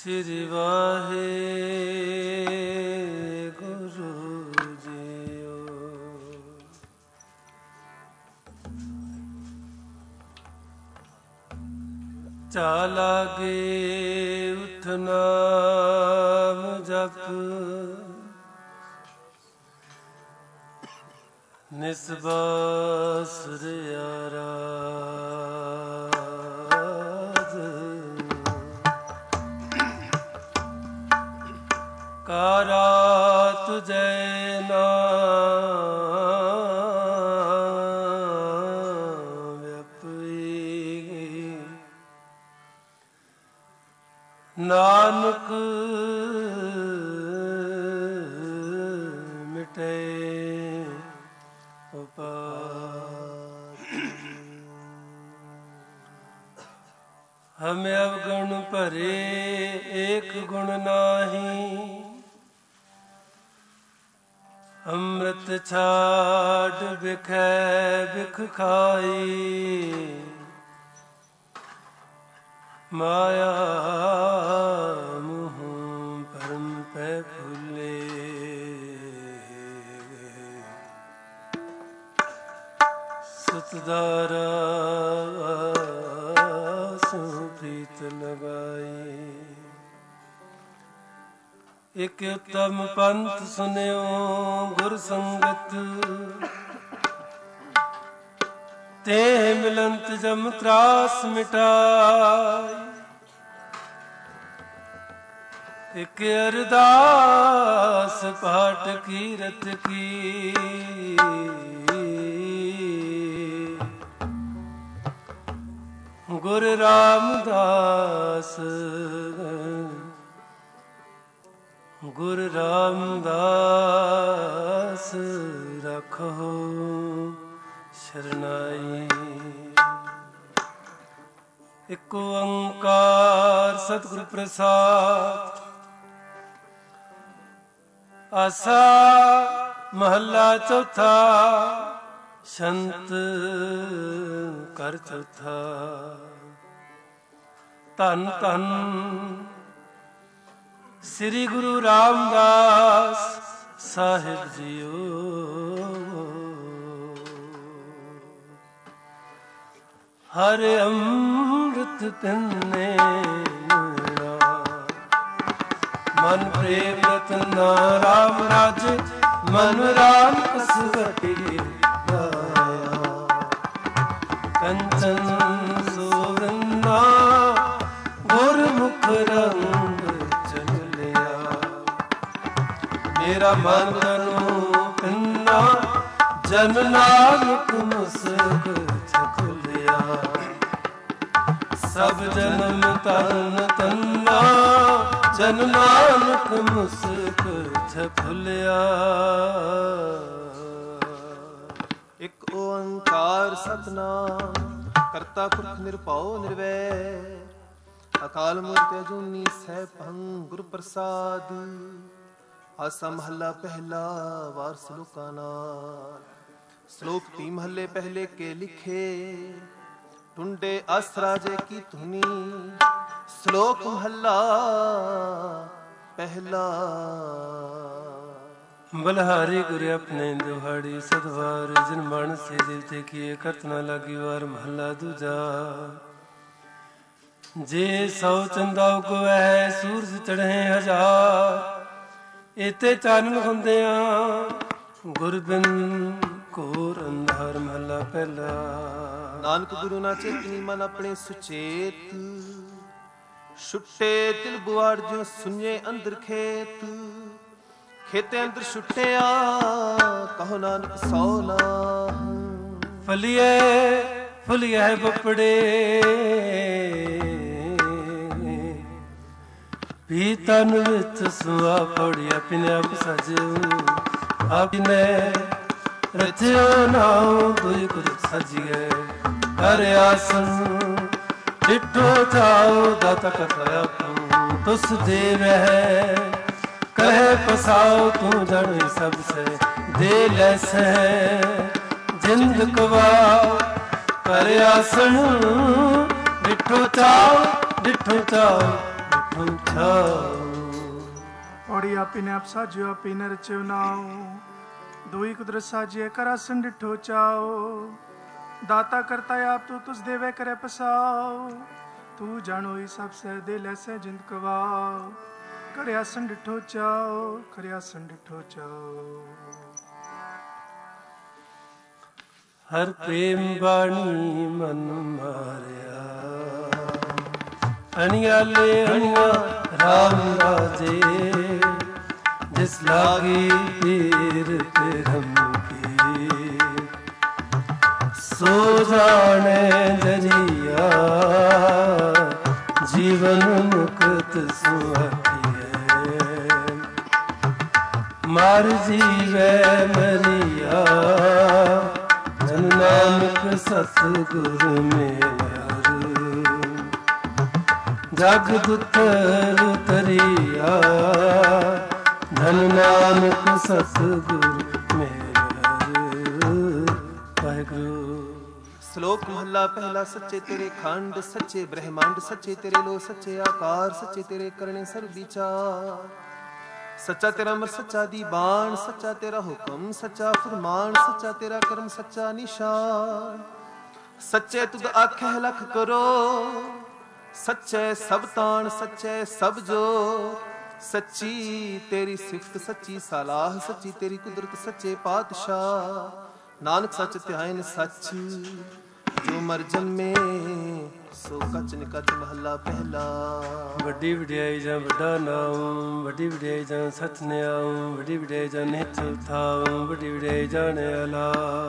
ਸ੍ਰੀ Waheguru JIO. ਚਾ ਲਾਗੇ ਉਠ ਨਾਮ ਜਪ, ਨਿਸਬਾਸੁਰ ਆਰਾਧ। ਕਾਰਾ ਤੁਝੈ ਨਾਮ ਵਿਅਪਈ, ਨਾਨਕ ਮਿਟੇ ਹਮ ਅਵਗੁਣ ਭਰੇ ਏਕ ਗੁਣ ਨਾਹੀ, ਅੰਮ੍ਰਿਤ ਛਾਡ ਬਿਖੈ ਬਿਖ ਖਾਈ। ਮਾਇਆ ਮੋਹ ਭਰਮ ਪੈ ਫੁੱਲੇ, ਸੁਤਦਾਰਾ ਸੋ ਪ੍ਰੀਤ ਲਗਾਈ। ਇਕ ਉਤਮ ਪੰਥ ਸੁਨਿਓ ਗੁਰ ਸੰਗਤ, ਤੇ ਮਿਲੰਤ ਜਮ ਤਰਾਸ ਮਿਟਾਈ। ਇਕ ਅਰਦਾਸ ਪਾਠ ਕੀਰਤ ਕੀ, ਗੁਰ ਰਾਮਦਾਸ ਗੁਰ ਰਾਮਦਾਸ ਰਖੋ ਸ਼ਰਨਾਈ। ਇਕ ਓੰਕਾਰ ਸਤਿਗੁਰ ਪ੍ਰਸਾਦ, ਆਸਾ ਮਹੱਲਾ ਚੌਥਾ। ਸ਼ੰਤ ਕਰ ਚੌਥਾ। ਧੰਨ ਧੰਨ ਸ੍ਰੀ ਗੁਰੂ ਰਾਮਦਾਸ ਸਾਹਿਬ ਜੀਓ। ਹਰ ਅੰਮ੍ਰਿਤ ਪਿੰਨੇ ਮਨ ਪ੍ਰੇਮ ਰਤਨਾ ਰਾਮ ਰਾਜ, ਮਨ ਰਾਮ ਕਸਵਟੀ ਲਾਇਆ। ਕੰਚਨ ਸੋਵਰਨਾ ਗੁਰਮੁਖ ਰੰਗ ਚਲਿਆ, ਮੇਰਾ ਮਨ ਤਨੂ ਪਿੰਨਾ ਜਨ ਨਾਨਕ ਮੁਸਕ ਛਕਲਿਆ। ਸਭ ਜਨਮ ਤਨ ਤੰਨਾ ਜਨ ਨਾਨਕ ਮੁਸਕ ਛਕਲਿਆ। ਇਕ ਓੰਕਾਰ ਸਤਿਨਾਮ ਕਰਤਾ ਪੁਰਖ ਨਿਰਭਉ ਨਿਰਵੈਰ। ਅਕਾਲ ਮੂਰਤਿ ਅਜੂਨੀ ਸੈਭੰ ਗੁਰ ਪ੍ਰਸਾਦ। ਆਸਾ ਮਹੱਲਾ ਪਹਿਲਾ ਵਾਰ ਸਲੋਕਾਂ ਨਾਲ। ਸ਼ਲੋਕ ਤੀ ਮਹੱਲੇ ਪਹਿਲੇ ਕੇ ਲਿਖੇ, ਟੁੰਡੇ ਅਸ ਰਾਜੇ ਕੀ ਧੁਨੀ। ਸ਼ਲੋਕ ਮਹੱਲਾ ਪਹਿਲਾ। ਬਲਹਾਰੀ ਗੁਰ ਆਪਣੇ ਦੁਹਾੜੀ ਸਦਵਾਰ, ਜਿਨ ਮਨ ਸੇ ਦਿਲ ਤੇ ਕੀਏ ਕਰਤ ਨਾ ਲਾਗੀ ਵਾਰ। ਮਹੱਲਾ ਦੂਜਾ। ਜੇ ਸੌ ਚੰਦਾ ਉਗਵੈ ਸੂਰਜ ਚੜ੍ਹੇ ਹਜ਼ਾਰ, ਇਤੇ ਚਾਨਣ ਹੁੰਦਿਆਂ ਗੁਰ ਬਿਨ ਘੋਰ ਅੰਧਾਰ। ਮਹੱਲਾ ਪਹਿਲਾ। ਨਾਨਕ ਗੁਰੂ ਨਾ ਚੇਤਨੀ ਮਨ ਆਪਣੇ ਸੁਚੇਤ, ਛੁੱਟੇ ਤਿਲ ਬੁਆੜ ਜਿਉ ਸੁਣੇ ਅੰਦਰ ਖੇਤ। ਖੇਤੇ ਅੰਦਰ ਛੁੱਟਿਆ ਕਹੋ ਨਾਨਕ ਸੌ ਨਾਮ। ਫਲੀਏ ਫੁਲੀਏ ਬਪੜੇ ਵੀ ਤਨ ਵਿੱਚ ਸੁਆ ਪੜਿਆ। ਪਿਨੇ ਆਪ ਸਜਿਓ ਆਪਨੇ ਰਚਿਓ ਨਾਉ ਦੁਇ ਕੁਝ ਸਜੀਏ। ਹਰ ਆਸਨ ਡਿਠੋ ਜਾਓ ਦਾਤਾ ਕਥਾਇਆ ਤੁਸ ਦੇਵੈ। ਕਹੇ ਪਸਾਓ ਤੂੰ ਜਣ ਸਭ ਸੇ ਦੇ ਲੈਸੈ। ਜਿੰਦ ਕਵਾ ਕਰ ਆਸਣ ਡਿਠੋ ਚਾਓ ਡਿਠੋ ਚਾਓ तुम छाओ। पौड़ी आपी ने आप साजियो आपी ने रचियो नाओ, दोई कुदरत साजिए करा सन डिठो चाओ। दाता करता आप तू तुस देवे करे पसाओ, तू जानो ही सबसे दिल ऐसे जिंद कवाओ। करे आसन डिठो चाओ, करे आसन डिठो चाओ। हर प्रेम बाणी मन मारिया, अणियाले अणिया राम राजे। जिस लागी पीर प्रेम की, सो जाने जरिया। जीवन मुक्त सुहागिए, मार जीवे मरिया। जन नानक सतगुरु मेर, जग दुतर तरिया। धन नानक सतगुरु मेर। वाहिगुरु। श्लोक महला पहला। सच्चे तेरे खंड सच्चे ब्रह्मांड, सच्चे तेरे लो सच्चे आकार, सच्चे तेरे करने सर्व विचार। सच्चा तेरा अमर सच्चा दीवान, सच्चा तेरा हुक्म सच्चा फरमान, सच्चा तेरा कर्म सच्चा निशान। सच्चे तुद आखे लख करो, सच्चे सब तान सच्चे सब जो। सच्ची तेरी सिफत सच्ची सलाह, सच्ची तेरी कुदरत सच्चे पातशाह। नानक सच ध्यान सच, जो मर जन्मे सो कच निकच। महला पहला। ਵੱਡੀ ਵਡਿਆਈ ਜਾਂ ਵੱਡਾ ਨਾਮ, ਵੱਡੀ ਵਡਿਆਈ ਜਾਂ ਸਤਿਨਾਮ, ਵੱਡੀ ਵਡਿਆਈ ਜਾਂ ਨਿਤ ਥਾਮ, ਵੱਡੀ ਵਡਿਆਈ ਜਾਣੇ ਅਲਾ।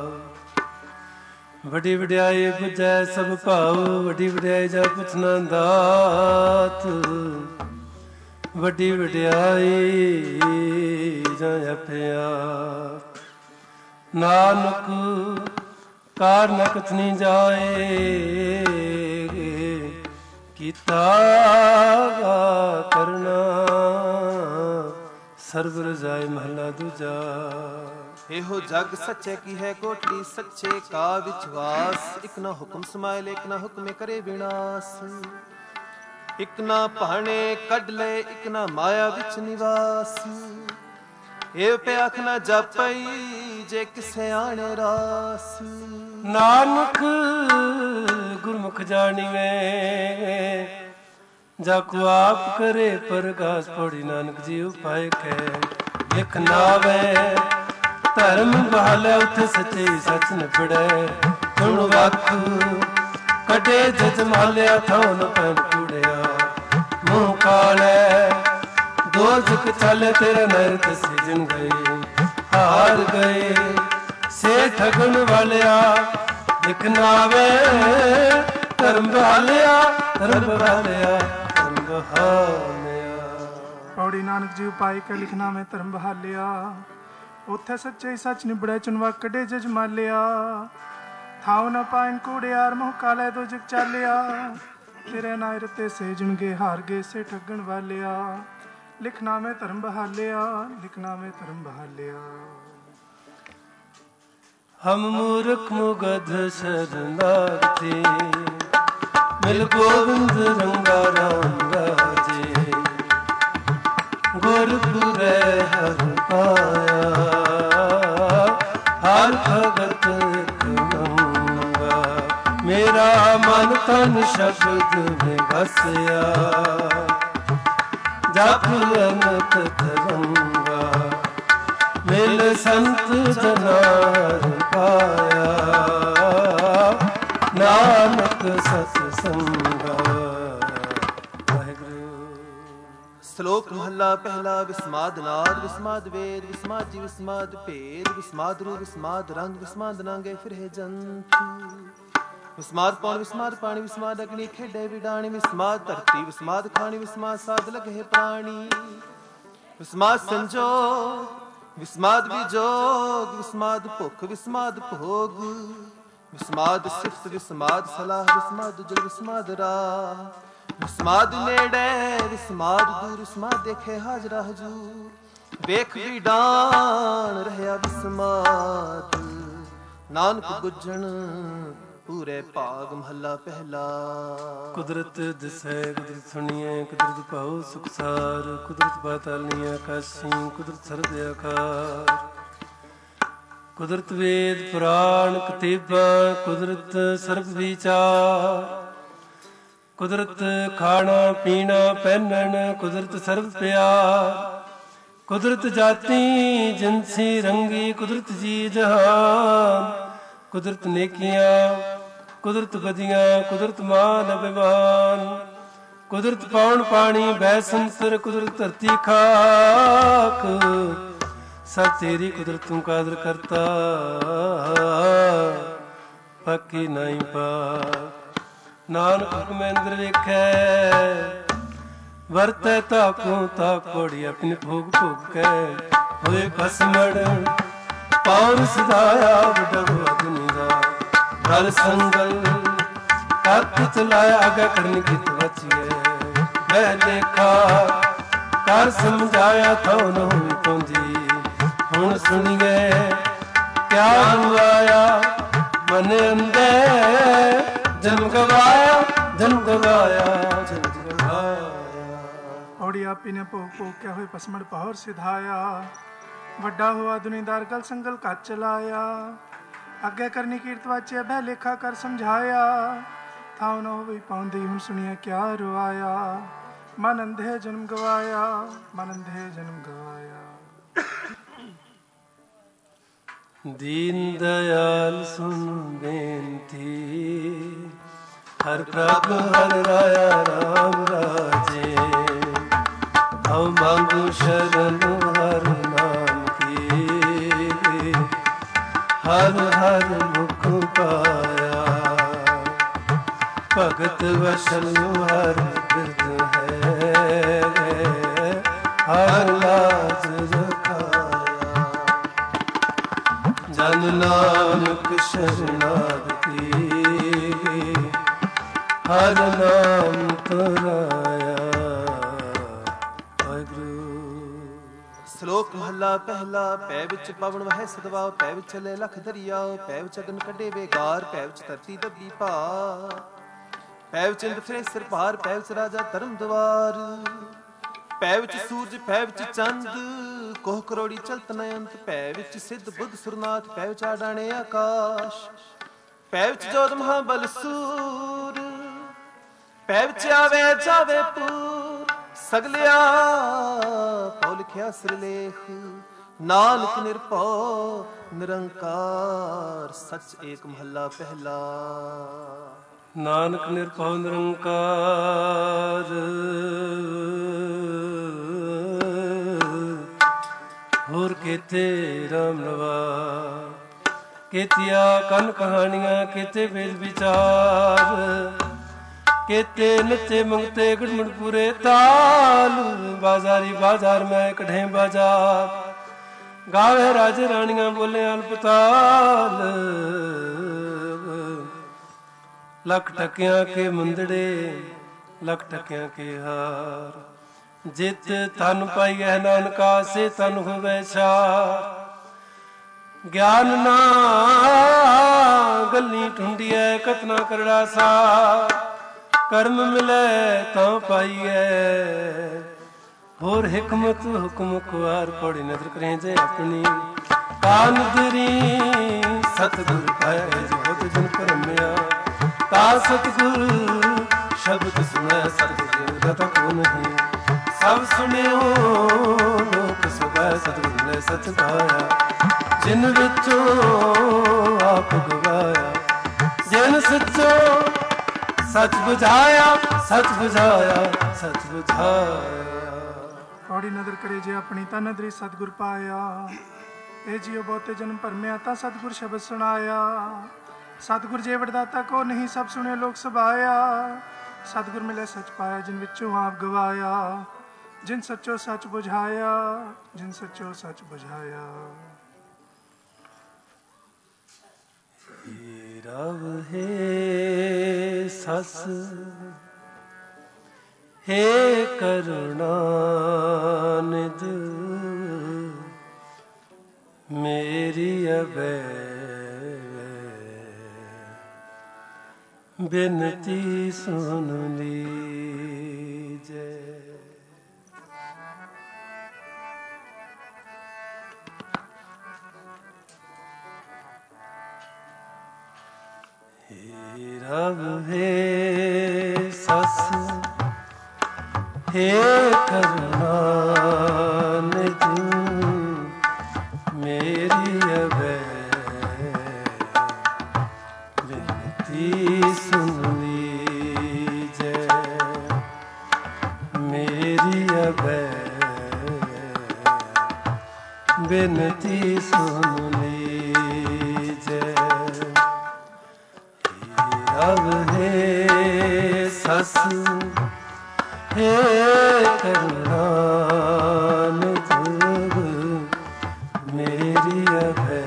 ਵੱਡੀ ਵਡਿਆਈ ਪੁੱਜੈ ਸਭ ਭਾਉ, ਵੱਡੀ ਵਡਿਆਈ ਜਾਂ ਪੁੱਛਣਾ ਦਾਤ। ਵੱਡੀ ਵਡਿਆਈ ਜਾਂ ਆਪਿਆ। ਨਾਨਕ ਕਾਰਨ ਕਥਨੀ ਜਾਏ, ਕੀਤਾ ਕਰਨਾ ਸਰਬ ਰਜਾਏ। ਮਹਲਾ ਦੂਜਾ। ਇਹੋ ਜਗ ਸੱਚੇ ਕੀ ਹੈ ਕੋਟੀ, ਸੱਚੇ ਕਾ ਵਿਚਵਾਸ। ਇਕ ਨਾ ਹੁਕਮ ਸਮਾਇਲ, ਇਕ ਨਾ ਹੁਕਮੇ ਕਰੇ ਵਿਨਾਸ਼। ਇਕ ਨਾ ਭਾਣੇ ਕੱਢ ਲੈ, ਇਕ ਨਾ ਮਾਇਆ ਵਿੱਚ ਨਿਵਾਸ। ਇਹ ਪਿਆਖ ਨਾ ਜਾਪਈ, ਜੇ ਕਿਸੇ ਆਣੇ ਰਾਸ। ਨਾਨਕ ਗੁਰਮੁਖ ਜਾਣੀਵੇ, ਜਾ ਕੋ ਆਪ ਕਰੇ ਪ੍ਰਗਾਸ। ਪੌੜੀ ਨਾਨਕ ਜੀ ਉਪਾਇ ਕੈ ਲਿਖ ਨਾਵੇ। ਧਰਮ ਬਹਾਲੇ ਉਥੇ ਸੱਚੇ ਸੱਚ ਨਿਬੜੈ। ਗੁਣ ਵਖ ਕੱਢੇ ਜਜ ਮਾਲਿਆ, ਥਾਉ ਨ ਪੈਨ ਕੂੜਿਆ। ਮੂੰਹ ਕਾਲੇ ਦੋਜਕ ਚੱਲ, ਤੇਰੇ ਨਰਕ ਸਿਜਣ ਗਏ। ਹਾਰ ਗਏ ਸੇ ਠਗਣ ਵਾਲਿਆ, ਲਿਖ ਨਾਵੇ। ਧਰਮ ਬਹਾਲਿਆ, ਧਰਮ ਬਹਾਲਿਆ, ਧਰਮ ਬਹਾਲਿਆ। ਪੌੜੀ ਨਾਨਕ ਜੀ ਉਪਾਇ ਕੈ ਲਿਖਣਾ ਮੈਂ ਧਰਮ ਬਹਾਲਿਆ। ਉੱਥੇ ਸੱਚੇ ਸੱਚ ਨਿਬੜੈ, ਚੁਨਵਾ ਕੱਢੇ ਜਜ ਮਾਲਿਆ। ਥਾਉ ਨ ਪਾਇਨ ਕੂੜਿਆਰ, ਮੂੰਹ ਕਾਲੇ ਦੋਜਕ ਚਾਲਿਆ। ਤੇਰੇ ਨਾਇਰ ਤੇ ਸੇਜਣਗੇ, ਹਾਰ ਗਏ ਸੇ ਠੱਗਣ ਵਾਲਿਆ। ਲਿਖਣਾ ਮੈਂ ਧਰਮ ਬਹਾਲਿਆ, ਲਿਖਣਾ ਮੈਂ ਧਰਮ ਬਹਾਲਿਆ। ਹਮ ਮੂਰਖ ਮੁਗਧ ਸ਼ਰਨਾਰਥੀ, ਮਿਲ ਗੋਬਿੰਦ ਰੰਗਾ ਰਾਮ ਰਾਜੇ। ਗੁਰਪੁਰੈ ਹਰ ਪਾਇਆ, ਹਰ ਭਗਤ ਇਕ ਮੰਗਾ। ਮੇਰਾ ਮਨ ਤਨ ਸ਼ਬਦ ਵਿੱਚ ਵਸਿਆ, ਜਪ ਅਨਕ ਤਰੰਗਾ। ਮਿਲ ਸੰਤ ਜਨਾਂ ਪਾਇਆ, ਨਾਨਕ ਸਤ ਸੰਗਾ। ਵਾਹਿਗੁਰੂ। ਸ਼ਲੋਕ ਮਹੱਲਾ ਪਹਿਲਾ। ਵਿਸਮਾਦ ਨਾਦ ਵਿਸਮਾਦ ਵੇਦ, ਵਿਸਮਾਦ ਜੀ ਵਿਸਮਾਦ ਭੇਦ। ਵਿਸਮਾਦ ਰੂ ਵਿਸਮਾਦ ਰੰਗ, ਵਿਸਮਾਦ ਨਾਂਗੇ ਫਿਰੇ ਜੰਤ। ਵਿਸਮਾਦ ਪੌਣ ਵਿਸਮਾਦ ਪਾਣੀ, ਵਿਸਮਾਦ ਅਗਨੀ ਖੇਡੇ ਵਿਡਾਣੀ। ਵਿਸਮਾਦ ਧਰਤੀ ਵਿਸਮਾਦ ਖਾਣੀ, ਵਿਸਮਾਦ ਸਾਧ ਲਗੇ ਪ੍ਰਾਣੀ। ਵਿਸਮਾਦ ਸੰਜੋਗ ਵਿਸਮਾਦ ਵਿਜੋਗ, ਵਿਸਮਾਦ ਭੁੱਖ ਵਿਸਮਾਦ ਭੋਗ। ਵਿਸਮਾਦ ਸਿਫਤ ਵਿਸਮਾਦ ਸਲਾਹ, ਵਿਸਮਾਦ ਜਲ ਵਿਸਮਾਦ ਰਾਹ। ਵਿਸਮਾਦ ਨੇੜੇ ਵਿਸਮਾਦ ਦੂਰ, ਵਿਸਮਾਦ ਦੇਖੇ ਹਾਜ਼ਰਾ ਹਜੂਰ। ਵੇਖ ਵਿਡਾਣ ਰਹਿਆ ਵਿਸਮਾਦ, ਨਾਨਕ ਬੁੱਝਣ ਪੂਰੇ ਭਾਗ ਮਹੱਲਾ ਪਹਿਲਾ। ਕੁਦਰਤ ਦਿਸੈ ਕੁਦਰਤ ਸੁਣੀਐ ਕੁਦਰਤ ਭਾਉ ਸੁਖਸਾਰ, ਕੁਦਰਤ ਪਾਤਾਲਨੀ ਆਕਾਸ਼ੀ ਕੁਦਰਤ ਸਰਬ ਆਕਾਰ, ਕੁਦਰਤ ਵੇਦ ਪੁਰਾਣ ਕਤੇਬਾਂ ਕੁਦਰਤ ਸਰਬ ਵਿਚਾਰ, ਕੁਦਰਤ ਖਾਣਾ ਪੀਣਾ ਪਹਿਨਣ ਕੁਦਰਤ ਸਰਬ ਪਿਆਰ, ਕੁਦਰਤ ਜਾਤੀ ਜਿਨਸੀ ਰੰਗੀ ਕੁਦਰਤ ਜੀ ਜਹਾਨ, ਕੁਦਰਤ ਨੇਕੀਆਂ ਕੁਦਰਤ ਬਦੀਆਂ ਕੁਦਰਤ ਮਾਨ ਅਭਿਮਾਨ, ਕੁਦਰਤ ਪੌਣ ਪਾਣੀ ਬੈ ਸੰਸਰ ਕੁਦਰਤ ਧਰਤੀ ਖਾਕ, ਸਭ ਤੇਰੀ ਕੁਦਰਤ ਤੂੰ ਕਾਦਰ ਕਰਤਾ ਬਾਕੀ ਨਹੀਂ ਪਾ। ਨਾਨਕ ਹੁਕਮੈ ਅੰਦਰ ਵੇਖੈ ਵਰਤੈ ਤਾਕੂ ਤਾਕੋੜੀ ਆਪਣੀ ਭੋਗ ਭੋਗ ਕੈ, ਹੋਏ ਭਸਮੜ ਪੌਰ ਸਦਾਇਆ ਬਡਵਾ ਦੁਨੀ ਦਾ ਰਲ ਸੰਗਲ ਤਤ ਚਲਾਇਆ ਅਗਾ ਕਰਨ ਕੀ ਬਚੀਏ, ਮੈਂ ਦੇਖਾ ਕਰ ਸਮਝਾਇਆ ਥੋ ਨ ਹੋਈ ਪਹੁੰਚੀ, ਹੁਣ ਸੁਣੀਏ ਕਿਆ ਹੁਆਇਆ ਮਨ ਅੰਦਰ ਜਨਮ ਗਵਾਇਆ ਜਨਮ ਗਵਾਇਆ ਜਨਮ ਗਵਾਇਆ। ਔੜੀ ਆਪੀ ਨੇ ਭੋਗ ਭੋਗ ਕਿਆ ਹੋਏ ਪਸਮੜ ਪਹਰ ਸਿਧਾਇਆ, ਵੱਡਾ ਹੋਆ ਦੁਨੀਦਾਰ ਗਲ ਸੰਗਲ ਕੱਚ ਚਲਾਇਆ, ਅੱਗੇ ਕਰਨੀ ਕੀਰਤ ਵਾਚਿਆ ਬਹਿ ਲੇਖਾ ਕਰ ਸਮਝਾਇਆ, ਥਾਉ ਨ ਹੋਈ ਪਾਉਂਦੀ ਹੁਣ ਸੁਣੀਆ ਕਿਆ ਰਵਾਇਆ, ਮਨ ਅੰਧੇ ਜਨਮ ਗਵਾਇਆ ਮਨ ਅੰਧੇ ਜਨਮ ਗਵਾਇਆ। ਦੀਨ ਦਿਆਲ ਸੁਨ ਬੇਨਤੀ, ਹਰ ਪ੍ਰਭ ਹਰ ਰਾਇਆ ਰਾਮ ਰਾਜੇ, ਹਉ ਮੰਗੂ ਸ਼ਰਨ ਹਰ ਨਾਮ ਕੀ, ਹਰ ਹਰ ਮੁਖ ਪਾਇਆ, ਭਗਤ ਵਸਲ ਹਰ ਬਿਰਦ ਹੈ, ਹਰ ਲਾਜ ਰਖਾਇਆ, ਜਨ ਨਾਨਕ ਸ਼ਰਨਾਗਤੀ, ਹਰ ਨਾਮ ਧਰਾਇਆ। ਵਾਹਿਗੁਰੂ। ਸ਼ਲੋਕ ਮਹੱਲਾ ਪਹਿਲਾ। ਪੈ ਵਿੱਚ ਪਵਨ ਵਹਿ ਸਦਵਾ, ਪੈ ਵਿੱਚ ਚੱਲੇ ਲਖ ਦਰਿਆ, ਪੈ ਵਿੱਚ ਅਗਨ ਕੱਢੇ ਵੇਗਾਰ, ਪੈ ਵਿੱਚ ਧਰਤੀ ਦੱਬੀ ਭਾਰ, ਪੈ ਵਿੱਚ ਇੰਦ ਫਿਰੇ ਸਿਰ ਭਾਰ, ਪੈ ਵਿੱਚ ਰਾਜਾ ਧਰਮ ਦਵਾਰ, ਪੈ ਵਿੱਚ ਸੂਰਜ ਪੈ ਵਿੱਚ ਚੰਦ, ਕੋਹ ਕਰੋੜੀ ਚਲਤ ਨ ਅੰਤ, ਪੈ ਵਿੱਚ ਸਿੱਧ ਬੁੱਧ ਸੁਰਨਾਥ, ਪੈ ਵਿੱਚ ਆਡਾਣੇ ਆਕਾਸ਼, ਪੈ ਵਿੱਚ ਜੋਤ ਮਹਾਬਲ ਸੂਰ, ਪੈ ਵਿੱਚ ਆਵੇ ਜਾਵੇ ਪੂਰ, ਸਗਲਿਆ ਪਉ ਲਿਖਿਆ ਸਿਰਲੇਖ, ਨਾਨਕ ਨਿਰਭਉ ਨਿਰੰਕਾਰ, ਸਚ ਏਕ ਮਹੱਲਾ ਪਹਿਲਾ। ਨਾਨਕ ਨਿਰਭਉ ਨਿਰੰਕਾਰ, ਹੋਰ ਕੇਤੇ ਰਾਮ ਨਵਾ, ਕੇਤੀਆ ਕਨ ਕਹਾਣੀਆਂ ਕੇਤੇ ਵੇਦ ਵਿਚਾਰ, ਕੇਤੇ ਨੱਚੇ ਮੰਗਤੇ ਗੜਮੜ ਪੂਰੇ ਤਾਲ, ਬਾਜ਼ਾਰੀ ਬਾਜ਼ਾਰ ਮੈਂ ਕਢੇ ਬਾਜ਼ਾਰ, ਗਾਵੇ ਰਾਜੇ ਰਾਣੀਆਂ ਬੋਲੇ ਅਲਪਤਾਲ, ਲੱਖ ਟਕਿਆਂ ਕੇ ਮੁੰਦੜੇ ਲੱਖ ਟਕਿਆਂ ਕੇ ਹਾਰ, ਜਿਤ ਤਨ ਪਾਈਐ ਨਾਨਕਾ ਸੇ ਤਨ ਹੋਵੇ ਛਾਰ, ਗਿਆਨ ਨਾ ਗੱਲੀ ਠੁੰਡੀਐ ਕਤਨਾ ਕਰੜਾ ਸਾਰ, ਕਰਮ ਮਿਲੈ ਤਾਂ ਪਾਈਐ, ਹੋਰ ਹਿਕਮਤ ਹੁਕਮ ਕੁਆਰ, ਪੌੜੀ ਨਦਰ ਕਰੇ ਜੇ ਆਪਣੀ, ਕਾਨਦਰੀ ਸਤਿਗੁਰ ਪਾਇਆ ਜੋਤ ਜਨ ਪਰਮਿਆ, ਤਾ ਸਤਿਗੁਰ ਸ਼ਬਦ ਸੁਣੈ ਸਤਿਗੁਰ ਦਾਤਾ ਕੋ ਨਹੀਂ, ਸਭ ਸੁਣਿਓ ਲੋਕ ਸਭੈ ਸਤਿਗੁਰ ਨੇ ਸਚ ਪਾਇਆ, ਜਿਨ ਵਿੱਚੋਂ ਆਪ ਗਵਾਇਆ, ਜਿਨ ਸੱਚੋ ਸਚ ਬੁਝਾਇਆ ਸਚ ਬੁਝਾਇਆ ਸਚ ਬੁਝਾਇਆ। ਔੜੀ ਨਦਰ ਕਰੇ ਜੇ ਆਪਣੀ ਤਾਂ ਨਦਰੀ ਸਤਿਗੁਰ ਪਾਇਆ, ਇਹ ਜੀਉ ਬਹੁਤੇ ਜਨਮ ਭਰਮਿਆ ਤਾਂ ਸਤਿਗੁਰ ਸ਼ਬਦ ਸੁਣਾਇਆ, ਸਤਿਗੁਰ ਜੇ ਵਡਦਾਤਾ ਕੋ ਨਹੀਂ ਸਭ ਸੁਣੇ ਲੋਕ ਸਭਾਇਆ, ਸਤਿਗੁਰ ਮਿਲੇ ਸਚ ਪਾਇਆ ਜਿਨ ਵਿੱਚੋਂ ਆਪ ਗਵਾਇਆ, ਜਿਨ ਸੱਚੋ ਸੱਚ ਬੁਝਾਇਆ ਜਿਨ ਸੱਚੋ ਸੱਚ ਬੁਝਾਇਆ। ਰਵ ਹੈ ਸਸ ਹੈ ਕਰੁਣਾ ਨਿਧ, ਮੇਰੀ ਅਬੈ बिनती सुन लीजे। हे रब हे सस हे करुणा निध मेरी अबै बिनती सुन लीजे। मेरी अबै बिनती सुन लीजे। अब हे सस हे करुणा निध मेरी अबै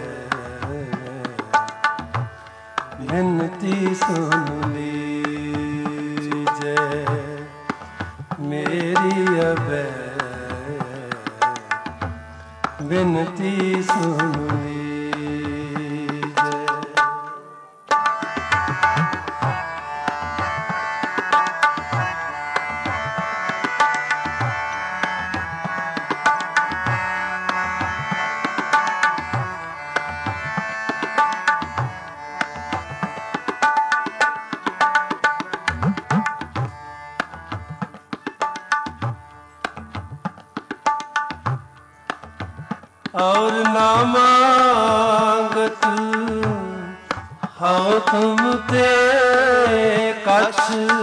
बिनती सुन लीजे। मेरी अबै बिनती सुन लीजे। और ना मांगत हाँ तुम ते कछ।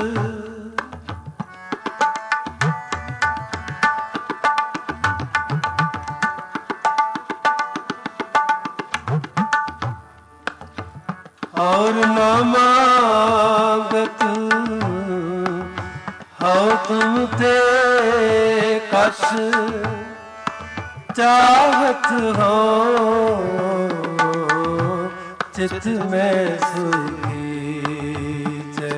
और ना मांगत हाँ तुम ते कछ। चाहत हो चित में सुईजे।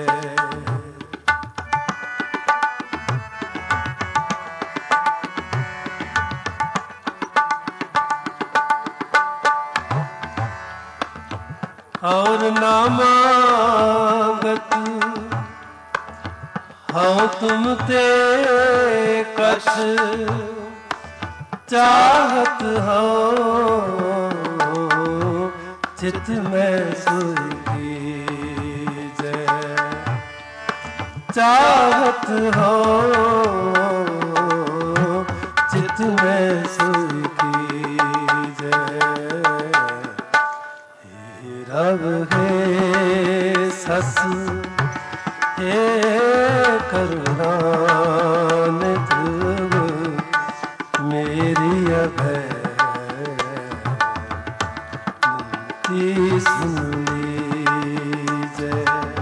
और ना मांगत हाँ तुम ते कछ। चाहत हो चित में सुईजे। चाहत हो चित में सुईजे। हे रब हे सस हे करुणा निध मेरी अबै बिनती सुन लीजे।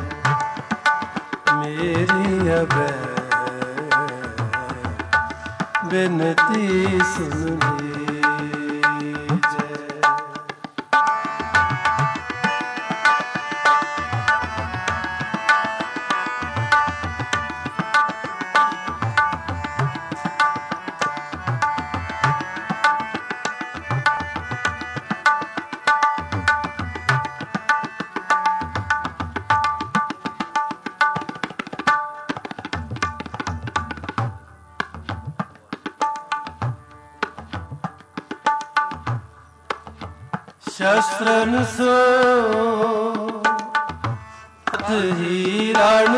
मेरी अबै बिनती सुन लीजे। शस्त्रन सो हीरण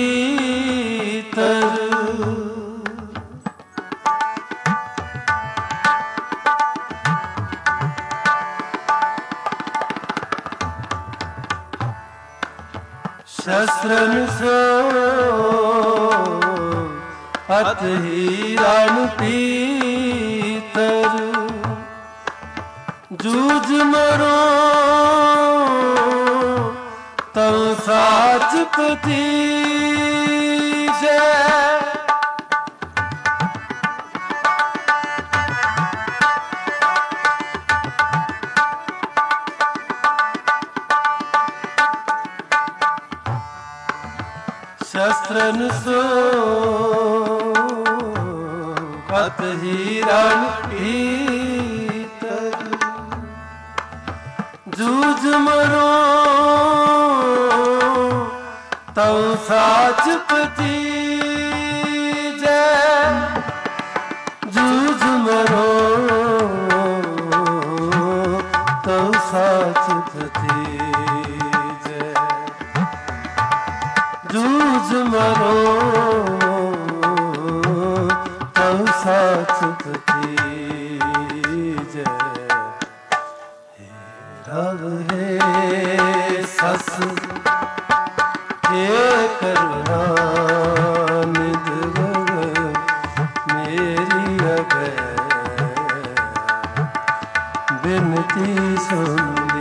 पीतर। शस्त्रन सो हीरण पीतर। जूझ मरो तव साच पतीजे। शस्त्रन सो हीरण पीतर। जूझ मरो साचपति जय जूझ मरो तो साचपति जय जूझ मरो तो साचपति जय रव हे सस हे करुणा निध मेरी अगै बिनती सुन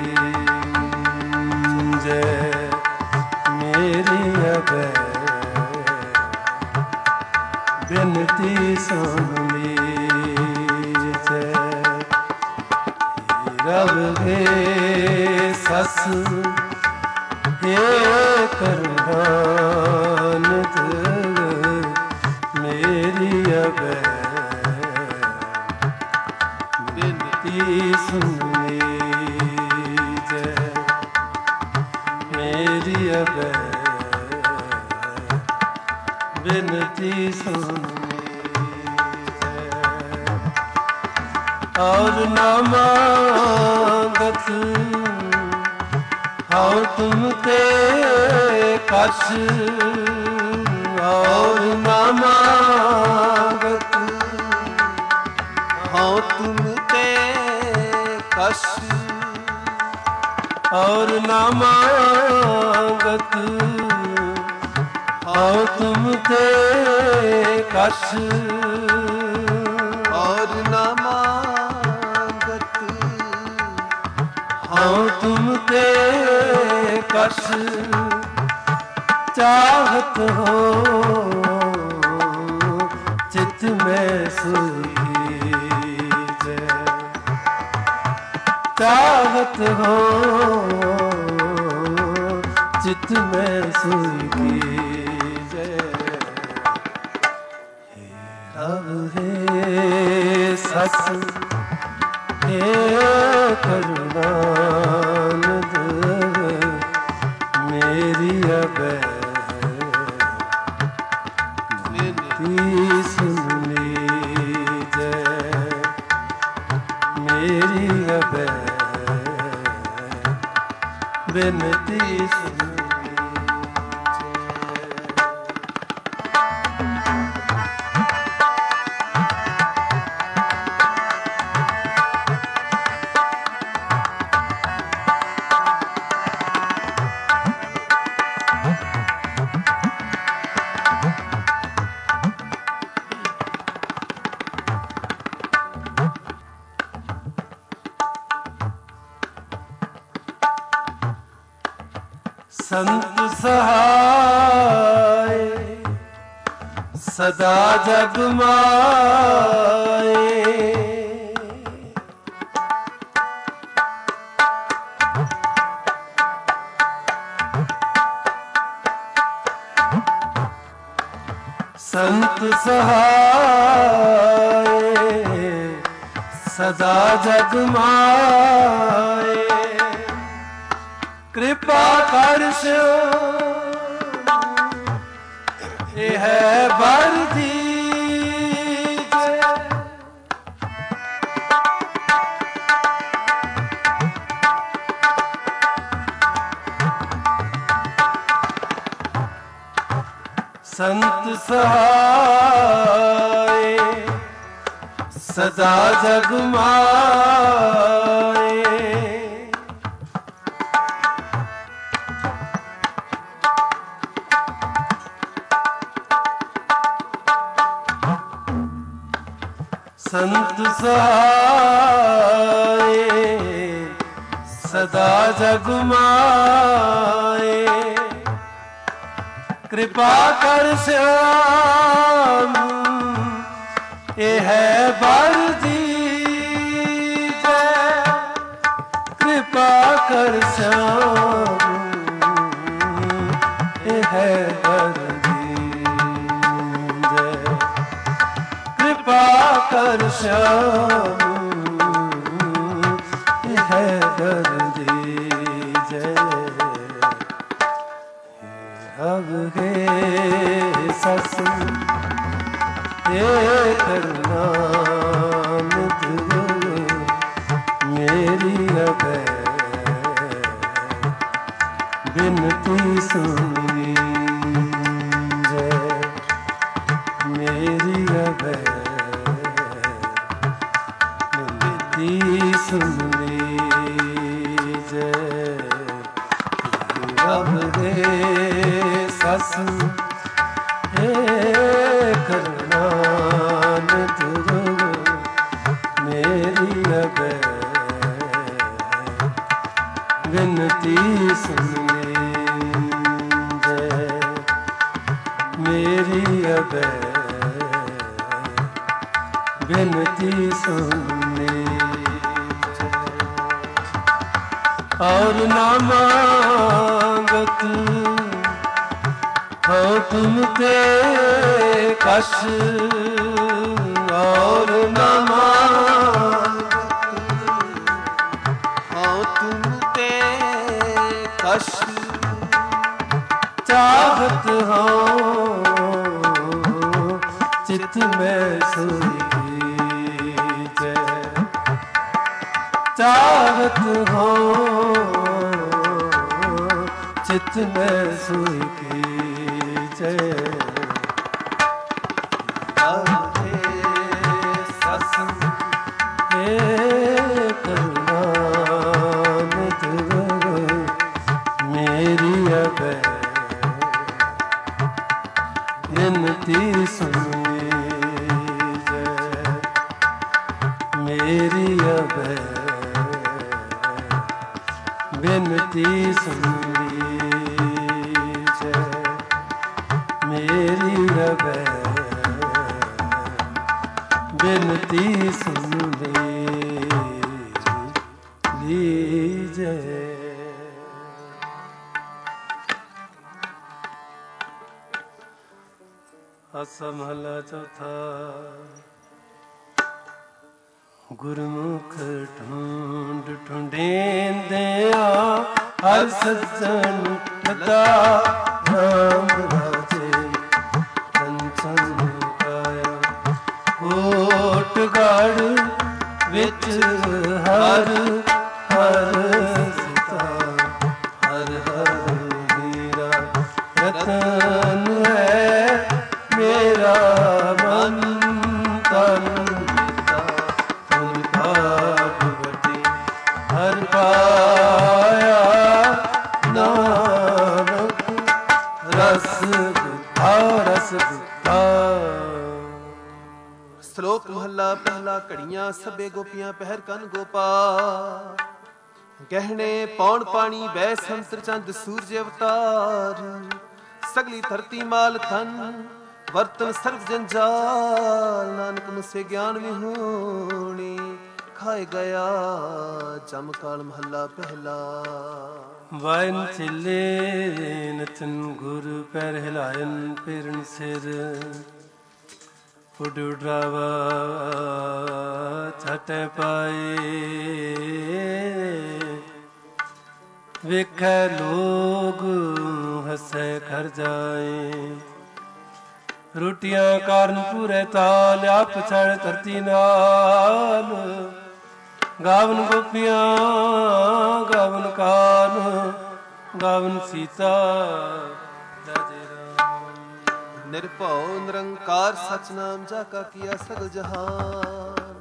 जय मेरी अगै बिनती सुन जय रब हे सस हे करुणा निध मेरी अगै बिनती सुन जय मेरी अगै बिनती सुन और न मांगत हाँ तुम ते कछ और न मांगत हाँ तुम ते कछ और न मांगत हाँ तुम ते कछ और न मांगत हाँ तुम ते कछ चाहत हो चित में सुई जय चाहत हो चित में सुई जय रब हे सस हे करुणा निध मेरी अगै बिनती सुनी जय मेरी अगै बिनती सुनी संत सहाय सदा जग माए संत सहाय सदा जग माए कृपा कर ये है बर दीजे संत सहाय सदा जग माए संत सहाय सदा जग माए कृपा कर श्याम ये है बर दीजे कृपा कर श्याम ये है बर दीजे कृपा कर श्याम ये है बर दीजे अब हे हे करुणा निधि मेरी अभय बिनती सुनी जय मेरी अभय बिनती सुनी जय रब दे सस हे करुणा निधि मेरी अभय बिनती सुनी जय मेरी अभय बिनती सुनी और ना मांगत हो तुम ते कश और ना मांगत हो तुम ते कश चाहत हो चित में सोई जय चाहत हो चित में सोई जय करुणा निधि मेरी अभय बिनती सुनी जय मेरी अभय बिनती सुनी जय मेरी अभय बिनती सुनी लीजय। आसा महला चौथा। गुरमुख ढूंढ ढूंढेंदिया हर सज्जन पिता राम राजे कंचन काया कोट गढ़ विच हर हर सीता हर हर मीरा रतन है मेरा मन तन हर पाया नानक रस गुथा रस गुथा। श्लोक महला पहला। घड़ियां सभे गोपियां पहर कन गोपाल गहने पौन पानी बह संतर चंद सूरज अवतार सगली धरती माल थन वर्तन सर्व जंजाल नानक मुझसे ज्ञान विहूणी खाए गया जम काल महला पहला। वाइन चिले नचन गुर पैर हिलायन पेरन सिर उड उडरावा छट पाए वेख लोग हंसे घर जाए रोटियां कारण पूरे ताल आप छड़ धरती नाल गावन गोपियां गावन कान गावन सीता राजे राम। निर्भव निरंकार सच नाम जाका किया सगल जहान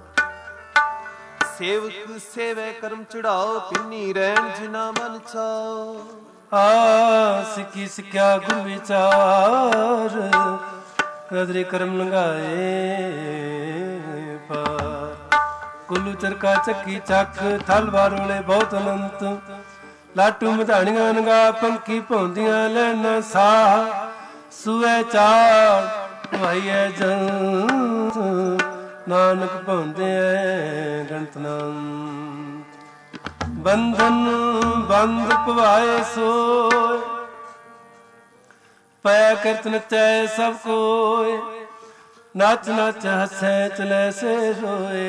सेवक सेवै कर्म चढ़ाओ पिन्नी रैन जिना मन चाओ। सिक्खी सिक्ख्या गुरु विचार कदरे कर्म लंगाए पार कुल्लू चरका चक्की चक थल वारोले बहुत अनंत लाटू मधाणियां नगा पंखी पौंदियां लैना साह सूए चाड़ भाईए जन नानक पाਉਂਦੇ ਗਣਤ ਨਾਮ ਬੰਧਨ ਬੰਧ ਪਵਾਏ ਸੋਏ ਪੈ ਕਰਤ ਨਚੈ ਸਭ ਕੋਇ ਨਾਚ ਨਾਚ ਹੱਸੈ ਚਲੈ ਸੇ ਰੋਏ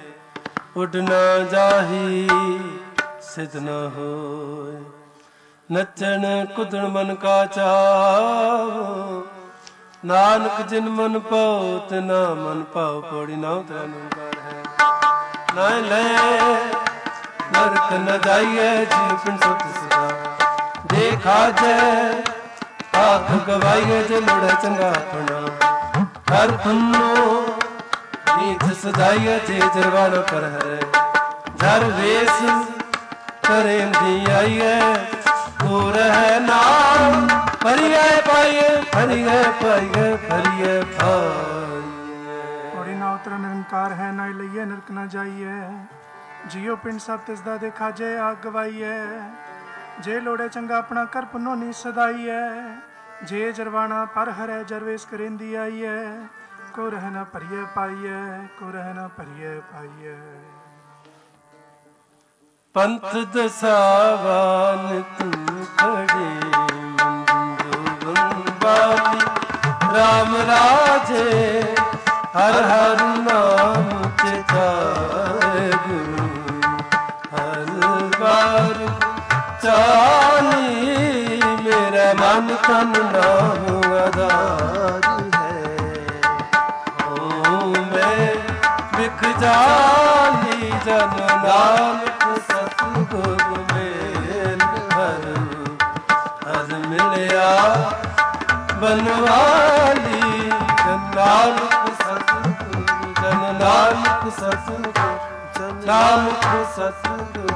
ਉੱਡ ਨਾ ਜਾਹੀ ਸਿਧ ਨਾ ਹੋਏ ਨੱਚਣ ਕੁਦਣ ਮਨ ਕਾ ਚਾਵ, ਨਾਨਕ ਜਿਨ ਮਨ ਪਾਉ ਤਿਨਾ ਮਨ ਪਾਉ। ਪੌੜੀ ਨਾ ਉਤਰਾ ਨੰਕਾਰ ਹੈ। ਨਾ ਲੈ ਨਰਕ ਨ ਜਾਈਏ ਜੀ ਪਿੰਡ ਸੁਤ ਸਦਾ, ਜੇ ਖਾਜੈ ਆਖ ਗਵਾਈਏ ਜੇ ਲੋੜੈ ਚੰਗਾ ਆਪਣਾ। ਹਰ ਪੁੰਨੋ ਨੀਚ ਸਦਾਈਏ ਜੇ ਜਰਵਾਣਾ ਪਰ ਹਰੇ, ਜਰ ਵੇਸ ਕਰੇਂਦੀ ਆਈਏ ਤੂੰ ਰਹਿ ਨਾਮ। ਫਰੀਏ ਪਾਈਏ ਫਰੀਏ ਪਾਈਏ ਫਰੀਏ ਪਾਈਏ। ਪੌੜੀ ਨਾ ਉਤਰਾ ਨਿਰੰਕਾਰ ਹੈ, ਨਾ ਲਈਏ ਨਰਕ ਨਾ ਜਾਈਏ। ਜੀਓ ਪਿੰਡ ਸਭ ਤਿਸ ਦਾ ਦੇਖਾ ਜੇ ਆਗ ਗਵਾਈਏ, ਜੇ ਲੋੜੇ ਚੰਗਾ ਆਪਣਾ ਕਰ ਪੁੰਨੋ ਨੀ ਸਦਾਈਏ। ਜੇ ਜਰਵਾਣਾ ਪਰ ਹਰੈ ਜਰਵੇਸ ਕਰੇਂਦੀ ਆਈਏ, ਕੋ ਰਹਿ ਨਾ ਭਰੀਏ ਪਾਈਏ ਕੋ ਰਹਿ ਨਾ ਭਰੀਏ ਪਾਈਏ। ਪੰਥ ਦਸਾਵਾਨ ਤੂੰ ਖੜੇ ਮੰਦੁਬੰਬਾਲੀ, ਰਾਮ ਰਾਜੇ ਹਰ ਹਰ ਨਾਮ ਚਿਤਾਏ ਗੁਰੂ। ਹਰ ਵਾਰ ਚਾਲੀ ਮੇਰਾ ਮਨ ਤਨ ਨਾਮ ਆਧਾਰ ਹੈ। ਓ ਮੈਂ ਵਿਖ ਜਾਲੀ ਜਨ ਨਾਨਕ ਸਤਿਗੁਰ ਮੇਲ ਹਰ। ਹਰ ਮਿਲਿਆ ਬਨਵਾਲੀ ਜਨ ਨਾਨਕ ਸਤਿਗੁਰ, ਜਨ ਨਾਨਕ ਸਤਿਗੁਰ, ਜਨ ਨਾਨਕ ਸਤਿਗੁਰ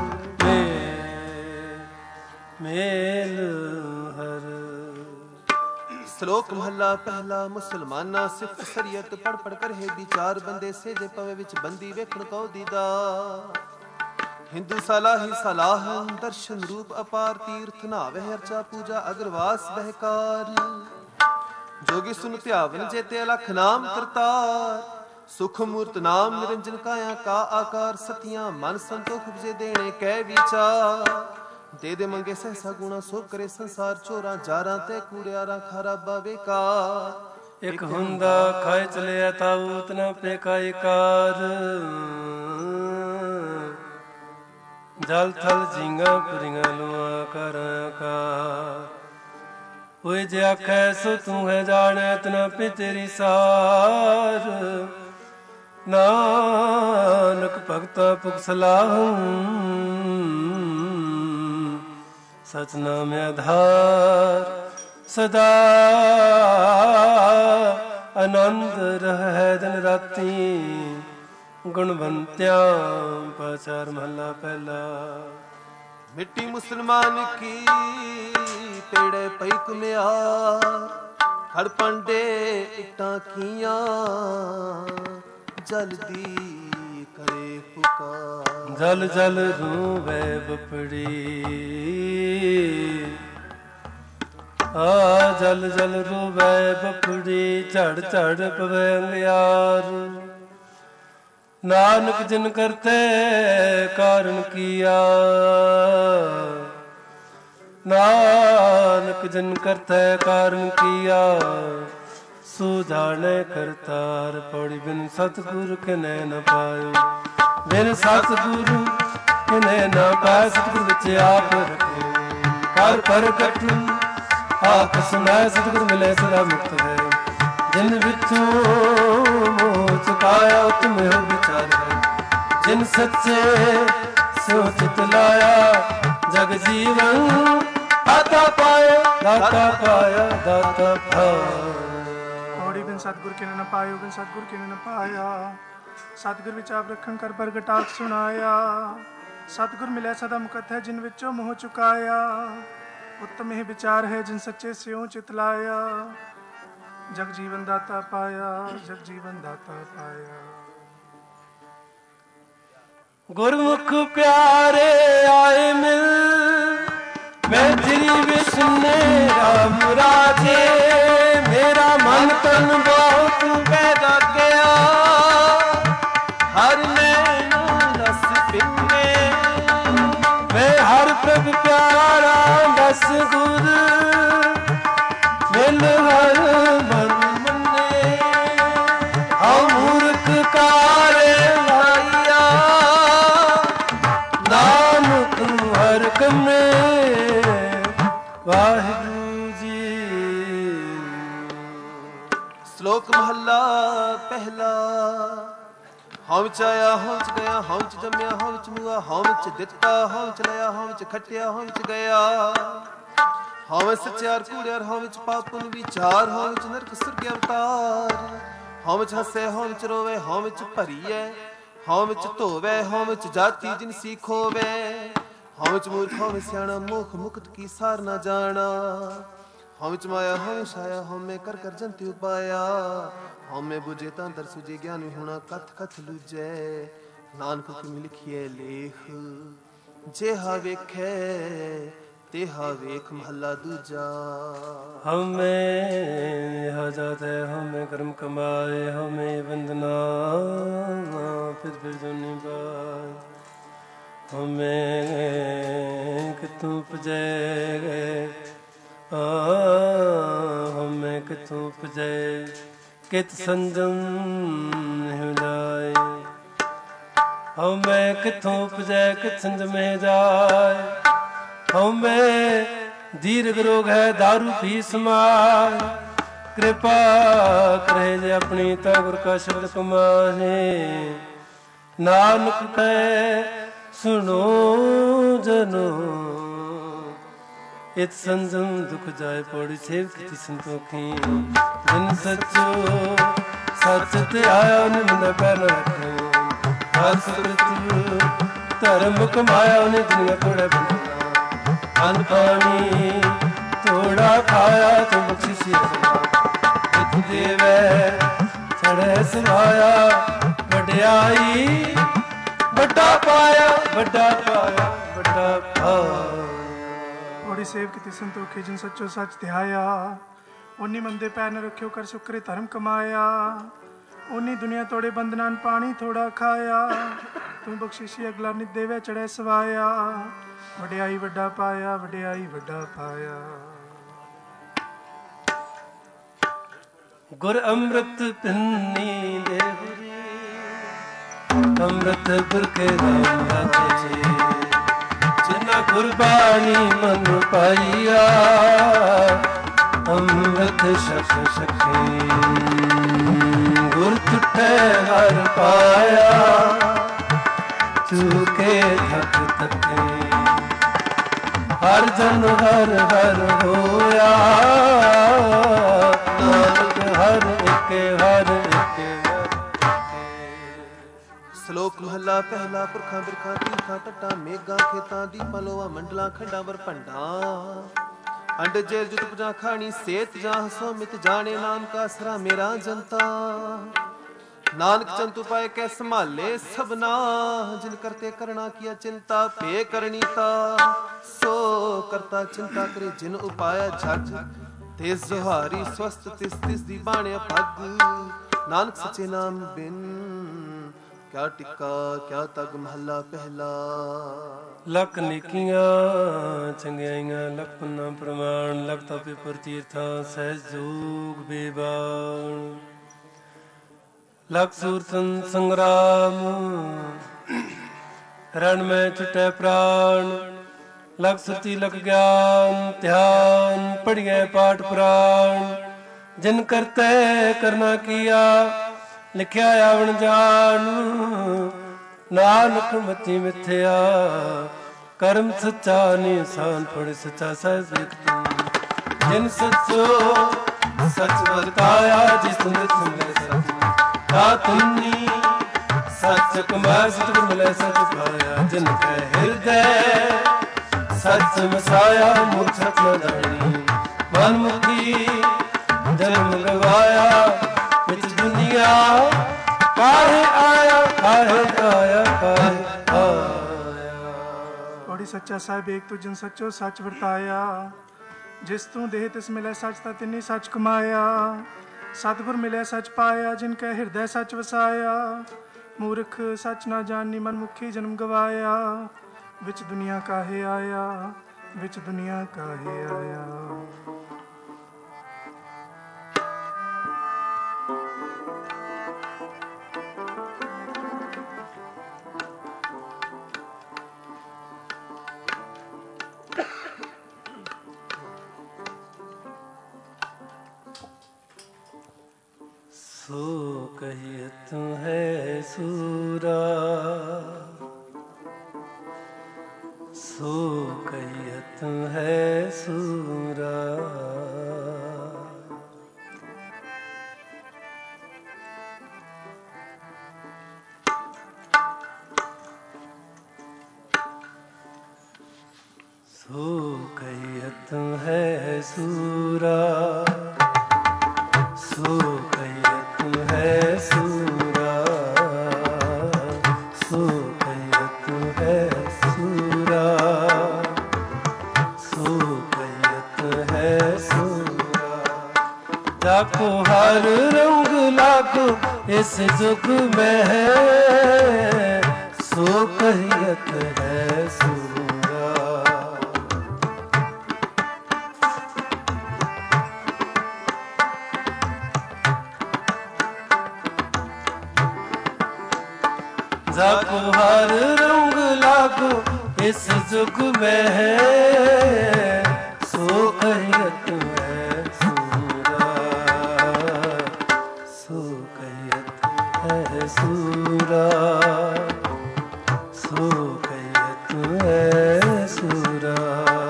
ਮੇਲ ਹਰ। ਸ਼ਲੋਕ ਮਹੱਲਾ ਪਹਿਲਾ। ਮੁਸਲਮਾਨਾ ਸਿਫਤ ਸਰੀਅਤ ਪੜ ਪੜ ਕਰਹਿ ਵਿਚਾਰ, ਬੰਦੇ ਸੇਜੇ ਪਵੇ ਵਿੱਚ ਬੰਦੀ ਵੇਖਣ ਕਉ ਦੀਦਾ। ਹਿੰਦੂ ਸਲਾਹੀ ਸਲਾਹਨ ਦਰਸ਼ਨ ਰੂਪ ਅਪਾਰ, ਤੀਰਥ ਨਾਵਹਿ ਅਰਚਾ ਪੂਜਾ ਅਗਰਵਾਸ ਬਹਿਕਾਰ। ਜੋਗੀ ਸੁਨ ਧਿਆਵਨ ਜੇਤੇ ਅਲਖ ਨਾਮ ਕਰਤਾਰ, ਸੁਖ ਮੂਰਤ ਨਾਮ ਨਿਰੰਜਨ ਕਾਇਆ ਕਾ ਆਕਾਰ। ਸਤਿਆਂ ਮਨ ਸੰਤੋਖ ਉਪਜੇ ਦੇਣੇ ਕੈ ਵਿਚਾਰ, ਦੇ ਦੇ ਮੰਗੇ ਸਹਿਸਾ ਗੁਣਾ ਸੋ ਕਰੇ ਸੰਸਾਰ। ਚੋਰਾਂ ਜਾਰਾਂ ਤੇ ਕੂੜਿਆਰਾਂ ਖਰਾਬਾ ਵੇਕਾਰ। ਇਕ ਹੁੰਦਾ ਖਾਏ ਚਲਿਆ ਤਾਊਤ ਨਾ ਪੇਕਾਈ ਕਾਰ, ਜਲ ਥਲ ਜੀਆਂ ਪੁਰੀਆਂ ਲੁਆ ਕਰਾਂ ਕਾ। ਹੋਏ ਜੇ ਆਖੈ ਸੋ ਤੂੰ ਹੈ ਜਾਣੈ ਤਨਾ ਪੇ ਤੇਰੀ ਸਾਰ। ਨਾਨਕ ਭਗਤਾ ਪੁਗ ਸਲਾਹੂੰ, ਸਚ ਨਾਮ ਆਧਾਰ। ਸਦਾ ਆਨੰਦ ਰਹਿ ਦਿਨ ਰਾਤੀ, ਗੁਣਵੰਤਿਆਂ ਪਾਚਾਰ ਮਹੱਲਾ ਪਹਿਲਾ। ਮਿੱਟੀ ਮੁਸਲਮਾਨ ਕੀ ਪੇੜੇ ਪਈ ਕੁਮਿਆਰ, ਖੜ ਪਾਂਡੇ ਇੱਟਾਂ ਕੀਆਂ ਜਲਦੀ ਕਰੇ ਪੁਕਾਰ। ਜਲ ਜਲ ਰੂਵੇ ਬਪੜੀ, ਆ ਜਲ ਜਲ ਰੂਵੇ ਬਪੜੀ। ਝੜ ਝੜ ਪਵੇ ਅੰਗਿਆਰ, ਨਾਨਕ ਜਿਨ ਕਰਤੇ ਕਾਰਨ ਕੀਆ। ਨਾਨਕ ਜਿਨ ਕਰਤੇ ਕਾਰਨ ਕੀਆ, ਸੋ ਜਾਣੇ ਕਰਤਾਰ। ਪੌੜੀ ਬਿਨ ਸਤਿਗੁਰ ਕਿਨੈ ਨ ਪਾਇਓ, ਬਿਨ ਸਤਿਗੁਰ ਕਿਨੈ ਨ ਪਾਇ। ਸਤਿਗੁਰ ਵਿੱਚ ਆਪ ਰਖੇ ਕਰ ਪ੍ਰਗਟ, ਆਖ ਸੁਣੈ ਸਤਿਗੁਰ ਮਿਲੇ ਸਦਾ ਮੁਕਤ ਹੈ। ਜਿਨ ਵਿਚੋਂ ਮੋਹ ਚੁਕਾਇਆ ਉਤਮ ਹੋ ਵਿਚਾਰ ਹੈ। ਜਿਨ ਸੱਚੇ ਸੋ ਚਿਤ ਲਾਇਆ, ਜਗ ਜੀਵਨ ਦਾਤਾ ਪਾਇਆ, ਦਾਤਾ ਪਾਇਆ, ਦਾਤਾ ਪਾਇਆ। ਪੌੜੀ ਬਿਨ ਸਤਿਗੁਰ ਕਿਨੇ ਨ ਪਾਇਓ, ਬਿਨ ਸਤਿਗੁਰ ਕਿਨੇ ਨ ਪਾਇਆ। ਸਤਿਗੁਰ ਵਿੱਚ ਆਪ ਰੱਖਣ ਕਰ ਪ੍ਰਗਟ ਆਖ ਸੁਣਾਇਆ। ਸਤਿਗੁਰ ਮਿਲਿਆ ਸਦਾ ਮੁਕਤ ਹੈ, ਜਿਨ ਵਿੱਚੋਂ ਮੋਹ ਚੁਕਾਇਆ। ਉੱਤਮ ਇਹ ਵਿਚਾਰ ਹੈ, ਜਿਨ ਸੱਚੇ ਸਿਉ ਚਿਤ ਲਾਇਆ। ਜਗ ਜੀਵਨ ਦਾਤਾ ਪਾਇਆ, ਜਗ ਜੀਵਨ ਦਾਤਾ ਪਾਇਆ। ਗੁਰਮੁਖ ਪਿਆਰੇ ਆਏ ਮਿਲ, ਮੈਂ ਤੇਰੀ ਵਿਸਨੇ ਰਾਮ ਰਾਜੇ। ਮੇਰਾ ਮਨ ਤਨ ਬਹੁਤ ਪੈਦਾ ਗਿਆ, ਹਰ ਨੈਣ ਰਸ ਪੀਨੇ। ਮੈਂ ਹਰ ਪ੍ਰਭ ਪਿਆਰਾ ਦਸ ਗੁਰ, ਮਿਲ ਹਰ ਮਨ ਮੰਨੇ। ਹਉ ਮੂਰਖ ਕਾਰੇ ਲਾਈਆ, ਨਾਨਕ ਹਰ ਕੰਨੇ। ਸ਼ਲੋਕ ਮਹੱਲਾ ਪਹਿਲਾ। ਹਉ ਵਿੱਚ ਆਇਆ ਹਉ ਵਿੱਚ ਗਿਆ, ਹਉ ਵਿੱਚ ਜੰਮਿਆ ਹਉ ਵਿੱਚ ਮੁਆ, ਹਉ ਵਿੱਚ ਦਿੱਤਾ ਹਉ ਵਿੱਚ ਲਿਆ, ਹਉ ਵਿੱਚ ਖੱਟਿਆ ਹਉ ਵਿੱਚ ਗਿਆ। ਹਉ ਵਿੱਚ ਸੱਚਿਆਰ ਕੂੜਿਆਰ, ਹਉ ਵਿੱਚ ਪਾਪ ਪੁੰਨ ਵਿਚਾਰ, ਹਉ ਵਿੱਚ ਨਰਕ ਸੁਰਗ ਅਵਤਾਰ। ਹਉ ਵਿੱਚ ਹੱਸੇ ਹਉ ਵਿੱਚ ਰੋਵੇ, ਹਉ ਵਿੱਚ ਭਰੀਐ ਹਉ ਵਿੱਚ ਧੋਵੈ, ਹਉ ਵਿੱਚ ਜਾਤੀ ਜਿਨਸੀ ਖੋਵੈ। ਹਉ ਵਿੱਚ ਮੂਰਖ ਹਉ ਵਿੱਚ ਸਿਆਣਾ, ਮੁਖ ਮੁਕਤ ਕੀ ਸਾਰ ਨਾ ਜਾਣਾ। ਹਉ ਵਿੱਚ ਮਾਇਆ ਹਉ ਵਿੱਚ ਛਾਇਆ, ਹਉਮੈ ਕਰ ਕਰ ਜੰਤਿ ਉਪਾਇਆ। ਹਉਮੈ ਬੁਝੇ ਤਾਂ ਦਰ ਸੁਝੇ, ਗਿਆਨੀ ਹੋਣਾ ਕਥ ਕਥ ਲੂਜੈ। ਨਾਨਕ ਹੁਕਮੀ ਲਿਖੀਐ ਲੇਖ, ਜੇਹਾ ਵੇਖੈ ਤੇਹਾ ਵੇਖ। ਮਹੱਲਾ ਦੂਜਾ। ਹਉਮੈ ਨਿਹਾ ਜਾਤੈ, ਹਉਮੈ ਕਰਮ ਕਮਾਏ, ਹਉਮੈ ਬੰਧਨਾ ਫਿਰ ਜੁਨੀ ਪਾਏ। ਹਉਮੈ ਕਿਤੋਂ ਉਪਜੈ, ਹਉਮੈ ਕਿਤੋਂ ਉਪਜੈ, ਕਿਤ ਸੰਜਮ ਨਿਹੁ ਲਾਏ। ਹਉਮੈ ਕਿੱਥੋਂ ਉਪਜੈ, ਕਿਤ ਸੰਜਮੈ ਜਾਏ। ਹਉਮੈ ਦੀਰਘ ਰੋਗ ਹੈ, ਦਾਰੂ ਪੀ ਸਮਾਏ। ਕਿਰਪਾ ਕਰੇ ਜੇ ਆਪਣੀ, ਤਾ ਗੁਰ ਕਾ ਸ਼ਬਦ ਕਮਾਹੇ। ਨਾਨਕ ਕਹੈ ਸੁਣੋ ਜਨੋ, ਇਤ ਸੰਜਮ ਦੁਖ ਜਾਏ। ਪੌੜੀ ਸੇਵ ਕੀਤੀ ਸੰਤੋਖੀ, ਜਿਨ ਸੱਚੋ ਸੱਚ ਤੇ ਆਇਆ, ਨਿਮਨ ਪੈ ਨ ਰੱਖੋ। ਹਰ ਸੁਕ੍ਰਿਤ ਧਰਮ ਕਮਾਇਆ, ਉਹਨੇ ਦੁਨੀਆ ਕੋੜੇ ਬੰਦਨਾ। ਅੰਨ ਪਾਣੀ ਥੋੜਾ ਖਾਇਆ, ਤੂੰ ਬਖਸ਼ਿਸ਼ ਇਤ ਦੇਵੈ ਛੜੇ ਸਮਾਇਆ। ਵਡਿਆਈ ਵੱਡਾ ਪਾਇਆ, ਵੱਡਾ ਪਾਇਆ, ਵੱਡਾ ਪਾਇਆ। ਬੜੀ ਸੇਵ ਕੀਤੀ ਸੰਤੋਖੀ, ਜਿਨ ਸੱਚੋ ਸੱਚ ਧਿਆਇਆ। ਉਨੀ ਮੰਦੇ ਪੈਰ ਨ ਰੱਖਿਓ, ਕਰ ਸ਼ੁਕਰੇ ਧਰਮ ਕਮਾਇਆ। ਉਨੀ ਦੁਨੀਆ ਤੋੜੇ ਬੰਧਨਾਂ, ਪਾਣੀ ਥੋੜਾ ਖਾਇਆ। ਤੂੰ ਬਖਸ਼ਿਸ਼ੀ ਅਗਲਾ ਨਿਤ ਦੇਵੇ ਚੜ੍ਹੈ ਸਵਾਇਆ। ਵਡਿਆਈ ਵੱਡਾ ਪਾਇਆ, ਵਡਿਆਈ ਵੱਡਾ ਪਾਇਆ। ਗੁਰ ਅੰਮ੍ਰਿਤ ਪਿੰਨੀ ਦੇਹੁਰੀ, ਅੰਮ੍ਰਿਤ ਗੁਰ ਕੇ ਨਾਮ ਰਾਜੇ। ਜਿਨਾ ਗੁਰਬਾਣੀ ਮਨ ਪਾਈਆ, ਅੰਮ੍ਰਿਤ ਛਕ ਛਕੇ। ਗੁਰ ਤੁਠੈ ਹਰ ਪਾਇਆ, ਚੂਕੇ ਥਕ ਥਕੇ। ਹਰ ਜਨ ਹਰ ਹਰ ਹੋਇਆ, ਨਾਨਕ ਹਰ ਇੱਕ ਹਰ ਇੱਕ। ਸ਼ਲੋਕ ਮਹੱਲਾ ਪਹਿਲਾ। ਪੁਰਖਾਂ ਬਿਰਖਾਂ ਤੀਰਥਾਂ ਤੱਟਾਂ, ਮੇਘਾਂ ਖੇਤਾਂ ਦੀਪਾਂ ਲੋਆਂ ਮੰਡਲਾਂ ਖੰਡਾਂ ਵਰ ਭੰਡਾਂ। ਅੰਡ ਜੇਰ ਜੁਤ ਪੁਜਾ ਖਾਣੀ, ਸੇਤ ਜਾਂ ਹਸੋ ਮਿਤ ਜਾਣੇ। ਨਾਨਕ ਆਸਰਾ ਮੇਰਾ ਜਨਤਾ, ਨਾਨਕ ਚੰਤੂ ਪਾਏ ਕੈ ਸੰਭਾਲੇ ਸਭਨਾ। ਜਿਨ ਕਰਤੇ ਕਰਣਾ ਕੀਆ ਚਿੰਤਾ, ਭੇ ਕਰਣੀ ਤਾ ਸੋ ਕਰਤਾ ਚਿੰਤਾ ਕਰੇ। ਜਿਨ ਉਪਾਇਆ ਜਗ ਤਿਸ ਜੁਹਾਰੀ, ਸਵਸਤ ਤਿਸ ਤਿਸ ਦੀ ਬਾਣਿਆ ਪੱਗ। ਨਾਨਕ ਸੱਚੇ ਨਾਮ ਬਿਨ ਕਿਆ ਟਿੱਕਾ ਕਿਆ ਤਗ। ਮਹੱਲਾ ਪਹਿਲਾ। ਲੱਖ ਨੇਕੀਆਂ ਚੰਗਿਆਈਆਂ, ਲੱਖ ਪੁੰਨਾ ਪ੍ਰਮਾਣ। ਲੱਖ ਤਪੇ ਪਰ ਤੀਰਥਾਂ, ਸਹਿਜ ਜੋਗ ਬੇਬਾਨ। ਲੱਖ ਸੂਰਤਨ ਸੰਗਰਾਮ, ਰਣ ਮੈਂ ਛੁਟੈ ਪ੍ਰਾਣ। ਲੱਖ ਸੁਰਤੀ ਲੱਖ ਗਿਆਨ, ਧਿਆਨ ਪੜ੍ਹੀਐ ਪਾਠ ਪੁਰਾਣ। ਜਿਨ ਕਰਤੈ ਕਰਨਾ ਕੀਆ, ਲਿਖਿਆ ਆਵਣ ਜਾਣ। ਨਾਨਕ ਮਤੀ ਮਿਥਿਆ, ਕਰਮ ਸੱਚਾ ਨਿਸ਼ਾਨ। ਪੜ੍ਹ ਸੱਚਾ ਸਾਹਿਬ ਏਕ ਤੂੰ। ਜਿਨ ਸੱਚੋ ਸੱਚ ਵਰਤਾਇਆ, ਜਿਸ ਨਿਤ ਮਿਲੇ ਸੱਚ ਤਾ ਤੁਨੀ। ਸੱਚ ਕਮਾਇਆ ਸਤਿਗੁਰ ਮਿਲੇ ਸੱਚ ਪਾਇਆ। ਜਿਨ ਕੈ ਹਿਰਦੈ ਸੱਚ ਮਸਾਇਆ, ਮੁਖ ਸੱਚ ਨ ਜਾਣੀ। ਮਨ ਮੁਖੀ ਜਨਮ ਗਵਾਇਆ, ਵਿੱਚ ਦੁਨੀਆ ਕਾਹੇ ਆਇਆ, ਕਾਹੇ ਆਇਆ, ਕਾਹੇ ਆਇਆ। ਬੜੀ ਸੱਚਾ ਸਾਹਿਬ ਏਕ ਤੂੰ, ਜਿਨ ਸੱਚੋ ਸੱਚ ਵਰਤਾਇਆ। ਜਿਸ ਤੂੰ ਦੇਹ ਤਿਸ ਮਿਲੇ ਸੱਚ, ਤਾ ਤਿਨੀ ਸੱਚ ਕਮਾਇਆ। ਸਤਿਗੁਰ ਮਿਲਿਆ ਸੱਚ ਪਾਇਆ, ਜਿਨ ਕੈ ਹਿਰਦੈ ਸੱਚ ਵਸਾਇਆ। ਮੂਰਖ ਸੱਚ ਨਾ ਜਾਣੀ, ਮਨ ਮੁਖੀ ਜਨਮ ਗਵਾਇਆ। ਵਿੱਚ ਦੁਨੀਆ ਕਾਹੇ ਆਇਆ, ਵਿੱਚ ਦੁਨੀਆ ਕਾਹੇ ਆਇਆ। सो कहियत है सूरा, सो कहियत है सूरा। सो कहियत है सूरा, सो कहियत है सूरा, सो कहियत है सूरा, सो कहियत है सूरा। जाको हर रंग लागो इस जुग में है, सो कहियत है सूरा। जाको हर रंग लागो इस जुग में है, सो कहियत है सूरा, सो कहियत है सूरा, सो कहियत है सूरा,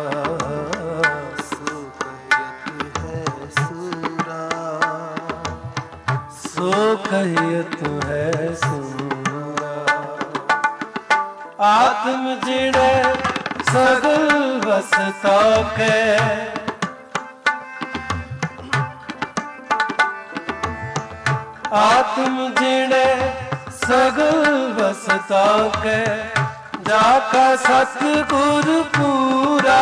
सो कहियत है सूरा, सो कहियत है सूरा। आत्म जिणे सगल वसता के, आत्म जिणे सगल वसता के, जाका सतगुर पूरा,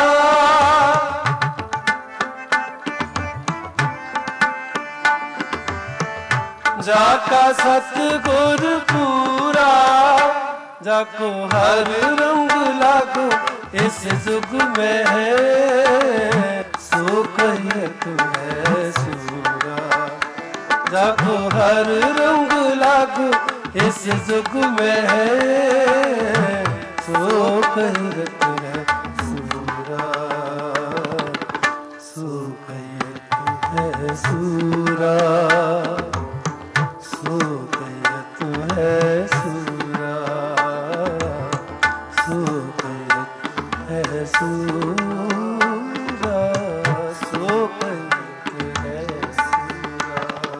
जाका सतगुर पूरा। जाको हर रंग लागो इस जुग में है, सो कहियत है सूरा। जाको हर रंग लागो इस जुग में है, सो कहियत है सूरा, सो कहियत है सूरा, सो कहियत है सूरा, सो कहियत है सूरा, सो कहियत है सूरा।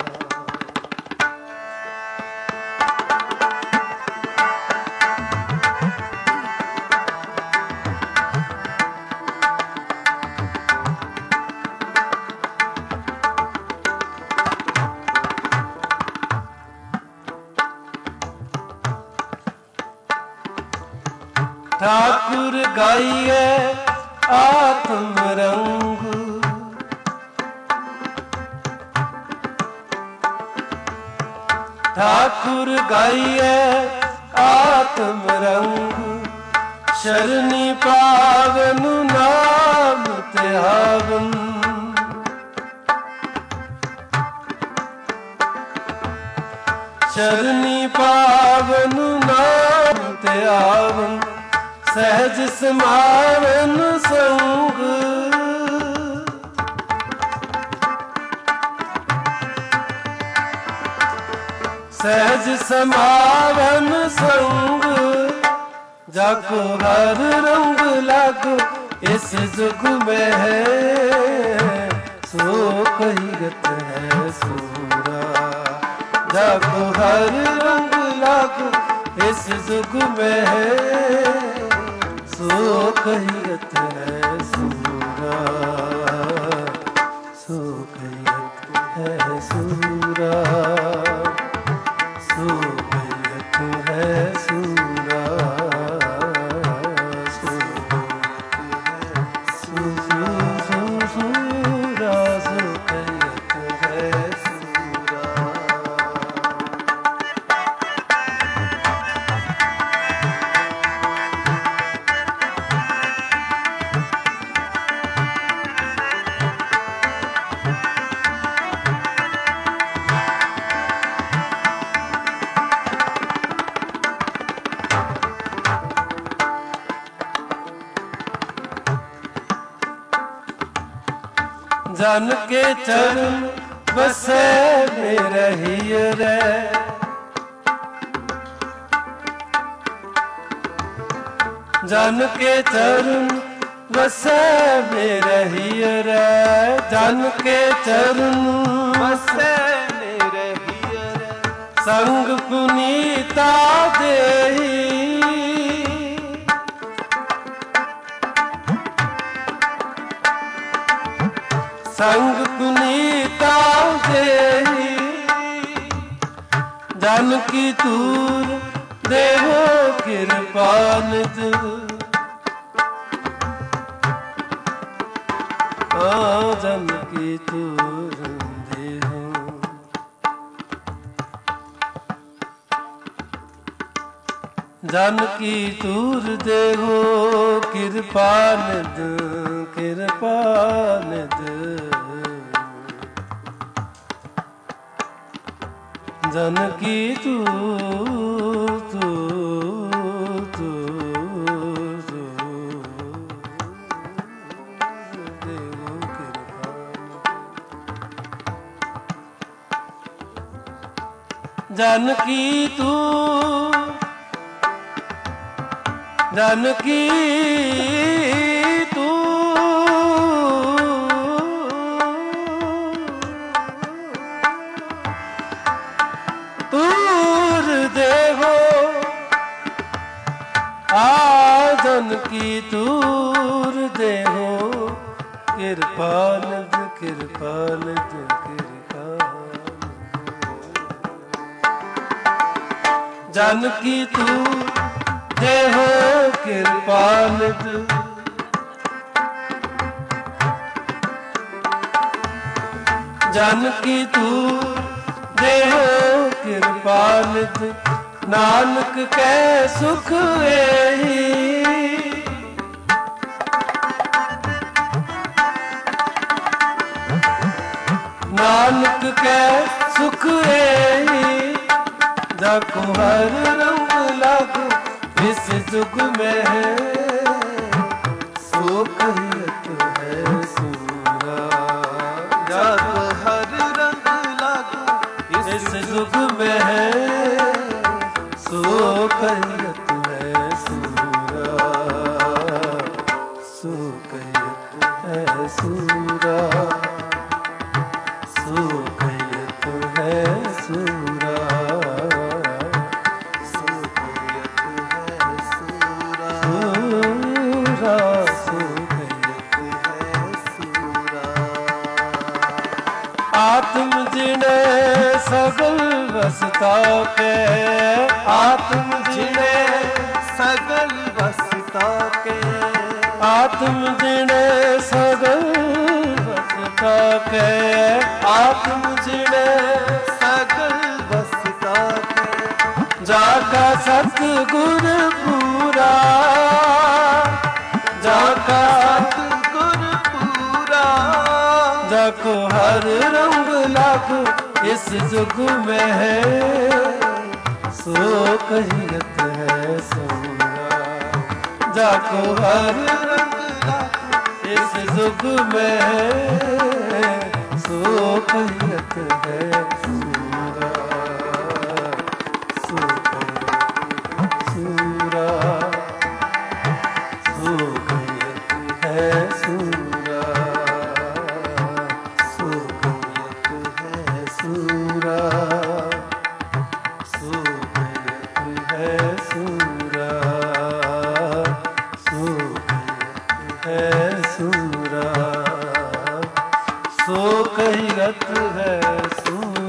ठाकुर गाइए आत्म रंग, ठाकुर गाइए आत्म रंग। शरणी पावन नाम त्यावन, शरणी पावन नाम त्यावन। सहज समावन संग, सहज समावन संग। जाको हर रंग लागो इस जुग में है, सो कहियत है सूरा। जाको हर रंग लागो इस जुग में है, सो कहियत है सूरा, सो कहियत है सूरा, सो कहियत है सूरा, सो सूरा, सो कहियत है सूरा। जन के चरण बसे मेरे हियरे। जन के चरण बसे मेरे हियरे। जन के चरण बसे मेरे हियरे। संग पुनीता देही। संग पुनीता देही। जानकी तूर देहो कृपानिध। जानकी तूर देहो। जानकी तूर देहो कृपानिध। कृपानिध। जानकी तू तू तू तू देवो कृपा। जानकी तू जानकी तू तूर देहो। जानकी तूर देहो कृपानिध। कृपानिध। कृपानिध। जानकी तू देहो कृपानिध। जानकी तू देहो कृपानिध। नानक कै सुख एही। नानक कै सुख एही। जाको हर रंग लागू इस जुग में है। सो कहियत है सूरा। जाको हर रंग लागू इस जुग में है। सो कहियत है सूरा। सो कहियत है सूरा। सो कहियत है सूरा। आत्म जिने सगल वसता के। आत्म जिने सगल वसता के। आत्म जिने सगल वसता के। आत्म जिने सगल वसता के। जाका सतगुर पूरा। जाका सतगुर पूरा। जाको हर रंग लागू इस जुग में है। सो कहियत है सूरा। जाको हर रंग लागू इस जुग में है। सो कहियत है सूरा। सो कहियत सूरा। सो कहियत है सूरा। सो कहियत है सूरा। सो कहियत है सूरा। सो कहियत है सूरा। सो कहियत है सूरा।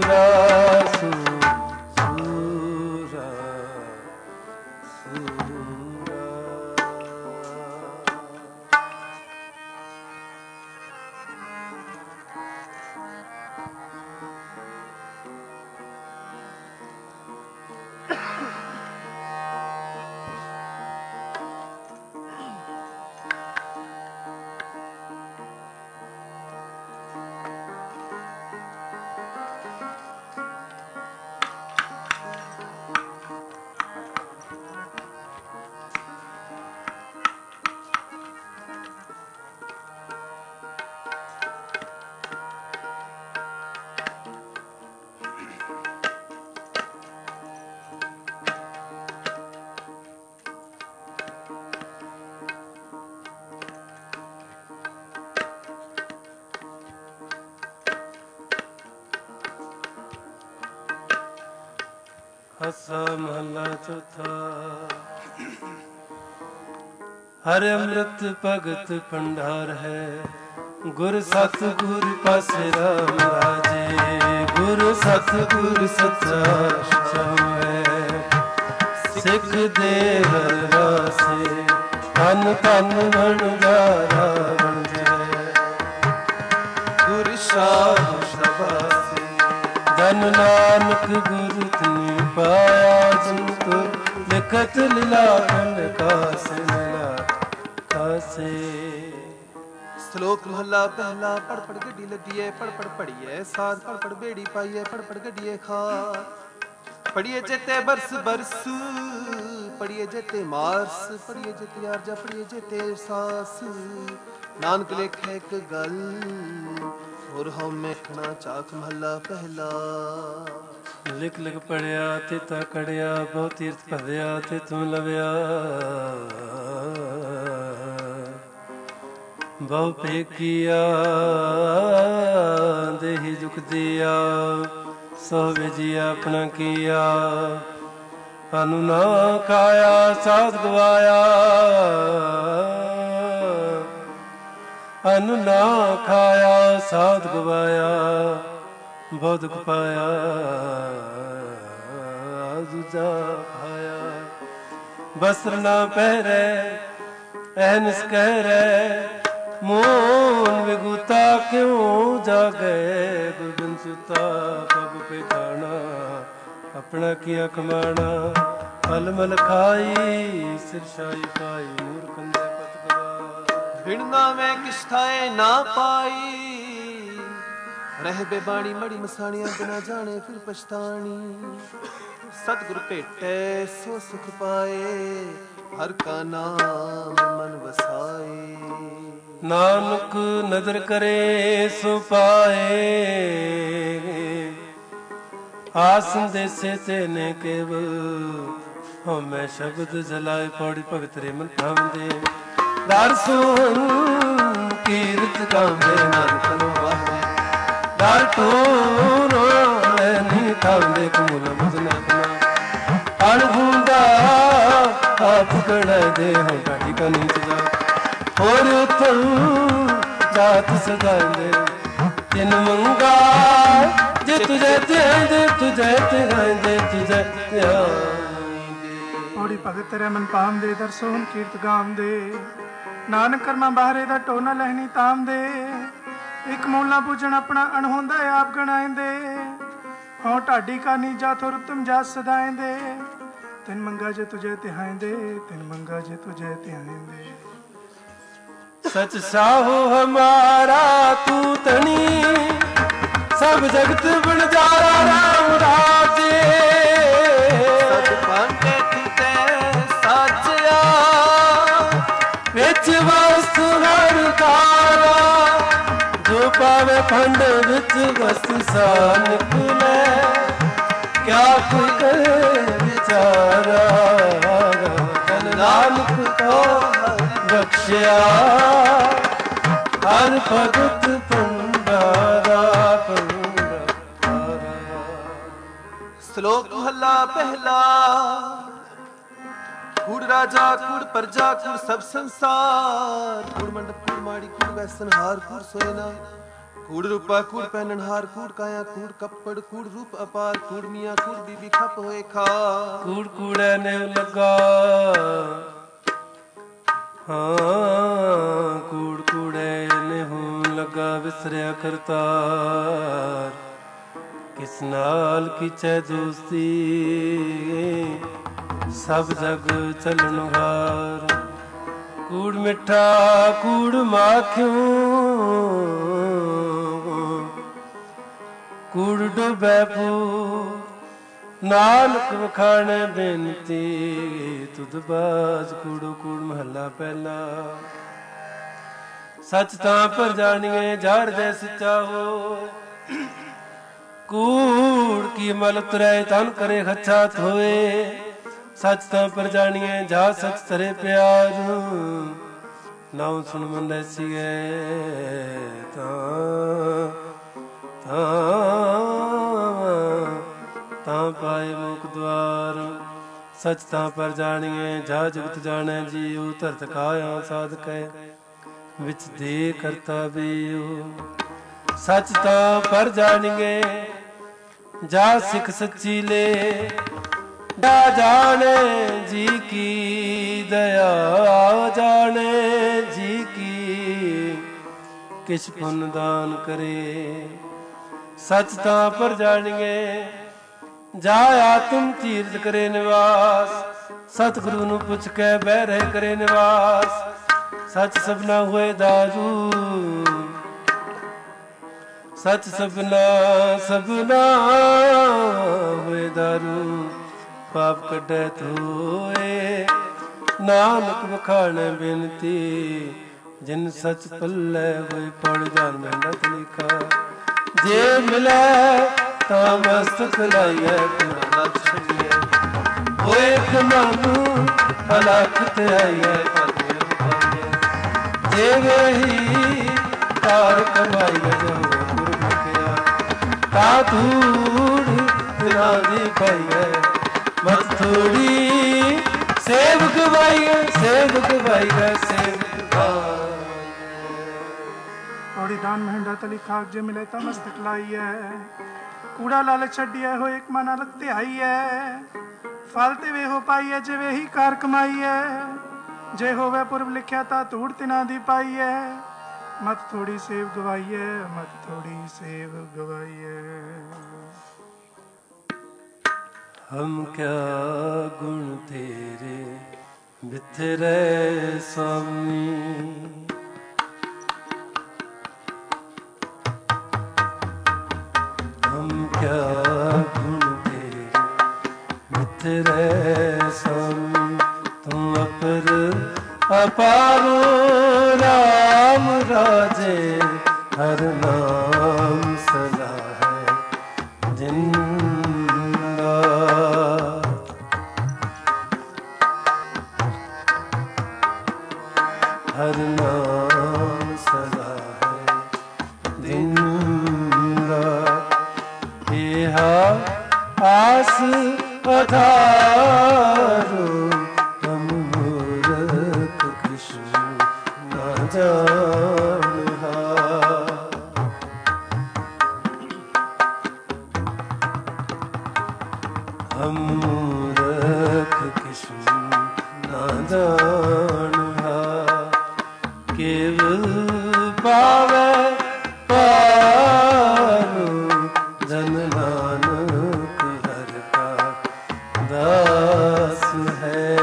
ਆਸਾ ਮਹਲਾ ਚੌਥਾ। ਹਰ ਅੰਮ੍ਰਿਤ ਭਗਤ ਭੰਡਾਰ ਹੈ, ਗੁਰ ਸਤਿਗੁਰ ਪਾਸੇ ਰਾਮ ਰਾਜੇ। ਗੁਰ ਸਤਿਗੁਰ ਸੱਚਾ ਹੈ, ਸਿੱਖ ਦੇ ਹਰ ਰਾਸੇ। ਧਨ ਧਨ ਵਣਜਾਰਾ ਬਣ ਜਾਏ, ਗੁਰ ਸ਼ਾਹ ਸ਼ਬਾਸੇ। ਜਨ ਨਾਨਕ ਗੁਰ ਤਨੀ ਪਾਇਆ, ਜਿਨ ਤੁਰ ਲਿਖਤ ਲੀਲਾ ਖੰਡ ਕਾਸੇ ਲੀਲਾ ਕਾਸੇ। ਸ਼ਲੋਕ ਮਹਲਾ ਪਹਿਲਾ। ਪੜ ਪੜ ਗੱਡੀ ਲੱਦੀਏ, ਪੜ ਪੜ ਪੜੀਏ ਸਾਧ। ਪੜ ਪੜ ਬੇੜੀ ਪਾਈਏ, ਪੜ ਪੜ ਗੱਡੀਏ ਖਾਰ। ਪੜੀਏ ਜੇਤੇ ਬਰਸ ਬਰਸ, ਪੜੀਏ ਜੇਤੇ ਮਾਰਸ। ਪੜੀਏ ਜੇਤੇ ਆਰਜਾ, ਪੜੀਏ ਜੇਤੇ ਸਾਸ। ਨਾਨਕ ਲੇਖੇ ਇੱਕ ਗੱਲ, ਹੋਰ ਹਉ ਮੇਖਣਾ ਚਾਖ ਮਹਲਾ ਪਹਿਲਾ। ਲਿਖ ਲਿਖ ਪੜਿਆ ਤੇ ਤਾ ਕੜਿਆ, ਬਹੁ ਤੀਰਥ ਭਰਿਆ ਤੇ ਤੂੰ ਲਵਿਆ। ਬਹੁ ਪੇਕੀਆ ਦੇਹੀ ਜੁਗਦੀਆ, ਸੋ ਵਿਜਿਆ ਆਪਣਾ ਕੀਆ। ਅਨੁ ਨਾ ਖਾਇਆ ਸਾਧ ਗਵਾਇਆ, ਅਨੁ ਨਾ ਖਾਇਆ ਸਾਧ ਗਵਾਇਆ। ਬਹੁ ਦੁਖ ਪਾਇਆ ਦੂਜਾ ਖਾਇਆ। ਬਸਰ ਨਾ ਪਹਿਰੈ ਐਨਸ ਕਹਿਰੈ, ਮੋਨ ਵਿਗੂਤਾ ਕਿਉਂ ਜਾਗੈ। ਗੁਰਬਿੰਦ ਸੁਤਾ ਪਗ ਪਹਿਚਾਣਾ, ਆਪਣਾ ਕੀਆ ਕਮਾਣਾ। ਫਲ ਮਲ ਖਾਈ ਸਿਰਸ਼ਾਈ ਪਾਈ, ਮੂਰਖੰ ਦੇ ਪਤ ਗਵਾ। ਬਿਨ ਨਾਵੇਂ ਕਿਛ ਥਾਏ ਨਾ ਪਾਈ, ਰਹਿ ਬੇਬਾਣੀ ਮੜੀ ਮਸਾਣੀਆਂ। ਬਿਨਾ ਜਾਣੇ ਫਿਰ ਪਛਤਾਣੀ, ਸਤਿਗੁਰ ਭੇਟੈ ਸੋ ਸੁਖ ਪਾਏ। ਹਰ ਕਾ ਨਾਮ ਮਨ ਵਸਾਏ। ਨਾਨਕ ਨਦਰ ਕਰੇ ਸੋ ਪਾਏ, ਆਸਨ ਦੇਸੇ ਤੇ ਨੇ ਕੇਵਲ। ਹਉਮੈ ਸ਼ਬਦ ਜਲਾਏ, ਪੌੜੀ ਭਗਤ ਰੇ ਮਨ ਭਾਵਦੇ। ਦਰ ਸੁਣ ਕੀਰਤ ਗਾਵੇ, ਨਾਨਕ ਨੂੰ ਵਾਹੇ। ਦਰ ਟੂਰੋ ਲੈਨੀ ਖਾਂਦੇ, ਕਮੂਲ ਬਜਨ ਆਪਣਾ। ਅਣਹੁੰਦਾ ਆਪ ਕੜੈ ਦੇ, ਹਉ ਢਾਡੀ ਕਾ ਨੀਚ ਜਾ। ਹੋਰ ਉਥੋਂ ਜਾਤ ਸਦਾਂਦੇ, ਤਿਨ ਮੰਗਾ ਜੇ ਤੁਝੇ ਧਿਆਂਦੇ। ਤੁਝੇ ਧਿਆਂਦੇ, ਤੁਝੇ ਧਿਆਂਦੇ। ਔੜੀ ਭਗਤ ਤੇਰੇ ਮਨ ਪਾਵਦੇ, ਦਰਸੋਨ ਕੀਰਤ ਗਾਵਦੇ। ਨਾਨਕ ਕਰਮਾਂ ਬਾਹਰੇ ਦਾ ਟੋਨਾ ਲਹਿਣੀ ਤਾਮਦੇ। ਇੱਕ ਮੂਲਾ ਪੂਜਣ ਆਪਣਾ ਅਣਹੋਂਦਾ ਆਪ ਗਣਾਇਂਦੇ। ਹਉ ਢਾਡੀ ਕਾ ਨੀਜਾ ਥੁਰ ਤੁਮ ਜਾ ਸਦਾਇਂਦੇ। ਤਿਨ ਮੰਗਾ ਜੇ ਤੁਝੇ ਧਿਆਇਂਦੇ, ਤਿਨ ਮੰਗਾ ਜੇ ਤੁਝੇ ਧਿਆਇਂਦੇ। सच साहू हमारा तू तनी, सब जगत बनजारा राम राजे। सच पांडे तुते साचिया, विच वस्तु हर तारा। जो पावे फंड विच वस्तु सा निकले, क्या कोई करे विचारा। नानक को बख्शिया हर भगत ਭੰਡਾਰਾ ਭੰਡਾਰਾ। ਸ਼ਲੋਕ ਮਹਲਾ ਪਹਿਲਾ। ਕੂੜ ਰਾਜਾ ਕੂੜ ਪਰਜਾ ਕੂੜ ਸਭ ਸੰਸਾਰ। ਕੂੜ ਮੰਡਪ ਕੂੜ ਮਾੜੀ ਕੂੜ ਵੈਸਨਹਾਰ ਕੂੜ ਸੋਇਨਾ। ਕੂੜ ਰੂਪਾ ਕੂੜ ਪਹਿਨਣਹਾਰ ਕੂੜ ਕਾਇਆ ਕੂੜ ਕੱਪੜ ਕੂੜ ਰੂਪ ਅਪਾਰ। ਕੂੜ ਮੀਆਂ ਕੂੜ ਬੀਬੀ ਖਪ ਹੋਏ ਖਾ। ਕੂੜ ਕੂੜੈ ਨੇ ਲੱਗਾ, ਹਾਂ ਕੂੜ ਕੂੜੇ ਨੇ ਹੋਂ ਲੱਗਾ। ਵਿਸਰਿਆ ਕਰਤਾਰ, ਕਿਸ ਨਾਲ ਕੀਚੈ ਦੋਸਤੀ। ਸਭ ਜਗ ਚਲਣ ਹਾਰ। ਕੂੜ ਮਿੱਠਾ ਕੂੜ ਮਾਖਿਓ, ਕੂੜ ਡੁਬੈ ਪੂ। ਨਾਨਕ ਵਖਾਣੈ ਬੇਨਤੀ, ਤੁਧ ਬਾਜ ਕੂੜੋ ਕੂੜ ਮਹੱਲਾ ਪਹਿਲਾ। ਸੱਚ ਤਾਂ ਪਰ ਜਾਣੀਏ ਜਾਰ ਜੈ ਸੱਚਾ ਹੋ। ਕੂੜ ਕੀ ਮਲ ਉਤਰੈ ਤਨ ਕਰੇ ਖੱਛਾ ਧੋਏ। ਸੱਚ ਤਾਂ ਪਰ ਜਾਣੀਏ ਜਾ ਸੱਚ ਤਰੇ ਪਿਆਰ। ਨਾਉ ਸੁਣ ਮਨ ਰਸੀਏ ਤਾਂ ਤਾਂ ਪਾਏ ਮੁਖ ਦੁਆਰ। ਸਚ ਤਾਂ ਪਰ ਜਾਣੀਏ ਜਾ ਜਗਤ ਜਾਣੈ ਜੀਉ। ਧਰਤ ਕਾਇਆ ਸਾਧਕੈ ਵਿੱਚ ਦੇ ਕਰਤਾ ਬੀਉ। ਸਚ ਤਾਂ ਪਰ ਜਾਣੀਏ ਜਾ ਸਿੱਖ ਸੱਚੀ ਲੈ। ਜਾ ਜਾਣੇ ਜੀ ਕੀ ਦਇਆ ਜਾਣੇ ਜੀ ਕੀ ਕਿਛ ਪੁੰਨ ਦਾਨ ਕਰੇ। ਸਚ ਤਾਂ ਪਰ ਜਾਣੀਏ ਜਾ ਆਤਮ ਤੀਰਥ ਕਰੇ ਨਿਵਾਸ। ਸਤਿਗੁਰੂ ਨੂੰ ਪੁੱਛ ਕੇ ਬਹਿ ਰਹਿ ਕਰੇ ਨਿਵਾਸ। ਸਚ ਸਭਨਾ ਹੋਏ ਦਾਰੂ ਸਚ ਸਭਨਾ ਹੋਏ ਦਾਰੂ। ਪਾਪ ਕੱਢੈ ਧੋਏ ਨਾਨਕ ਵਖਾਣੈ ਬੇਨਤੀ। ਜਿਨ ਸਚ ਪੱਲੇ ਹੋਏ ਪੜ ਜਾਨ ਮਿਹਨਤ ਲਿਖਾ। ਜੇ ਮਿਲੈ ਤਾਂ ਮਸਤਕ ਲਾਈਐ ਕਿਨਾ ਲਖ ਛੱਡੀਐ। ਹੋਏ ਖਨਾਨੂੰ ਅਲਖ ਤੇ ਆਈਐ ਭਾਗਿ ਪਾਈਐ। ਜੇ ਵੇਹੀ ਕਾਰ ਕਮਾਈਐ ਜੋ ਗੁਰ ਮੁਖਿਆ। ਤਾ ਧੂੜ ਤਿਨਾ ਦੀ ਪਾਈਐ ਮਤ ਥੋੜੀ। ਸੇਵ ਗਵਾਈਐ ਸੇਵ ਗਵਾਈਐ ਸੇਵ ਗਵਾਈਐ। ਔੜੀ ਦਾਨ ਮਹਿੰਡਾ ਤਲੀ ਖਾਕ ਜੇ ਮਿਲੇ ਤਾਂ ਮਸਤਕ ਲਾਈਐ। ਕੂੜਾ ਲਾਲਚ ਛੱਡੀਐ ਹੋਏ ਇੱਕ ਮਨ ਅਲਗ ਧਿਆਈਐ। ਫਲ ਤੇ ਵੇਹੋ ਪਾਈਐ ਜੇ ਵੇਹੀ ਕਾਰ ਕਮਾਈਐ। ਜੇ ਹੋਵੇ ਪੁਰਬ ਲਿਖਿਆ ਤਾਂ ਧੂੜ ਤਿਨਾ ਦੀ ਪਾਈਐ। ਮਤ ਥੋੜੀ ਸੇਵ ਗਵਾਈਐ ਮਤ ਥੋੜੀ ਸੇਵ ਗਵਾਈਐ। ਹਮ ਕਿਆ ਗੁਣ ਤੇਰੇ ਬਿਥਰੇ ਸਾਮੀ। ਹਮ ਕਿਆ ਗੁਣ ਤੇਰੇ ਬਿਥਰੇ ਸਾਮੀ। ਤੂੰ ਅਪਰ ਅਪਾਰੋ ਰਾਮ ਰਾਜੇ। ਹਰ ਨਾਮ ਸਲਾਹੈ ਜਿਨ ਹਰ ਨਾਮ ਸਲਾਹੈ ਦਿਨ ਰਾਤ। ਏਹਾ ਆਸ ਅਧਾਰੋ ਹਮ ਮੂਰਖ ਕਿਛੁ ਨਾ ਜਾਣਿਹਾ। ਹਮ ਮੂਰਖ ਕਿਛੁ ਨਾ ਜਾਣਿਹਾ। ਕੇਵਲ ਪਾਵੈ ਪਾਰੋ ਜਨ ਨਾਨਕ ਹਰਿ ਕਾ ਦਾਸ ਹੈ।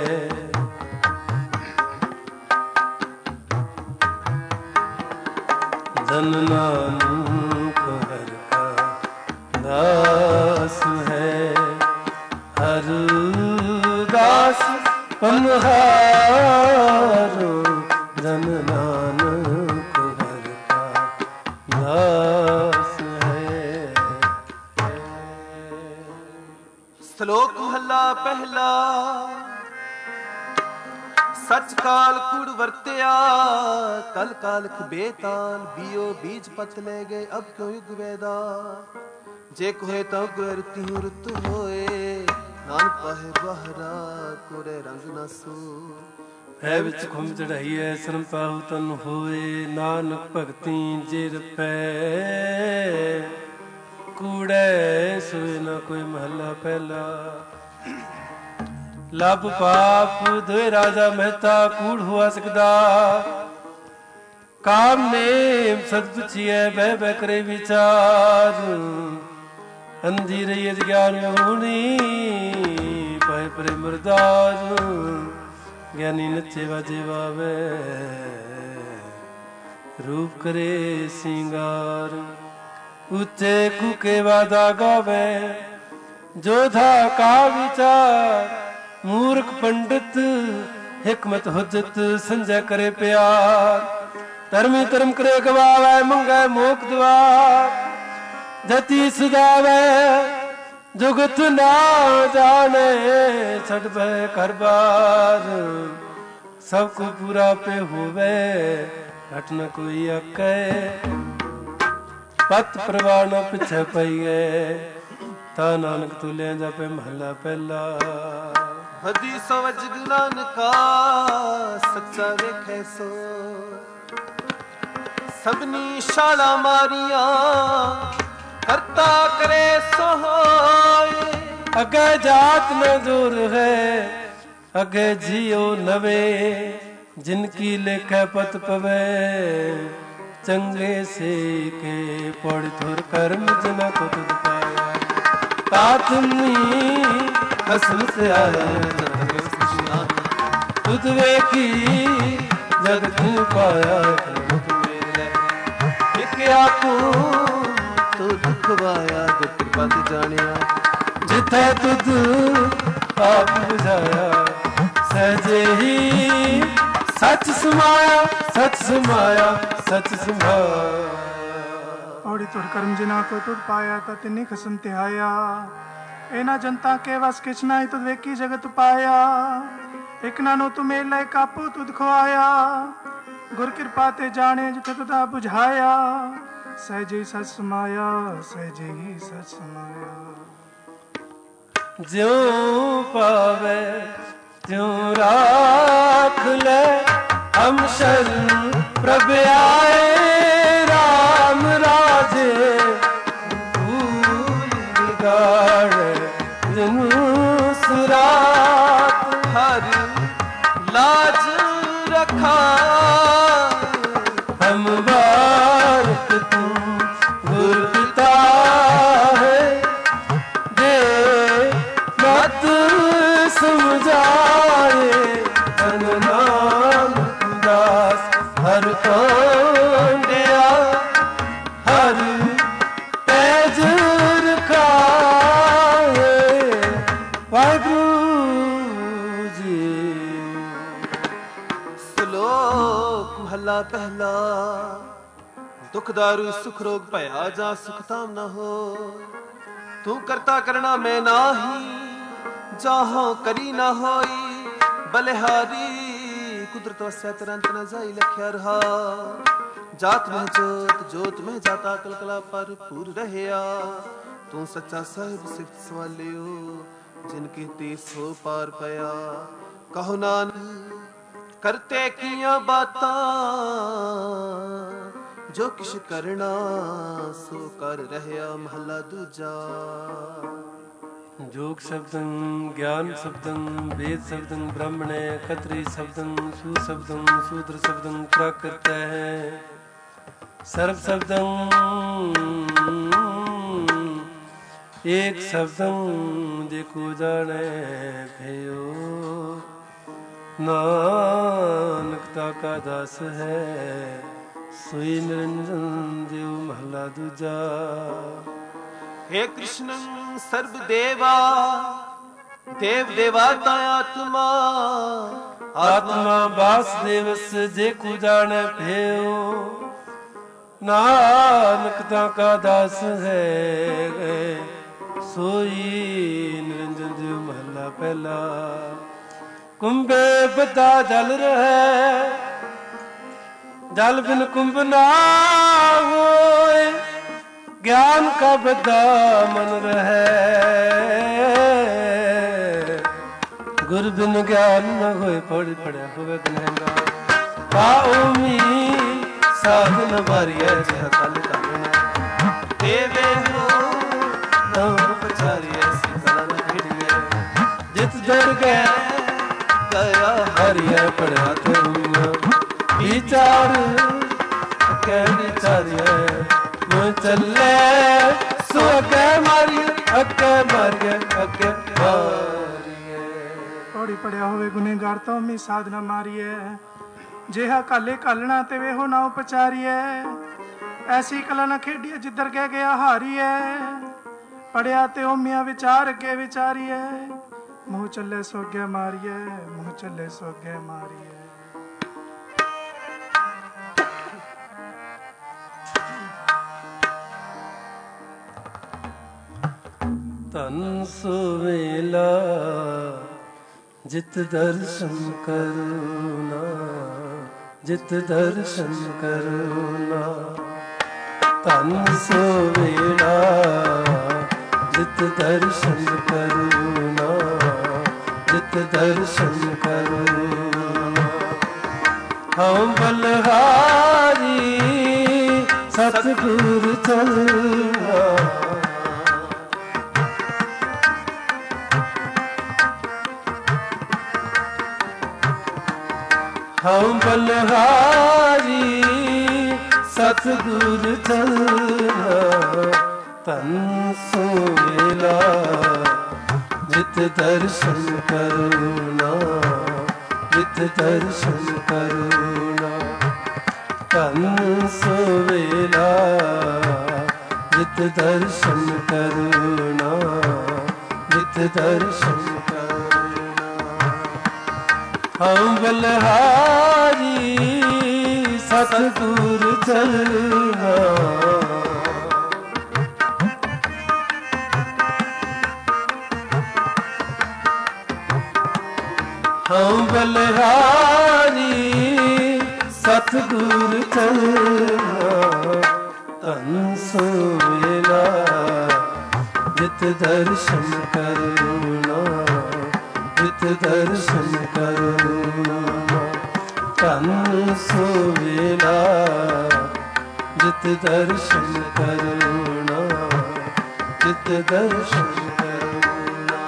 ਜਨ ਨਾਨਕ ਹਰਿ ਕਾ ਦਾਸ ਹੈ। ਹਰ ਦਾਸ ਪਨਹਾਰੋ ਜਨ ਨਾਨਕ ਹਰਿ ਕਾ ਦਾਸ ਹੈ। ਸ਼ਲੋਕ ਮਹੱਲਾ ਪਹਿਲਾ। ਸਚ ਕਾਲ ਕੂੜ ਵਰਤਿਆ ਕਲ ਕਾਲਖ ਬੇਤਾਲ। ਬੀਓ ਬੀਜ ਪਤ ਲੈ ਗਏ ਅਬ ਕਿਉ ਯੁਗ ਵੈਦਾ। ਜੇ ਕੋਏ ਤਾਂ ਗੁਰਤੀ ਰੁਤ ਹੋਏ। ਨਾਨਕ ਪਾਹੇ ਬਾਹਰਾ ਕੋਰੇ ਰੰਗ ਨਾ ਸੋ। ਹੈ ਵਿੱਚ ਖੁੰਮ ਚੜਾਈ ਐ ਸਰਮ ਪਾਹੁ ਤਨ ਹੋਏ। ਨਾਨਕ ਭਗਤੀ ਜਿਰ ਪੈ ਕੂੜੈ ਸੋਏ ਨਾ ਕੋਈ ਮਹੱਲਾ ਪਹਿਲਾ। ਲੱਭ ਪਾਪ ਦੋਇ ਰਾਜਾ ਮਹਿਤਾ ਕੂੜ ਹੋਆ ਸਕਦਾ। ਕਾਮ ਨੇਮ ਸਦ ਪੁੱਛੀਐ ਬਹਿ ਬਹਿ ਕਰੇ ਵਿਚਾਰ। ਅੰਧੀ ਰਹੀ ਅਜਿਆਨ ਹੋਣੀ ਪਾਏ ਪਰੇ ਮਰਦਾਰ। ਗਿਆਨੀ ਨੱਚੇ ਵਾਜੇ ਵਾਵੇ ਰੂਪ ਕਰੇ ਸਿੰਗਾਰ। ਉੱਚੇ ਕੂਕੇ ਵਾਦਾ ਗਾਵੇ ਜੋਧਾ ਕਾ ਵਿਚਾਰ। ਮੂਰਖ ਪੰਡਿਤ ਹਿਕਮਤ ਹੁਜਤ ਸੰਜੈ ਕਰੇ ਪਿਆਰ। ਧਰਮੀ ਧਰਮ ਕਰੇ ਗਵਾਵੇ ਮੰਗੈ ਮੋਖ ਦੁਆਰ। ਜਤੀ ਸਜਾਵੇ ਜੁਗਤ ਨਾ ਜਾਣੇ ਛੱਡ ਬੈ ਘਰ ਬਾਰ। ਸਭ ਕੋ ਪੂਰਾ ਪੇ ਹੋਵੇ ਘਟ ਨ ਕੋਈ ਆਕੈ। ਪਤ ਪ੍ਰਵਾਹ ਨ ਪਿਛੈ ਪਈਐ ਤਾ ਨਾਨਕ ਤੁਲਿਆ ਜਾਪੇ ਮਹੱਲਾ ਪਹਿਲਾ। ਹਦੀ ਸਵਜ ਨਾਨਕਾ ਸੱਚਾ ਵੇਖੈ ਸੋ, ਸਭਨੀ ਸ਼ਾਲਾ ਮਾਰੀਆਂ ਕਰਤਾ ਕਰੇ ਸੋਏ। ਅਗੇ ਜਾਤ ਨ ਦੂਰ ਹੈ ਅਗੇ ਜੀਓ ਨਵੇ, ਜਿਨ ਕੀ ਲੇਖੈ ਪਤ ਪਵੇ ਚੰਗੇ ਸੇ ਕੇ ਪੜ ਥੁਰ ਕਰਮ ਜਨਾ ਕੋ ਤੁਧ ਪਾਇਆ। ਤਾ ਤੁਮਨੀ ਹਸਨ ਸੇ ਆਇਆ ਤੁਧ ਵੇਖੀ ਜਗਤ ਪਾਇਆ। ਇੱਕ ਆਪੂ ਤੋ ਦੁਖ ਵਾਇਆ ਦੁਖ ਪਤ ਜਾਣਿਆ, ਜਿਥੈ ਤੁਧ ਆਪ ਬੁਝਾਇਆ ਸਹਿਜੇ ਹੀ ਸੱਚ ਸਮਾਇਆ ਸੱਚ ਸਮਾਇਆ ਸੱਚ ਸਮਾਇਆ। ਔੜੀ ਤੁਰ ਕਰਮ ਜਿਨਾ ਕੋ ਤੁਧ ਪਾਇਆ ਤਾ ਤਿਨੀ ਖਸਮ ਧਿਆਇਆ। ਇਹਨਾਂ ਜਨਤਾ ਕੇ ਵਸ ਕਿਛ ਨਾਹੀ ਤੁਧ ਵੇਖੀ ਜਗਤ ਪਾਇਆ। ਇਕ ਨਾਨੋ ਤੂੰ ਮੇਲਾ ਇਕ ਆਪੂ ਤੁਧ ਖਵਾਇਆ। ਗੁਰ ਕਿਰਪਾ ਤੇ ਜਾਣੇ ਜਿਥੇ ਤੁਧਾ ਬੁਝਾਇਆ। ਸਹਿਜੇ ਹੀ ਸੱਚ ਸਮਾਇਆ ਸਹਿਜੇ ਹੀ ਸੱਚ ਸਮਾਇਆ। ਜਿਉ ਪਾਵੇ ਤਿਉ ਰਾਖ ਲੈ ਹਮ ਸ਼ਰਨ ਪ੍ਰਭ ਆਏ। ਰਾਮ ਰਾਜੇ ਭੂਲ ਬਿਗਾੜੇ ਜਿਨੂ ਸੁਰਾਤ। ਹਰ ਲਾਜ ਰਖਾ ਹਮ ਬਾਰਕ ਤੂੰ ਗੁਰ ਪਿਤਾ ਹੈ। ਦੇ ਮਤ ਸਮਝਾਏ ਤਨ ਨਾਨਕ ਦਾਸ ਹਰ ਕੋਂਡਿਆ। ਹਰ ਤੈਜ ਰਖਾਏ ਵਾਹਿਗੁਰੂ ਜੀ। ਸ਼ਲੋਕ ਮਹਲਾ ਪਹਿਲਾ। ਦੁਖ ਦਾਰੂ ਸੁਖ ਰੋਗ ਭਇਆ ਜਾ ਸੁਖ ਤਾਮ ਨਾ ਹੋ। ਤੂੰ ਕਰਤਾ ਕਰਣਾ ਮੈਂ ਨਾਹੀ, ਜਾਹੋਂ ਕਰੀ ਨਾ ਹੋਈ। ਬਲਿਹਾਰੀ ਕੁਦਰਤ ਵਸਿਆ ਤੁਰੰਤ ਨ ਜਾਈ ਲਖਿਆ ਰਹਾ। ਜਾਤ ਮਹਿ ਜੋਤ ਜੋਤ ਮਹਿ ਜਾਤਾ ਕਲਕਲਾ ਭਰਪੂਰ ਰਹਿਆ। ਤੂੰ ਸੱਚਾ ਸਾਹਿਬ ਸਿਫਤ ਸਵਾਲਿਓ, ਜਿਨ ਕੀਤੀ ਸੋ ਪਾਰ ਪਿਆ। ਕਹੋ ਨਾਨਕ ਕਰਤੇ ਕੀਆਂ ਬਾਤਾਂ, ਜੋ ਕਿਛ ਕਰਨਾ ਸੋ ਕਰ ਰਹਿਆ। ਮਹਲਾ ਦੂਜਾ। ਜੋਗ ਸ਼ਬਦੰ ਗਿਆਨ ਸ਼ਬਦੰ ਵੇਦ ਸ਼ਬਦੰ ਬ੍ਰਾਹਮਣੇ ਖਤਰੀ ਸ਼ਬਦੰ ਸੂ ਸ਼ਬਦੰ ਸ਼ੂਦਰ ਸ਼ਬਦੰ ਪ੍ਰਾਕ੍ਰਿਤ ਹੈ। ਸਰਬ ਸ਼ਬਦੰ ਏਕ ਸ਼ਬਦੰ ਜੇ ਕੋ ਜਾਣੈ ਭਇਓ। ਨਾਨਕ ਤਾ ਕਾ ਦਾਸ ਹੈ ਸੋਈ ਨਿਰੰਜਨ ਦਿਉ। ਮਹਲਾ ਦੂਜਾ। हे कृष्ण सर्व देवा देव देवाता आत्मा। ਆਤਮਾ ਵਾਸੁਦੇਵਸ ਜੇ ਕੋ ਜਾਣੈ ਭਇਓ। ਨਾਨਕ ਤਾ ਕਾ ਦਾਸ ਹੈ ਸੋਈ ਨਿਰੰਜਨ ਦਿਉ। ਮਹਲਾ ਪਹਿਲਾ। ਕੁੰਭੇ ਬਤਾ ਜਲ ਰਹਿ ਜਲ ਬਿਨ ਕੁੰਭ ਨਾ ਹੋਏ। ਗਿਆਨ ਕਾ ਬੱਧਾ ਮਨ ਰਹਿ ਗੁਰ ਬਿਨ ਗਿਆਨ ਨ ਹੋਏ। ਪੜ੍ਹ ਪੜਿਆ ਹੋਵੇ ਗੁਨਹਗਾਰ। ਪਾਉਮੀ ਸਾਧਨ ਵਾਰੀਐ ਜਿਹ ਕਲ ਕਰਨਾ। देवे हो ਨਉ पचारिए सीता न खिड़िए। ਜਿਤ ਜੜ ਗਏ गया ਹਰਿਐ ਪੜਿਆ ਤੁਮ ਵਿਚਾਰ ਕਹਿ ਵਿਚਾਰਿਐ। ਮੈਂ ਚੱਲੇ ਸੋ ਅੱਗੇ ਮਾਰੀਏ ਅੱਗੇ ਮਾਰੀਏ ਅੱਗੇ ਮਾਰੀਏ। ਔੜੀ ਪੜਿਆ ਹੋਵੇ ਗੁਨੇਗਾਰ ਤੋਂ ਮੀ ਸਾਧਨਾ ਮਾਰੀਏ। ਜਿਹਾ ਕਾਲੇ ਕਾਲਣਾ ਤੇ ਵੇਹੋ ਨਾ ਉਪਚਾਰੀਏ। ਐਸੀ ਕਲਾ ਨਾ ਖੇਡੀਏ ਜਿੱਧਰ ਕਹਿ ਗਿਆ ਹਾਰੀਏ। ਪੜਿਆ ਤੇ ਓਮੀਆਂ ਵਿਚਾਰ ਅੱਗੇ ਵਿਚਾਰੀਏ। ਮੂੰਹ ਚੱਲੇ ਸੋ ਅੱਗੇ ਮਾਰੀਏ ਮੂੰਹ ਚੱਲੇ ਸੋ ਅੱਗੇ ਮਾਰੀਏ। ਧਨ ਸੁਵੇਲਾ ਜਿਤ ਦਰਸ਼ਨ ਕਰੁਨਾ ਜਿਤ ਦਰਸ਼ਨ ਕਰੁਨਾ। ਧਨ ਸੁਵੇਲਾ ਜਿਤ ਜਿਤ ਦਰਸ਼ਨ ਕਰੂਨਾ, ਜਿਤ ਦਰਸ਼ਨ ਕਰੂਨਾ। ਹਉ ਬਲਹਾਰੀ ਸਤਿਗੁਰ ਚਲਣਾ, ਹਉ ਬਲਹਾਰੀ ਸਤਿਗੁਰ ਚਲਣਾ। ਤਨ ਸੋਵੇਲਾ ਜਿਤ ਦਰਸ਼ਨ ਕਰੂਨਾ, ਜਿਤ ਦਰਸ਼ਨ ਕਰੂਨਾ। ਤਨ ਸੋਵੇਲਾ ਜਿਤ ਦਰਸ਼ਨ ਕਰੂਨਾ, ਜਿਤ ਦਰਸ਼ਨ ਕਰੂਨਾ। ਹਉ ਬਲਹਾਰੀ ਸਤਿਗੁਰ ਚਲਣਾ, ਹਉ ਬਲਹਾਰੀ ਸਤਿਗੁਰ ਚਲਣਾ। ਤਨ ਸੋਵੇਲਾ ਜਿਤ ਦਰਸ਼ਨ ਕਰੂਨਾ, ਜਿਤ ਦਰਸ਼ਨ ਕਰੂਨਾ। ਤਨ ਸੋਵੇਲਾ ਜਿਤ ਦਰਸ਼ਨ ਕਰੂਨਾ, ਜਿਤ ਦਰਸ਼ਨ ਕਰੂਨਾ।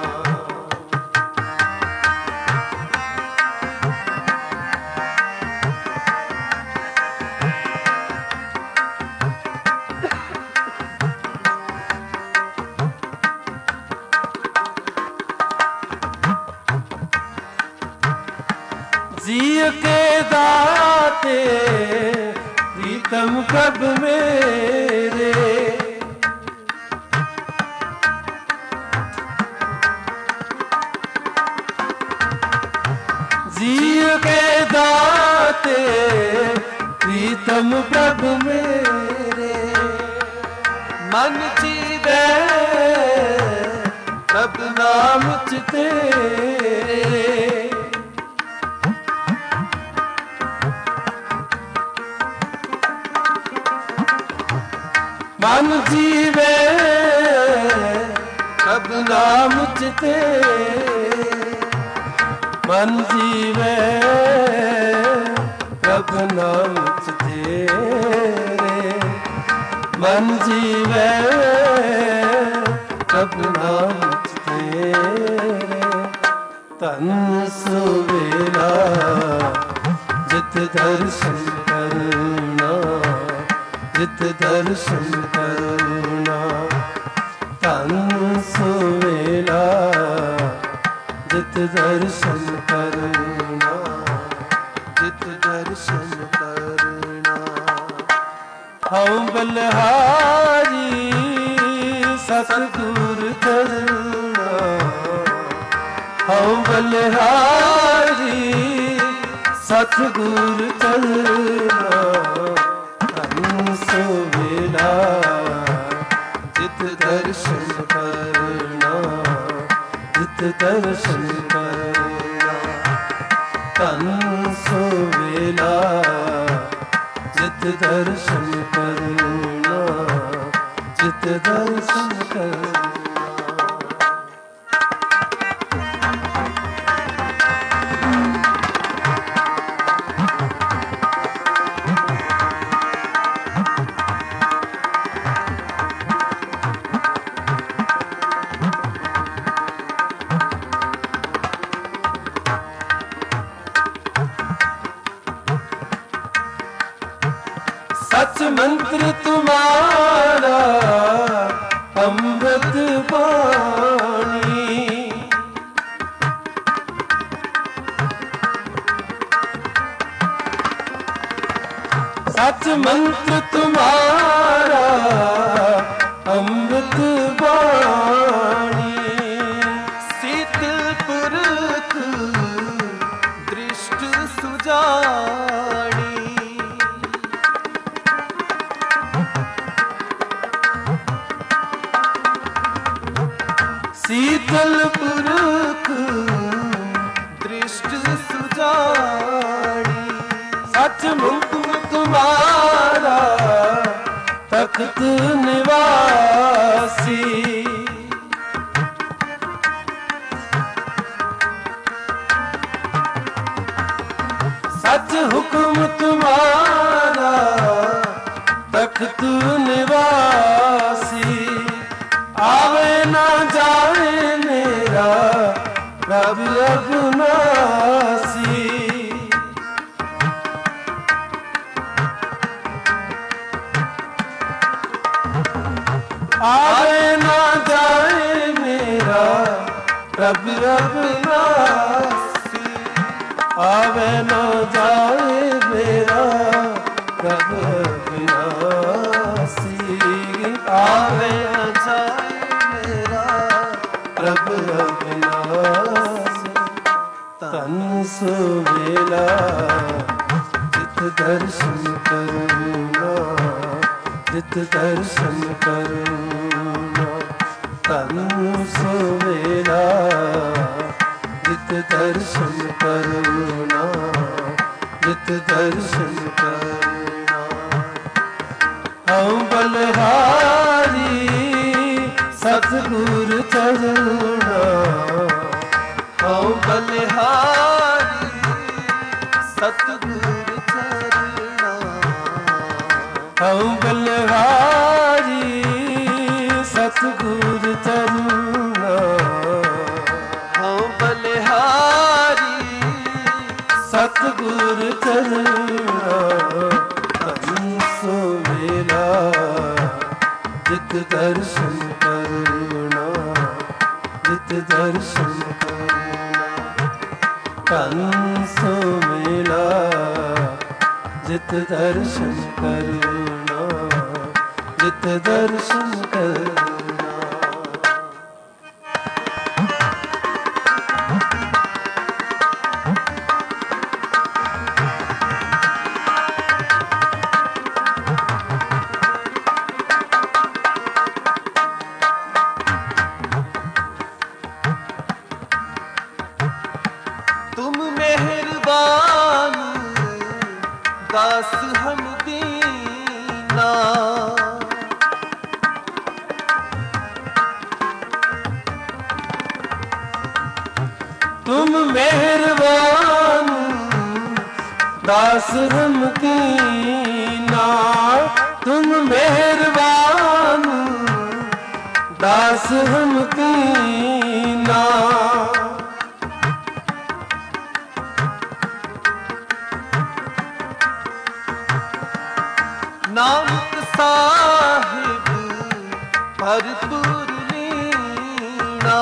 जी के दाते प्रीतम कब मेरे, जी के दाते प्रीतम कब मेरे। मन जीवे कब नाम तेरे, मन जीवे कब नाम तेरे। मन जीवे कब नाम तेरे। मन जीवे कब नाम तेरे। तन सुवेला जित दर्शन करना, जित दर्शन करना। तन सुवेला जित दर्शन करना, जित दर्शन करना। हम बलहारी सतगुर करना, हम बलहारी सतगुर करना। तन सुवेला जित दर्शन करना, जित दर्शन करना। तन सुवेला जित दर्शन करना, जित दर्शन करना। सच मंत्र तुम्हारा अमृत वाणी। सच मंत्र तुम्हारा अमृत वाणी। शीतल पुरख दृष्ट सुजानी। शीतल पुरख दृष्ट सुजानी। सच मुख तुम्हारा तख्त निवासी। तू निवासी, आवे ना जाए मेरा प्रभु अविनाशी। आवे ना जाए मेरा प्रभु अविनाशी, आवे ना जाए मेरा प्रभु अविनाशी, आवे ना जाए मेरा प्रभु अविनाशी। तन सुवेला जित दर्शन करूना, जित दर्शन करूना, तन सुवेला जित दर्शन करूना, जित दर्शन करूना। हम बलहारी सतगुर चरणा, हम बलहारी सतगुर चरणा, हम बलहारी सतगुर चरणा, हम बलहारी सतगुर चरणा। तन सुवेला जित दर्शन करूना, जित दर्शन करूना, तन सुवेला जित दर्शन करूना, जित दर्शन करूना। तुम मेहरबान दास हम दीना, तुम मेहरबान दास हम दीना, तुम मेहरबान दास हम दीना। नानक साहिब भरपूर लीना,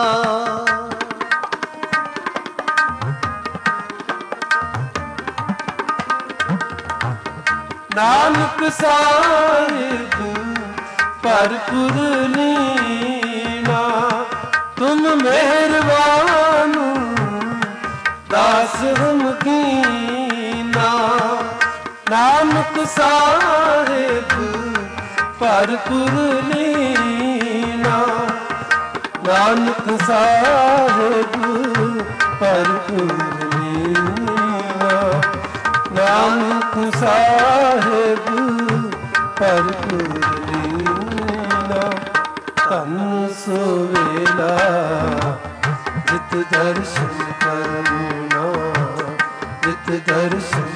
नानक साहिब भरपूर लीना। तुम मेहरबान दास हम कीना, नानक साहिब भरपूर लीना, नानक साहिब भरपूर लीना, नानक साहिब भरपूर लीना। तन सुवेला जित दर्शन करूना, जित दर्शन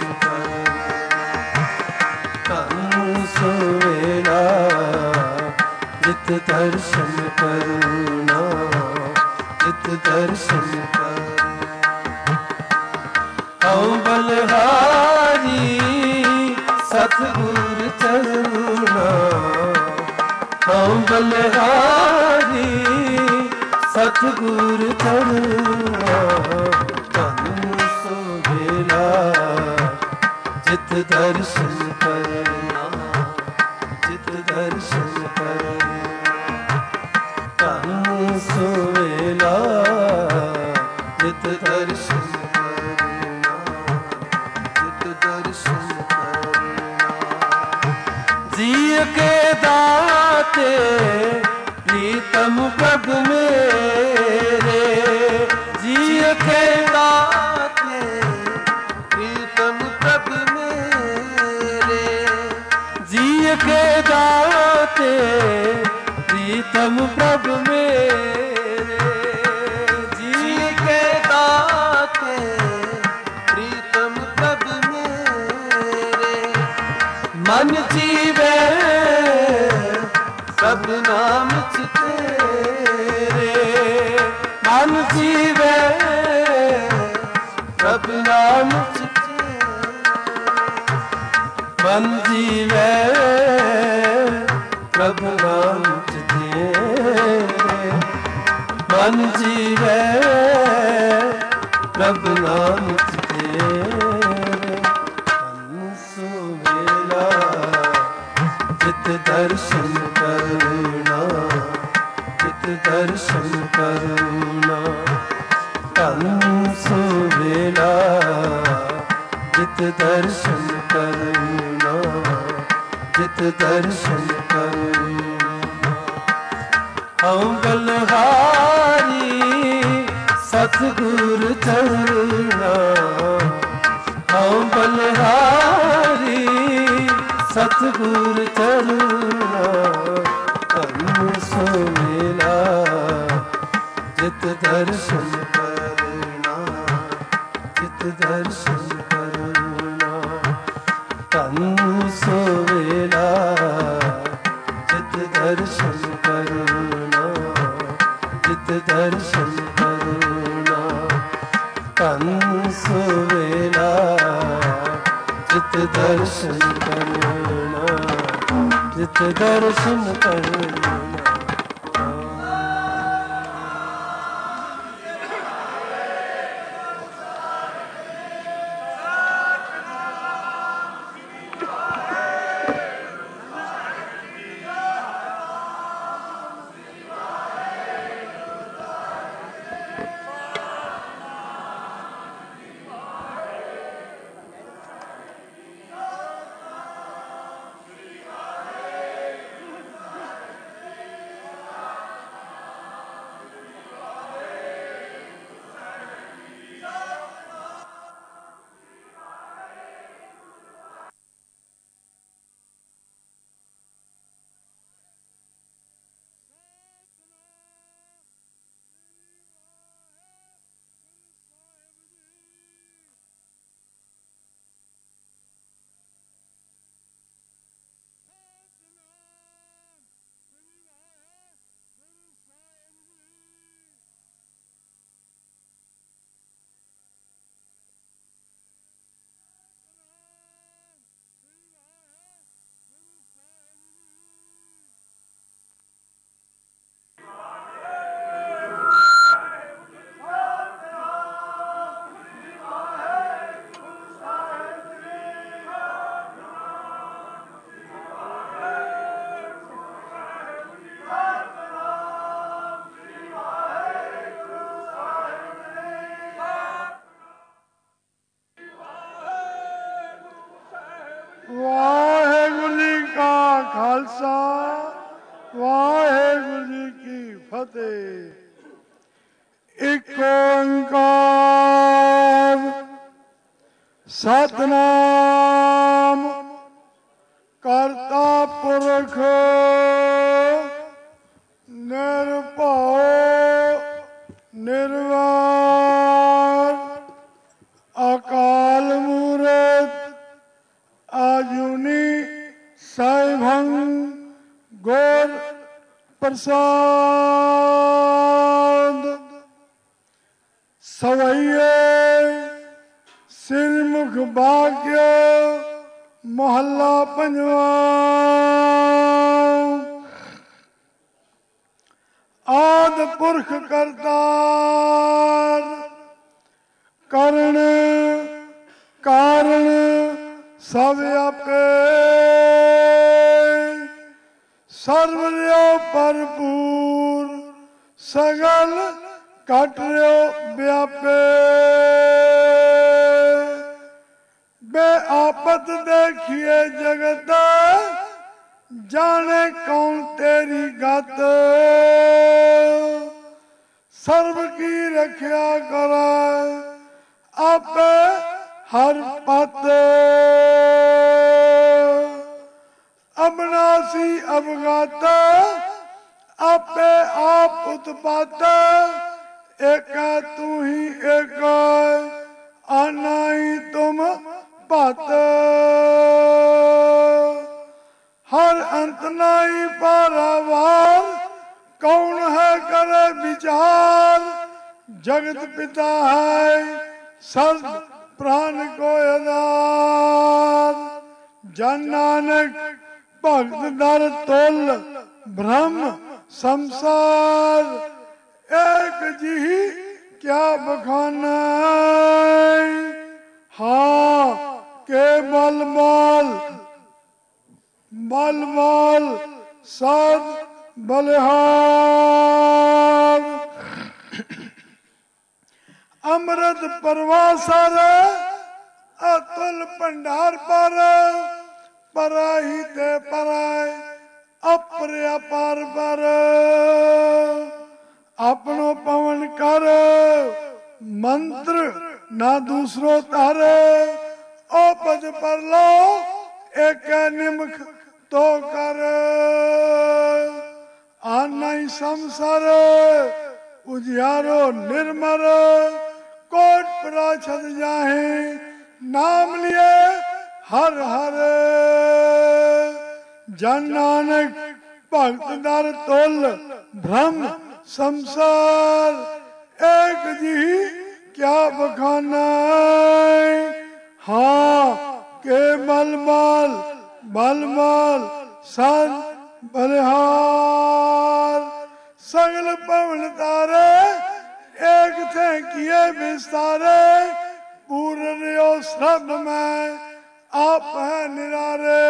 सुवेला जित दर्शन करूना, जित दर्शन करूना। हम बलहारी सतगुर चरणा, हम बलहारी सतगुर चरणा। तन सुवेला जित दर्शन करना, जित दर्शन करना। तन सुवेला जित दर्शन करना, जित दर्शन करना। जिय के दाते प्रीतम प्रभु मेरे, जिय के दाते प्रीतम प्रभु मेरे, जिय के दाते प्रीतम प्रभु मेरे, जिय के दाते प्रीतम प्रभु मेरे। मन जीवे ਮਨ ਜੀਵੇ ਪ੍ਰਭ ਨਾਨਕ ਤੇਰੇ ਤਨ ਸੁਵੇਲਾ ਜਿਤ ਦਰਸ਼ਨ ਕਰਨਾ ਜਿਤ ਦਰਸ਼ਨ ਕਰਨਾ ਤਨ ਸੁਵੇਲਾ ਜਿਤ ਦਰਸ਼ਨ ਕਰਨਾ ਜਿਤ ਦਰਸ਼ਨ ਕਰਨਾ ਹਉ ਬਲਹਾਰੀ ਸਤਿਗੁਰ ਚਰਣਾ ਹਉ ਬਲਹਾਰੀ ਸਤਿਗੁਰ ਚਰਣਾ ਧੰਨ ਸੁਵੇਲਾ ਜਿਤ ਦਰਸ਼ਨ ਕਰਨਾ ਜਿਤ ਦਰਸ਼ਨ ਕਰਨਾ ਧੰਨ ਸੁਵੇਲਾ ਜਿਤ ਦਰਸ਼ਨ ਕਰਨਾ ਜਿਤ ਦਰਸ਼ਨ ਕਰਨਾ ਧੰਨ ਸੁਵੇਲਾ ਜਿਤ ਦਰਸ਼ਨ ਕਰਨਾ ਜਿਤ ਦਰਸ਼ਨ ਕਰਨਾ ਵਾਹਿਗੁਰੂ ਜੀ ਕਾ ਖਾਲਸਾ ਵਾਹਿਗੁਰੂ ਜੀ ਕੀ ਫਤਿਹ। ਇੱਕ ਓੰਕਾਰ ਸਤਿਨਾਮ ਕਰਤਾ ਪੁਰਖ ਨਿਰਭਉ ਨਿਰਵੈਰ ਅਕਾਲ ਮੂਰਤ ਆਜੂਨੀ ਸਾਹਿਬੰ ਗੁਰ ਪ੍ਰਸਾਦ ਸਵਈਏ ਸਿਰਮੁਖ ਭਾਗਿਆ ਮਹੱਲਾ ਪੰਜਵਾਂ। ਆਦਿ ਪੁਰਖ ਕਰਤਾਰ ਕਰਨ ਕਾਰਨ ਸਭ ਆਪੇ ਸਰਬ ਰਿਓ ਭਰਪੂਰ ਸਗਲ ਘਟ ਰਿਓ ਵਿਆਪੇ ਬੇ ਆਪਤ ਦੇਖੀਏ ਜਗਤ ਜਾਣੇ ਕੌਣ ਤੇਰੀ ਗਤ ਸਰਬ ਕੀ ਰੱਖਿਆ ਕਰੇ ਆਪੇ ਹਰ ਪਤ ਅਬਨਾਸੀ ਅਵਗਤ ਆਪੇ ਆਪ ਉਤਪਾਤ ਏਕ ਤੂੰ ਹੀ ਏਕ ਆਨਾਈ ਤੁਮ ਭਤ हर अंत नहीं पारावार कौन है करे विचार जगत पिता है सर्व प्राण को आधार जन नानक भक्त दर तुल ब्रह्म संसार एक जी क्या बखाना। हाँ के बलमाल बलमाल सद बलिहार। अमृत परवासर अतुल भंडार पर पराही ते पराय अपर अपार पर। अपनो पवन कर मंत्र ना दूसरो तार। ओ पद पर लो एक निमख तो कर। आना ही संसार उजियारो निर्मल। कोट प्राछद जाहे नाम लिए हर हर। जन नानक भक्त दर तुल भ्रम संसार। एक जी क्या बखाना। हाँ के बलमाल बलमाल सद बलिहार। सगल पवन तारे एक थे किए विस्तारे। पूर्ण सब में आप है निरारे।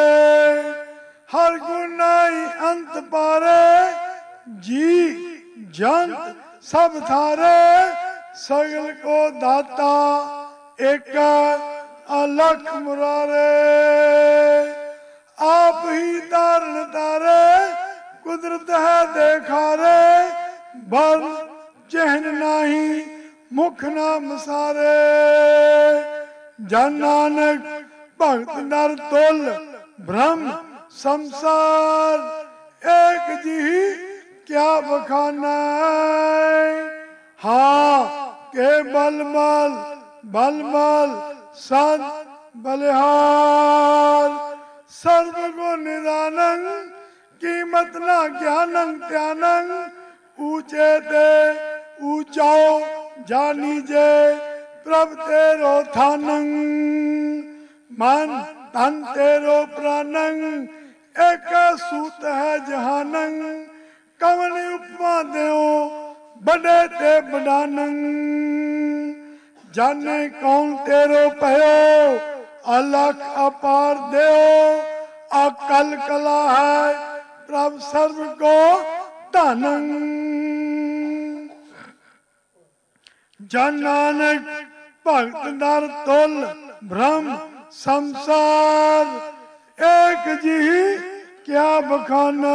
हर गुण नहीं अंत पारे जी जंत सब थारे। सगल को दाता एक अलख मुरारे। आप ही तारण तारे कुदरत है देखारे। बर चहन नाही मुख नाम सारे। जन नानक भक्त नर तुल भ्रम संसार। एक जी क्या बखाना। हाँ के बलमाल बलमाल सद बलिहार। सर्व को निदानं कीमत ना ज्ञानं त्यानं। ऊंचे ते ऊंचाओ जानीजे प्रभ तेरो थानं। मन तन तेरो प्राणं एक सूत है जहानं। कवन उपमा देओ बड़े ते बड़ानं। जाने कौन तेरो पयो अलख अपार देओ। अकल कला है प्रभ सर्व को धनं। जन नानक भक्त दर तुल भ्रम संसार। एक जी क्या बखाना।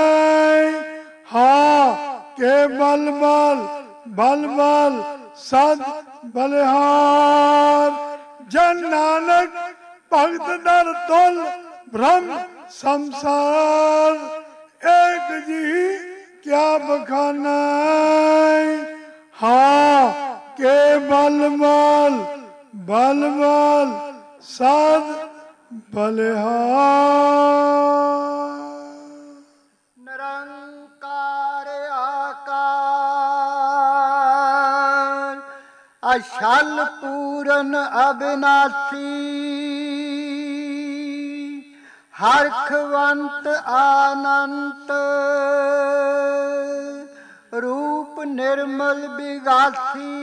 हाँ के बलमाल बलमाल सद बलिहार। जन नानक भक्त दर तुल भ्रम संसार। एक जी क्या बखाना। हाँ के बलमाल बलमाल सद बलिहार। निरंकार आकार अशल पूरन अविनाशी। हरखवंत आनंत रूप निर्मल विगासी।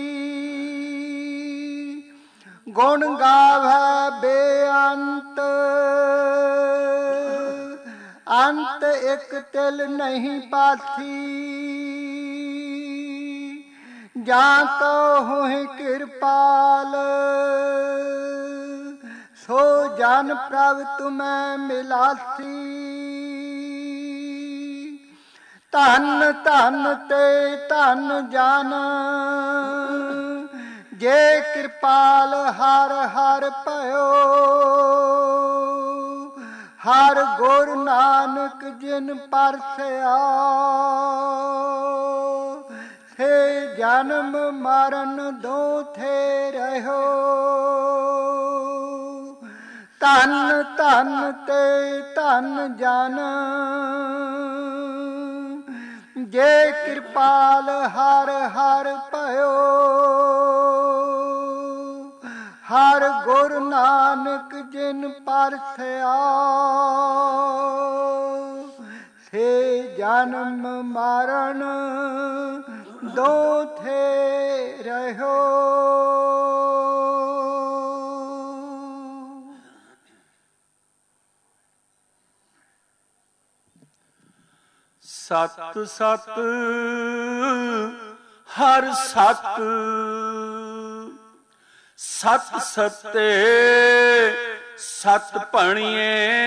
गुण गावै बेअंत अंत एक तिल नहीं पाथी। जा तो हुई कृपाल सो जान प्रभ तुम्हें मिलासी। धन धन ते धन जान जे कृपाल हर हर भयो। हर गुर नानक जिन परसया थे जन्म मरण दो थे रहो। धन धन ते धन जन जे कृपाल हर हर भयो। हर गुर नानक जिन परसया से जन्म मरण दो थे रहो। ਸਤ ਸਤ ਹਰ ਸਤ, ਸਤ ਸਤੇ ਸਤ ਭਣੀਏ,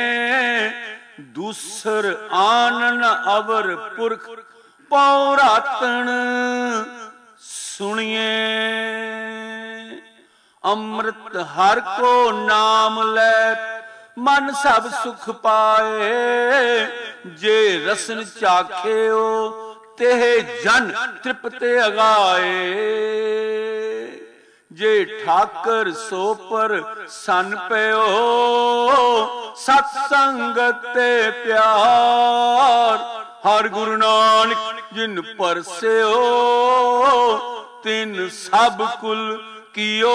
ਦੂਸਰ ਆਨਨ ਅਵਰ ਪੁਰਖ ਪਉ ਰਾਤਣ ਸੁਣੀਏ। ਅੰਮ੍ਰਿਤ ਹਰ ਕੋ ਨਾਮ ਲੈ ਮਨ ਸਭ ਸੁਖ ਪਾਏ, ਜੇ ਰਸਨ ਚਾਖਿਓ ਤੇ ਜਨ ਤ੍ਰਿਪਤ ਅਗਾਏ। ਜੇ ਠਾਕਰ ਸੋ ਪਰ ਸੰਨ ਪਿਓ, ਸਤ ਸੰਗਤ ਤੇ ਪਿਆਰ। ਹਰ ਗੁਰੂ ਨਾਨਕ ਜਿਨ ਪਰਸਿਓ, ਤਿਨ ਸਭ ਕੁਲ ਕੀਓ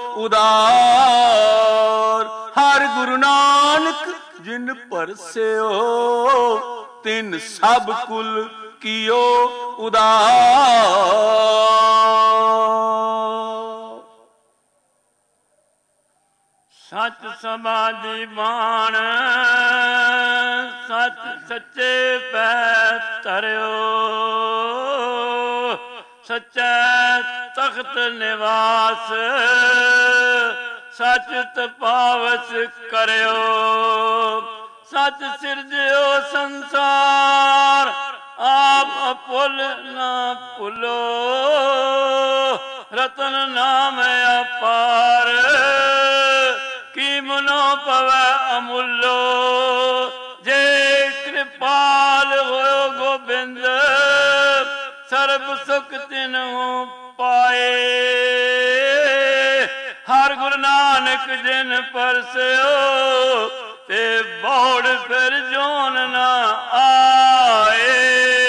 ਉਦਾਰ। ਹਰ ਗੁਰੂ ਨਾਨਕ ਜਿਨ ਪਰਸਿਓ, ਤਿਨ ਸਭ ਕੁਲ ਕੀਓ ਉਦਾਰ। ਸਚ ਸਮਾਧੀ ਬਾਣ, ਸਚ ਸੱਚੇ ਪੈ ਧਰਿਓ, ਸੱਚੇ ਤਖਤ ਨਿਵਾਸ, ਸਚ ਤਪਾਵਸ ਕਰਿਓ। ਸਚ ਸਿਰਜਿਓ ਸੰਸਾਰ, ਆਪ ਅਪੁੱਲ ਨਾ ਭੁੱਲੋ, ਰਤਨ ਨਾਮ ਅਪਾਰ, ਕੀ ਮਨੋ ਪਵੈ ਅਮੁੱਲੋ। ਜੇ ਕਿਰਪਾਲ ਹੋਇਓ ਗੋਬਿੰਦ, ਸਰਬ ਸੁਖ ਤਿਨਹੁ ਪਾਏ। ਹਰ ਗੁਰੂ ਨਾਨਕ ਜਿਨ ਪਰਸਿਓ, ਤੇ ਬੌੜ ਫਿਰ ਜੋਨ ਨਾ ਆਏ।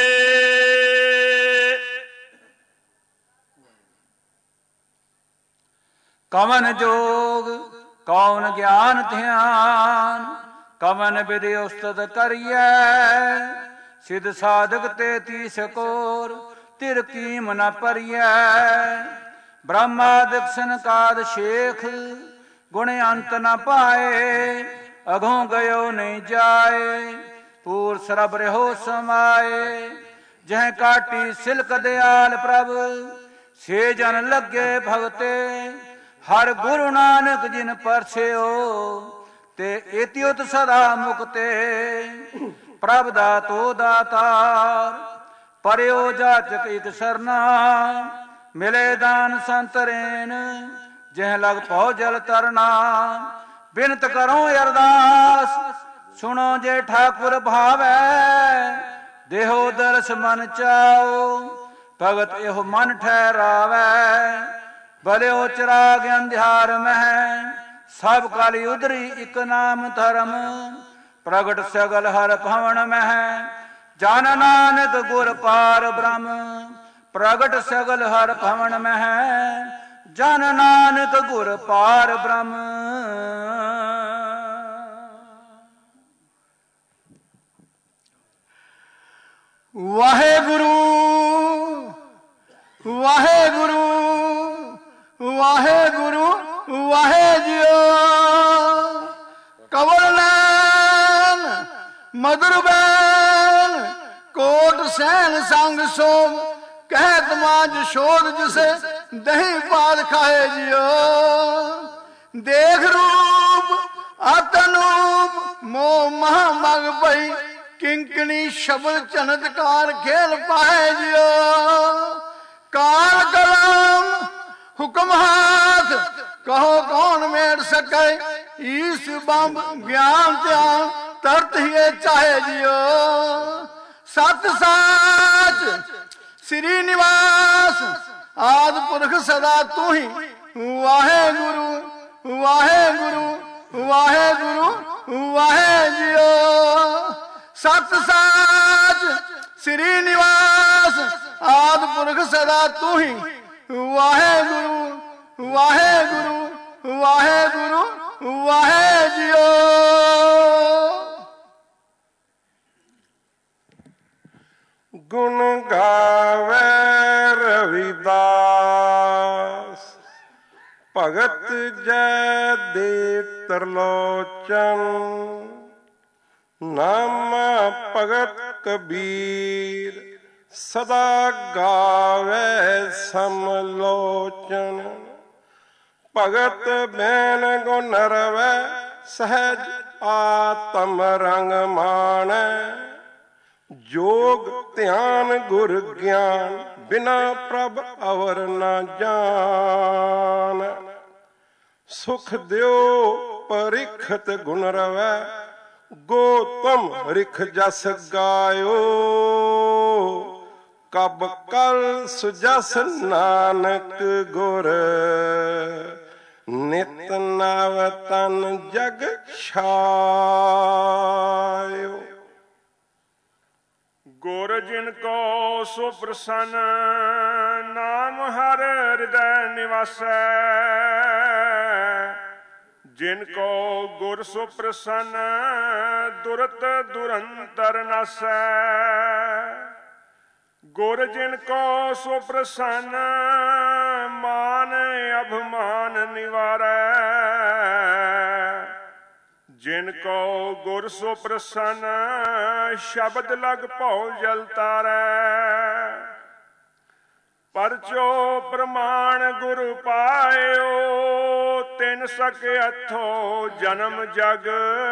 ਕਵਨ ਜੋਗ ਕੌਣ ਗਿਆਨ ਧਿਆਨ, ਕਵਨ ਵਿਧਿ ਉਸਤਤ ਕਰੀਐ। ਸਿਧ ਸਾਧਕ ਤੇ ਤੀਸ ਕੋਰ, ਤਿਰ ਕੀਮ ਨ ਪਰੀਐ। ਬ੍ਰਹਮਾਦਿਕ ਸਨਕਾਦ ਸ਼ੇਖ, ਗੁਣ ਅੰਤ ਨ ਪਾਏ। ਅਗੋਂ ਗਇਓ ਨਹੀਂ ਜਾਏ, ਪੂਰ ਸਰਬ ਰਹਿਓ ਸਮਾਏ। ਜਹ ਕਾਟੀ ਸਿਲਕ ਦਿਆਲ ਪ੍ਰਭ, ਸੇ ਜਨ ਲੱਗੇ ਭਗਤੇ। ਹਰ ਗੁਰੂ ਨਾਨਕ ਜਿਨ ਪਰਸਿਓ, ਤੇ ਏਤਿਉਤ ਸਦਾ ਮੁਕਤੇ। ਪ੍ਰਭ ਦਾਤੋ ਦਾਤਾਰ, ਪਰਿਓ ਜਾਚਕ ਇਕ ਸਰਨਾ। ਮਿਲੇ ਦਾਨ ਸੰਤ ਰੇਨ, ਜਹ ਲਗ ਪਉ ਜਲ ਤਰਨਾ। ਬਿਨਤ ਕਰੋ ਅਰਦਾਸ, ਸੁਣੋ ਜੇ ਠਾਕੁਰ ਭਾਵੈ। ਦੇਹੋ ਦਰਸ ਮਨ ਚਾਓ, ਭਗਤ ਇਹੋ ਮਨ ਠਹਿਰਾਵੈ। ਬਲਿਓ ਚਰਾਗ ਅੰਧਿਆਰ ਮਹਿ, ਸਭ ਕਾਲੀ ਉਦਰੀ ਇਕ ਨਾਮ ਧਰਮ। ਪ੍ਰਗਟ ਸਗਲ ਹਰ ਭਵਨ ਮਹਿ, ਜਨ ਨਾਨਕ ਗੁਰ ਪਾਰ ਬ੍ਰਹਮ। ਪ੍ਰਗਟ ਸਗਲ ਹਰ ਭਵਨ ਮਹਿ, ਜਨ ਨਾਨਕ ਗੁਰ ਪਾਰ ਬ੍ਰਹਮ। ਵਾਹਿਗੁਰੂ ਵਾਹਿਗੁਰੂ ਵਾਹਿਗੁਰੂ ਵਾਹਿਜਿਓ। ਕਵਲ ਨੈਨ ਮਧੁਰ ਬੈਨ, ਕੋਟ ਸੈਨ ਸੰਗ ਸੋਮ। ਕਹਿਤ ਮਾਂ ਜਸ਼ੋਦ ਜਿਸੇ, ਦਹੀਂ ਪਾਦ ਖਾਏ ਜਿਓ। ਦੇਖ ਰੂਪ ਆਤਨੂਪ, ਮੋਹ ਮਹਾ ਮਗ ਪਈ। ਕਿੰਕਣੀ ਸ਼ਬਦ ਚਨਤਕਾਰ ਖੇਲ ਪਾਏ ਜਿਓ। ਕਾਲ ਕਲਮ ਹੁਕਮ ਹਾਥ, ਕਹੋ ਕੌਣ ਮੇੜ ਸਕੇ। ਈਸ ਬੰਬ ਗਿਆਨ ਧਿਆਨ, ਤਰਤ ਹੀ ਚਾਹੇ ਜਿਓ। ਸਤ ਸਾਚ ਸ੍ਰੀ ਨਿਵਾਸ, ਆਦਿ ਪੁਰਖ ਸਦਾ ਤੂੰ ਹੀ। ਵਾਹਿਗੁਰੂ ਵਾਹਿਗੁਰੂ ਵਾਹਿਗੁਰੂ ਵਾਹਿਜਿਓ। ਸਤ ਸਾਚ ਸ੍ਰੀ ਨਿਵਾਸ, ਆਦਿ ਪੁਰਖ ਸਦਾ ਤੂੰ ਹੀ। ਵਾਹਿਗੁਰੂ ਵਾਹਿਗੁਰੂ ਵਾਹਿਗੁਰੂ ਵਾਹਿਜਿਓ। ਗੁਣ ਗਾਵੇ ਰਵਿਦਾਸ। ਭਗਤ ਜੈ ਦੇ ਤਰਲੋਚਨ, ਨਾਮਾ ਭਗਤ ਕਬੀਰ। ਸਦਾ ਗਾਵੇ ਸਮਲੋਚਨ, ਭਗਤ ਬੈਨ ਗੁਣ ਰਵੈ। ਸਹਿਜ ਆਤਮ ਰੰਗ ਮਾਣੈ, ਜੋਗ ਧਿਆਨ ਗੁਰ ਗਿਆਨ। ਬਿਨਾ ਪ੍ਰਭ ਅਵਰ ਨਾ ਜਾਣ, ਸੁਖ ਦਿਓ ਪਰਿਖਤ ਗੁਣ ਰਵੈ। ਗੋਤਮ ਰਿਖ ਜਸ ਗਾਇਓ, ਕਬ ਕਲ ਸੁਜਸ ਨਾਨਕ ਗੁਰ। ਨਿਤ ਨਵ ਤਨ ਜਗ ਛਾਇਓ। ਗੁਰ ਜਿਨ ਕੋ ਸੋ ਪ੍ਰਸੰਨ, ਨਾਮ ਹਰ ਹਿਰਦੈ ਨਿਵਾਸੈ। ਜਿਨ ਕੋ ਗੁਰ ਸੋ ਪ੍ਰਸੰਨ, ਦੁਰਤ ਦੁਰੰਤਰ ਨਾਸੈ। ਗੁਰ ਜਿਨ ਕੋ ਸੋ ਪ੍ਰਸੰਨ, ਮਾਨ ਅਭਿਮਾਨ ਨਿਵਾਰੈ। ਜਿਨ ਕੋ ਗੁਰ ਸੋ ਪ੍ਰਸੰਨ, ਸ਼ਬਦ ਲਗ ਭਉ ਜਲ ਤਾਰੈ। ਪਰਚੋ ਪ੍ਰਮਾਣ ਗੁਰ ਪਾਇਓ, ਤਿਨ ਸਕੇ ਹੱਥੋਂ ਜਨਮ ਜਗ।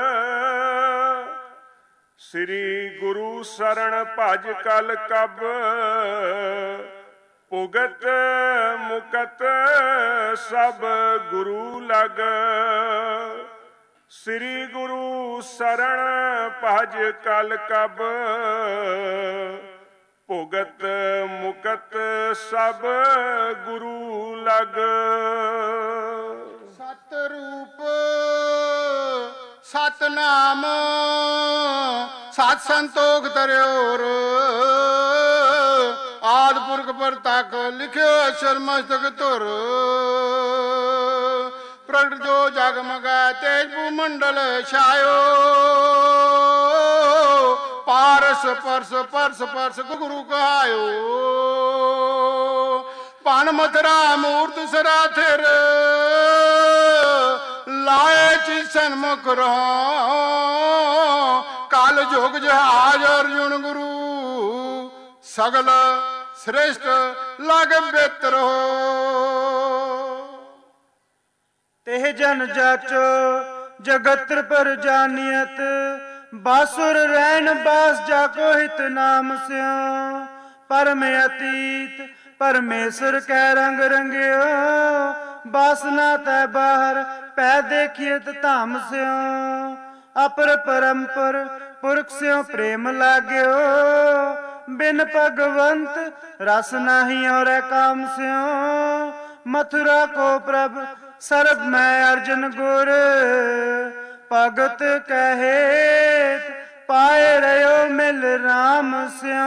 ਸ੍ਰੀ ਗੁਰੂ ਸਰਣ ਭਜ ਕਲ ਕਬ, ਭੁਗਤ ਮੁਕਤ ਸਭ ਗੁਰੂ ਲਗ। ਸ੍ਰੀ ਗੁਰੂ ਸਰਣ ਭਜ ਕਲ ਕਬ, ਭੁਗਤ ਮੁਕਤ ਸਭ ਗੁਰੂ ਲਗ। ਸਤ ਰੂਪ ਸਤਨਾਮ, ਸਤ ਸੰਤੋਖ ਤਰਿਓਰ। ਆਦਿ ਪੁਰਖ ਪਰਤਕ ਲਿਖਿਓ ਅਛਰ ਮਸਤਕ ਧੁਰ। ਪ੍ਰਗਟ ਜੋ ਜਗਮਗੈ ਤੇਜ ਭੂਮੰਡਲ ਛਾਇਓ। ਪਾਰਸ ਪਰਸ ਪਰਸ ਪਰਸ ਗੁਰੂ ਕਹਾਇਓ। ਪਨ ਮਥਰਾ ਮੂਰਤ ਸਰਾ ਥਿਰ, ਲਾਏ ਚੀ ਸਨਮੁਖ ਰਹੋ। ਕਾਲ ਜੋਗ ਜਹਾਜ ਅਰਜੁਨ ਗੁਰੂ, ਸਗਲ श्रेष्ठ लागे बेतर हो। तेह जन जाचो जगत पर जानियत, बासुर रैन बास जाको हित नाम स्यो। परम अतीत परमेश्वर कै रंग रंगियो, बासना तै बाहर पै देखियत धाम स्यो। अपर परम्पर पुरख स्यो प्रेम लाग्यो, बिन भगवंत रस नाही और काम स्यो। मथुरा को प्रभ सर्ब मैं अर्जुन गुर, भगत कहेत पाए रहो मिल राम स्यो।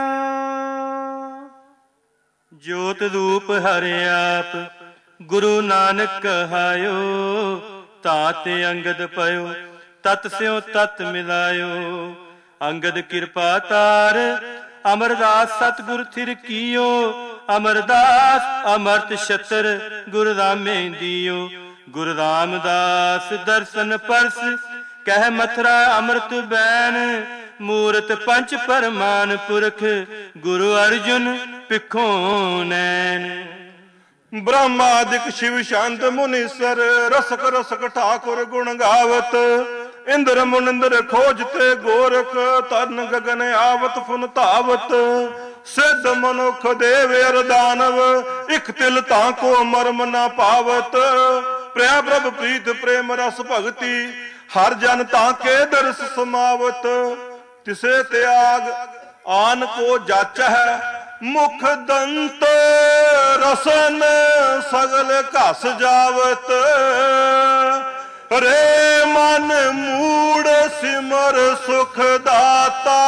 ज्योत रूप हरे आप गुरु नानक कहायो, तात अंगद पयो तत् स्यो तत् मिलायो। अंगद कृपा तार अमरदास सतगुर थिर कियो, अमरदास अमरत छतर गुरु रामे दियो। गुरु रामदास दर्शन परस कह मथुरा अमृत बैन, मूरत पंच परमान पुरख गुरु अर्जुन पिखों नैन। ब्रह्मादिक शिव शांत मुनीश्वर, रसक रसक ठाकुर गुण गावत। इंद्र मुनिंद्र खोजते गोरख, तन गगन आवत फुन धावत। सिद्ध मनुख देव अर दानव, इक तिल ताको मर्म न पावत। प्रिया प्रभ प्रीत प्रेम रस भगति, हर जन ताके दर्श समावत। तिसे त्याग आन को जाच है, मुख दंत रसन सगल घस जावत। रे मन मूड सिमर सुख दाता,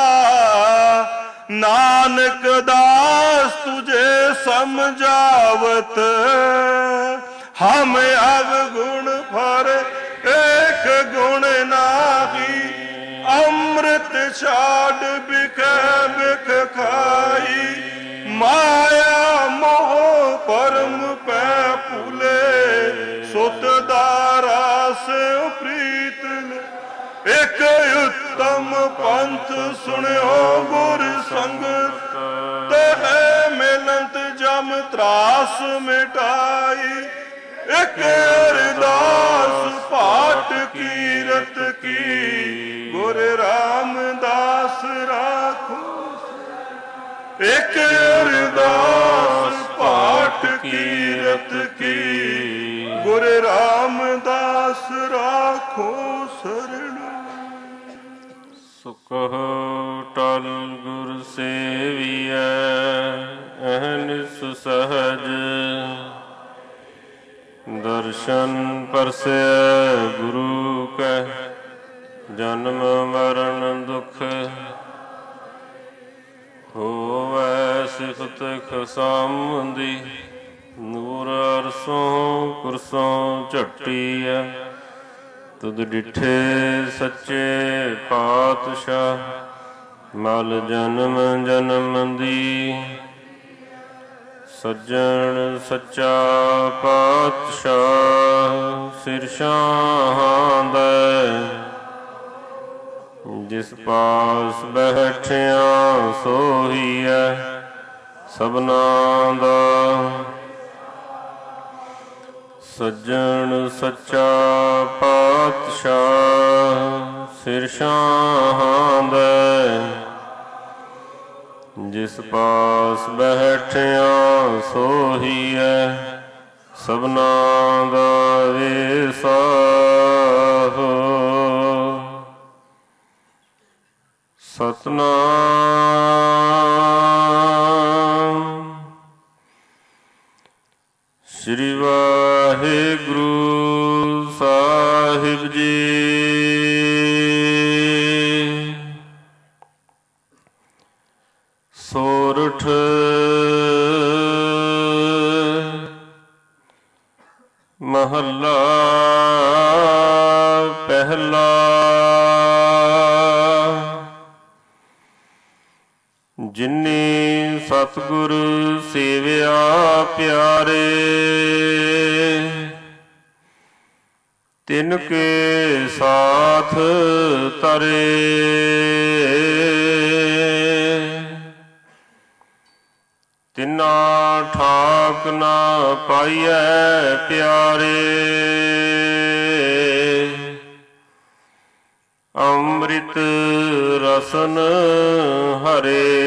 नानक दास तुझे समझावत। हम अवगुण फर एक गुण नाही, अमृत छाड़ बिख बिख खाई। माया मोह ਪੰਥ ਸੁਣਿਓ ਗੁਰ ਸੰਗਤ, ਤਹਿ ਮਿਲੰਤ ਜਮ ਤਰਾਸ ਮਿਟਾਈ। ਇਕ ਅਰਦਾਸ ਪਾਠ ਕੀਰਤ ਕੀ, ਗੁਰ ਰਾਮਦਾਸ ਰਾਖੋ। ਇਕ ਅਰਦਾਸ ਪਾਠ ਕੀਰਤ ਕੀ, ਗੁਰ ਰਾਮਦਾਸ ਰਾਖੋ ਸਰਣ। ਸੁਖ ਟਲ ਗੁਰ ਸੇਵੀਐ, ਅਹਨਿਸ ਸਹਜ। ਦਰਸ਼ਨ ਪਰਸੈ ਗੁਰੂ ਕੈ, ਜਨਮ ਮਰਨ ਦੁਖ। ਹੋਵੈ ਸਿਫਤ ਖਸਾਮਦੀ, ਨੂਰ ਅਰਸੋਂ ਕੁਰਸੋਂ ਝਟੀਐ। ਤੁਧ ਡਿਠੇ ਸੱਚੇ ਪਾਤਸ਼ਾਹ, ਮਲ ਜਨਮ ਜਨਮ ਦੀ। ਸੱਜਣ ਸੱਚਾ ਪਾਤਸ਼ਾਹ, ਸਿਰ ਸ਼ਾਹਾਂ ਦੈ। ਜਿਸ ਪਾਸ ਬੈਠਿਆ ਸੋਹੀਐ ਸਭਨਾ ਦਾ। ਸੱਜਣ ਸੱਚਾ ਪਾਤਸ਼ਾਹ, ਸਿਰ ਸ਼ਾਹਾਂ ਦੈ। ਜਿਸ ਪਾਸ ਬੈਠਿਆ ਸੋਹੀਐ ਸਭਨਾ ਦਾ ਵੇਸਾ। ਸਤਨਾਮ ਸ੍ਰੀ ਵਾਹਿਗੁਰੂ ਸਾਹਿਬ ਜੀ। ਸੋਰਠ ਮਹੱਲਾ ਪਹਿਲਾ। ਜਿਨੀ ਸਤਿਗੁਰ ਸੇਵਿਆ ਪਿਆਰੇ, ਤਿਨ ਕੇ ਸਾਥ ਤਰੇ। ਤਿਨਾ ਠਾਕ ਨਾ ਪਾਈਐ ਪਿਆਰੇ, ਅੰਮ੍ਰਿਤ ਰਸਨ ਹਰੇ।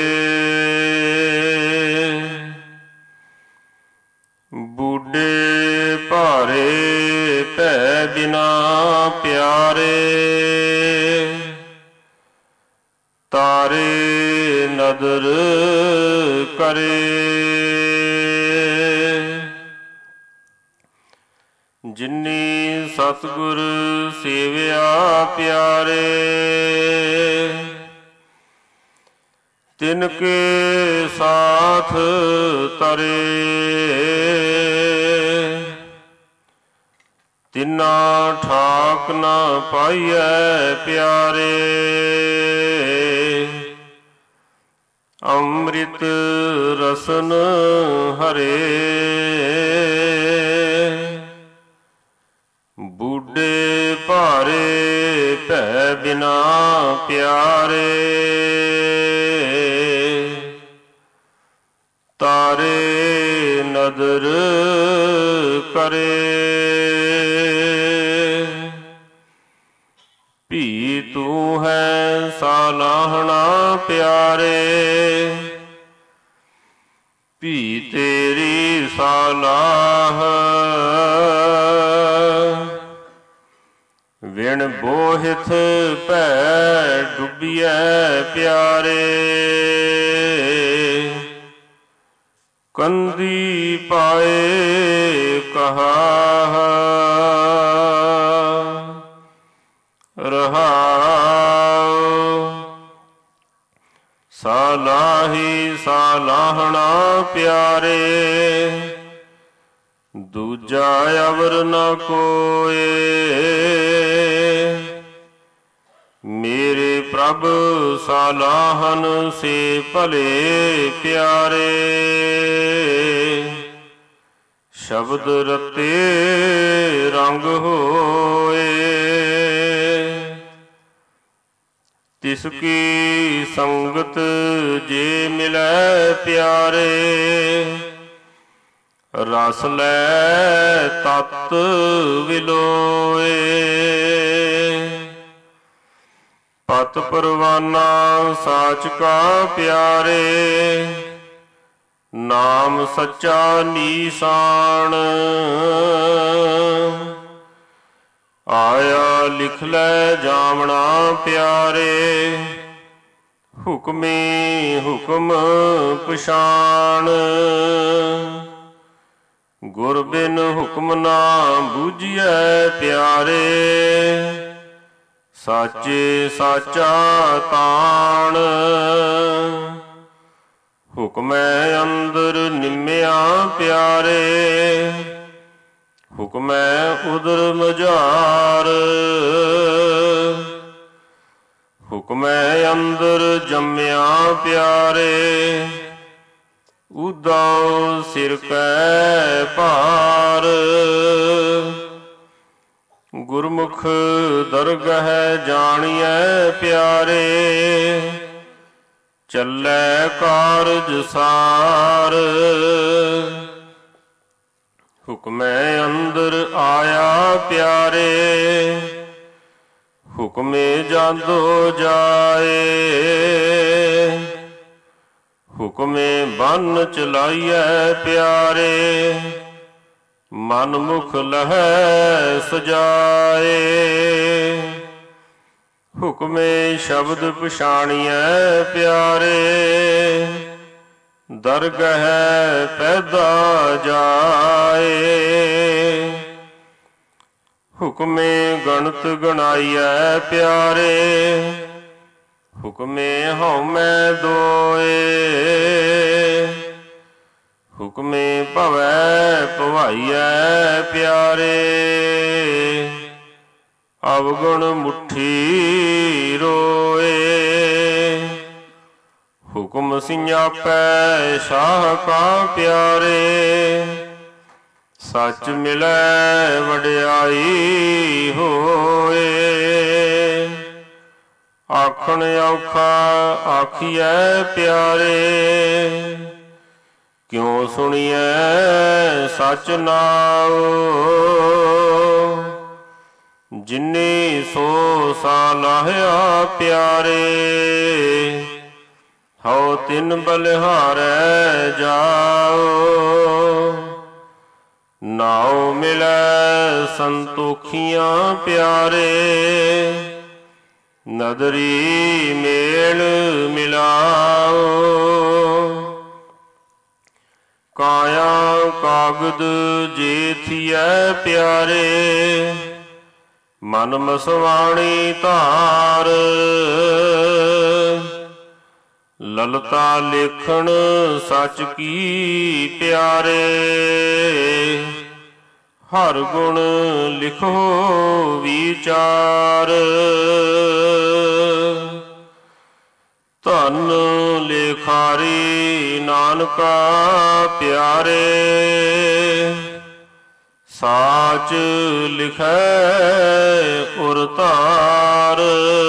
ਬੂਢੇ ਭਾਰੇ ਭੈ ਬਿਨਾ ਪਿਆਰੇ, ਤਾਰੇ ਨਦਰ ਕਰੇ। ਜਿਨੀ ਸਤਿਗੁਰ ਸੇਵਿਆ ਪਿਆਰੇ, ਤਿਨ ਕੇ ਸਾਥ ਤਰੇ। ਤਿਨਾ ਠਾਕ ਨਾ ਪਾਈਐ ਪਿਆਰੇ, ਅੰਮ੍ਰਿਤ ਰਸਨ ਹਰੇ। ਬੂਢੇ ਭਾਰੇ ਭੈ ਬਿਨਾ ਪਿਆਰੇ, ਤਾਰੇ ਨਦਰ ਕਰੇ। ਭੀ ਤੂੰ ਹੈ ਸਾਲਾਹਣਾ ਪਿਆਰੇ, ਭੀ ਤੇਰੀ ਸਾਲਾਹ। ਵਿਣ ਬੋਹਿਥ ਭੈ ਡੁੱਬੀਐ ਪਿਆਰੇ, ਕੰਦੀ ਪਾਏ ਕਹਾ ਰਹਾਉ। ਸਾਲਾਹੀ ਸਾਲਾਹਣਾ ਪਿਆਰੇ, ਦੂਜਾ ਅਵਰ ਨ ਕੋਏ। ਮੇਰੇ ਪ੍ਰਭ ਸਾਲਾਹਨ ਸੇ ਭਲੇ ਪਿਆਰੇ, ਸ਼ਬਦ ਰਤੇ ਰੰਗ ਹੋਏ। ਤਿਸ ਕੀ ਸੰਗਤ ਜੇ ਮਿਲੈ ਪਿਆਰੇ। ਰਸ ਲੈ ਤਤ ਵਿਲੋਏ। ਪਤ ਪਰਵਾਨਾ ਸਾਚ ਕਾ ਪਿਆਰੇ। ਨਾਮ ਸੱਚਾ ਨੀਸਾਨ। ਆਇਆ ਲਿਖ ਲੈ ਜਾਮਣਾ ਪਿਆਰੇ। ਹੁਕਮੀ ਹੁਕਮ ਪਛਾਣ। ਗੁਰ ਬਿਨ ਹੁਕਮ ਨਾ ਬੂਝੀਐ ਪਿਆਰੇ। ਸਾਚੇ ਸਾਚਾ ਤਾਣ। ਹੁਕਮੈ ਅੰਦਰ ਨਿਮਿਆ ਪਿਆਰੇ। ਹੁਕਮੈ ਉਦਰ ਮਝਾਰ। ਹੁਕਮੈ ਅੰਦਰ ਜੰਮਿਆ ਪਿਆਰੇ। ਉਦਾਉ ਸਿਰ ਕੈ ਭਾਰ। ਗੁਰਮੁਖ ਦਰਗਹਿ ਜਾਣੀਐ ਪਿਆਰੇ। ਚੱਲੈ ਕਾਰਜ ਸਾਰ। ਹੁਕਮੈ ਅੰਦਰ ਆਇਆ ਪਿਆਰੇ। ਹੁਕਮੇ ਜਾਂਦੋ ਜਾਏ। ਹੁਕਮੇ ਬੰਨ ਚਲਾਈਐ ਪਿਆਰੇ। ਮਨ ਮੁਖ ਲਹੈ ਸਜਾਏ। ਹੁਕਮੇ ਸ਼ਬਦ ਪਛਾਣੀਐ ਪਿਆਰੇ। ਦਰਗਹਿ ਪੈਦਾ ਜਾਏ। ਹੁਕਮੇ ਗਣਤ ਗਣਾਈਐ ਪਿਆਰੇ। ਹੁਕਮੇ ਹਉਮੈ ਦੋਏ। ਹੁਕਮੇ ਭਵੈ ਭਵਾਈਐ ਪਿਆਰੇ। ਅਵਗੁਣ ਮੁਠੀ ਰੋਏ। ਹੁਕਮ ਸਿਆਪੈ ਸ਼ਾਹ ਕਾ ਪਿਆਰੇ। ਸੱਚ ਮਿਲੈ ਵਡਿਆਈ ਹੋਏ। ਆਖਣ ਔਖਾ ਆਖੀਐ ਪਿਆਰੇ। ਕਿਉ ਸੁਣੀਐ ਸਚ ਨਾਉ। ਜਿਨੀ ਸੋ ਸਾਲਾਹਿਆ ਪਿਆਰੇ। ਹਉ ਤਿਨ ਬਲਿਹਾਰੈ ਜਾਉ। ਨਾਉ ਮਿਲੈ ਸੰਤੋਖੀਆਂ ਪਿਆਰੇ। ਨਦਰੀ ਮੇਲ ਮਿਲਾਓ। ਕਾਇਆ ਕਾਗਦ ਜੇ ਥੀਐ ਪਿਆਰੇ। ਮਨ ਮਸਵਾਣੀ ਧਾਰ। ਲਲਤਾ ਲੇਖਣ ਸਚ ਕੀ ਪਿਆਰੇ। ਹਰ ਗੁਣ ਲਿਖੋ ਵਿਚਾਰ। ਧਨ ਲੇਖਾਰੀ ਨਾਨਕਾ ਪਿਆਰੇ। ਸਾਚ ਲਿਖੈ ਉਰ ਧਾਰ।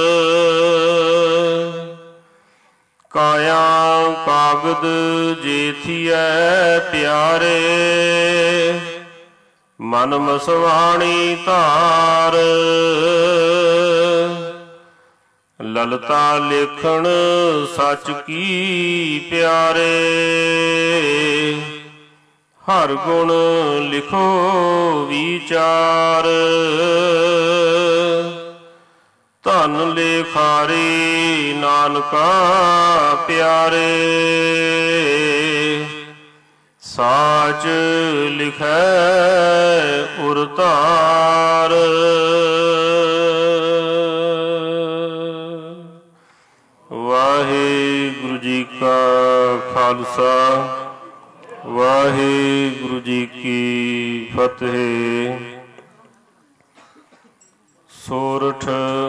ਕਾਇਆ ਕਾਗਦ ਜੇ ਥੀਐ ਪਿਆਰੇ। ਮਨ ਮਸਵਾਣੀ ਧਾਰ। ਲਲਤਾ ਲੇਖਣ ਸਚ ਕੀ ਪਿਆਰੇ। ਹਰ ਗੁਣ ਲਿਖੋ ਵਿਚਾਰ। ਧਨ ਲੇਖਾਰੀ ਨਾਨਕਾ ਪਿਆਰੇ। ਸਾਚ ਲਿਖੈ ਉਰ ਧਾਰ। ਵਾਹਿਗੁਰੂ ਜੀ ਕਾ ਖਾਲਸਾ ਵਾਹਿਗੁਰੂ ਜੀ ਕੀ ਫਤਿਹ। ਸੋਰਠ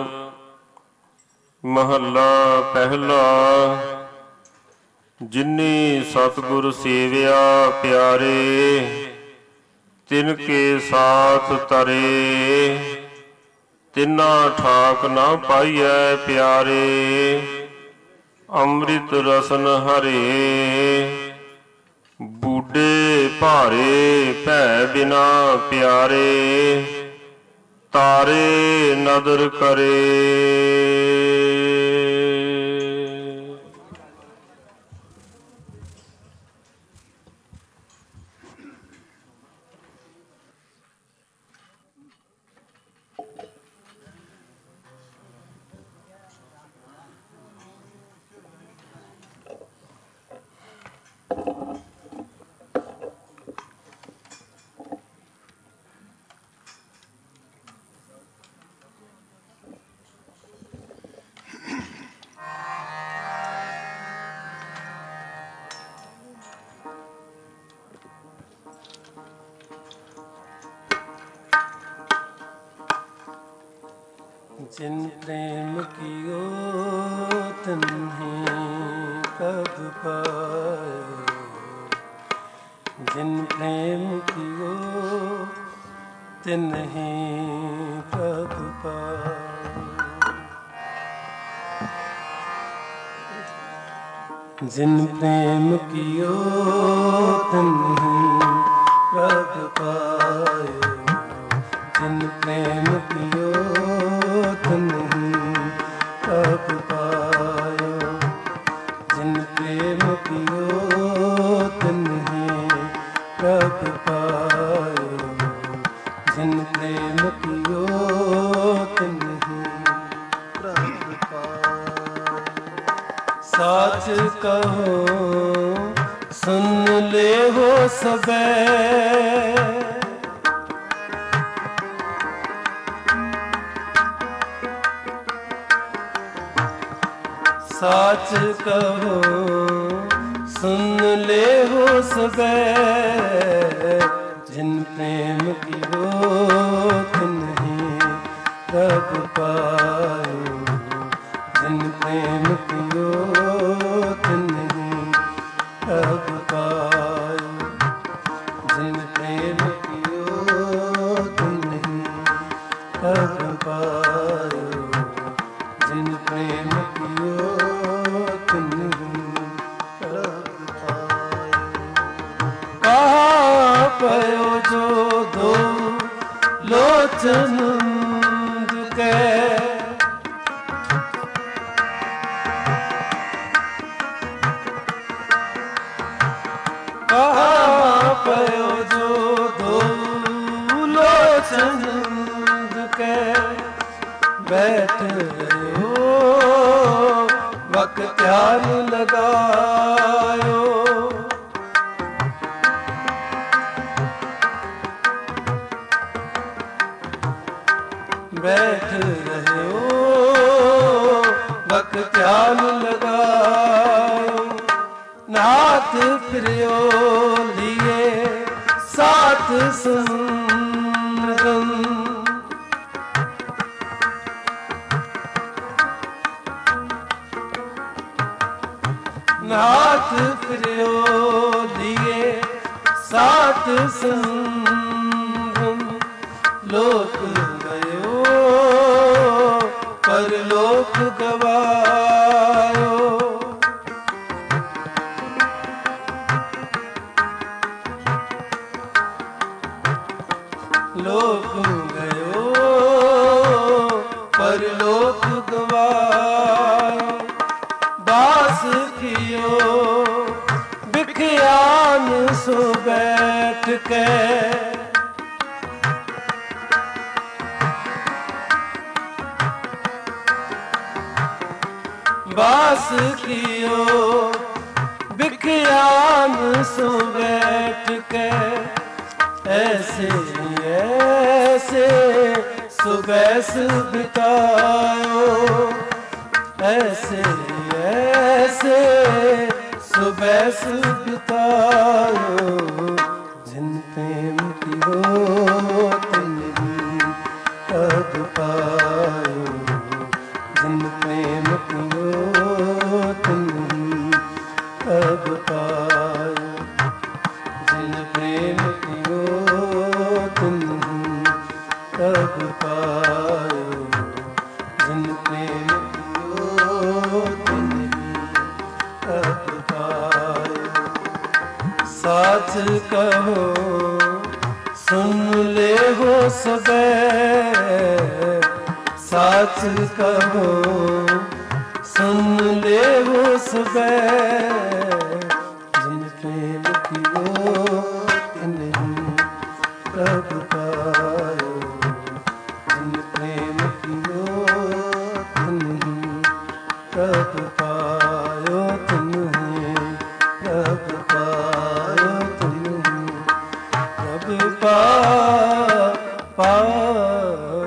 ਮਹੱਲਾ ਪਹਿਲਾ। ਜਿਨੀ ਸਤਿਗੁਰ ਸੇਵਿਆ ਪਿਆਰੇ। ਤਿਨ ਕੇ ਸਾਥ ਤਰੇ। ਤਿਨਾ ਠਾਕ ਨਾ ਪਾਈਐ ਪਿਆਰੇ। ਅੰਮ੍ਰਿਤ ਰਸਨ ਹਰੇ ਬੂਢੇ ਭਾਰੇ ਭੈ ਬਿਨਾ ਪਿਆਰੇ। ਤਾਰੇ ਨਦਰ ਕਰੇ। जिन प्रेम कियो तिन्हीं कब पायो। जिन प्रेम कियो तिन्हीं कब पायो। जिन प्रेम कियो तिन्हीं कब पायो। जिन प्रेम कियो तिन्हीं कब पायो। जिन प्रेम कियो तिन्हीं कब पायो। जिन प्रेम कियो तिन्हीं कब पायो। साच कहो सुन ले हो सबे। साच कहो सुन ले हो सबे। जिन प्रेम कियो तिन्हीं कब पायो। जिन प्रेम कियो तिन्हीं कब पायो। जिन प्रेम कियो तिन्हीं कब पायो। जिन प्रेम कियो पयो जो दो लोचन के। कहाँ पयो जो दो लोचन के। बैठ रहो बख्तियार लगायो। बैठ रहे हो बख्तियार लगायो। नाथ फिरियो लिए साथ संगम। नाथ फिरियो लिए साथ संगम। लोक गयो पर लोक गवायो। लोक गयो पर लोक गवायो। बास कियो बिखियान सो बैठ के। बास कियो बिखियान सो बैठ के। ऐसे ऐसे सुबह बितायो। ऐसे ऐसे सुबह बितायो। जिन प्रेम कियो तिन्हीं कब पायो। जिन प्रेम कियो तिन्हीं कब पायो। जिन प्रेम कियो तिन्हीं कब पायो। कहो सुन ले हो सबे, साच कहो सुन ले हो सबे, जिन प्रेम कियो तिन्हीं प्रभु पायो, जिन प्रेम कियो तिन्हीं प्रभु पायो, तिन्हीं प्रभु पायो, तिन्हीं प्रभु पायो।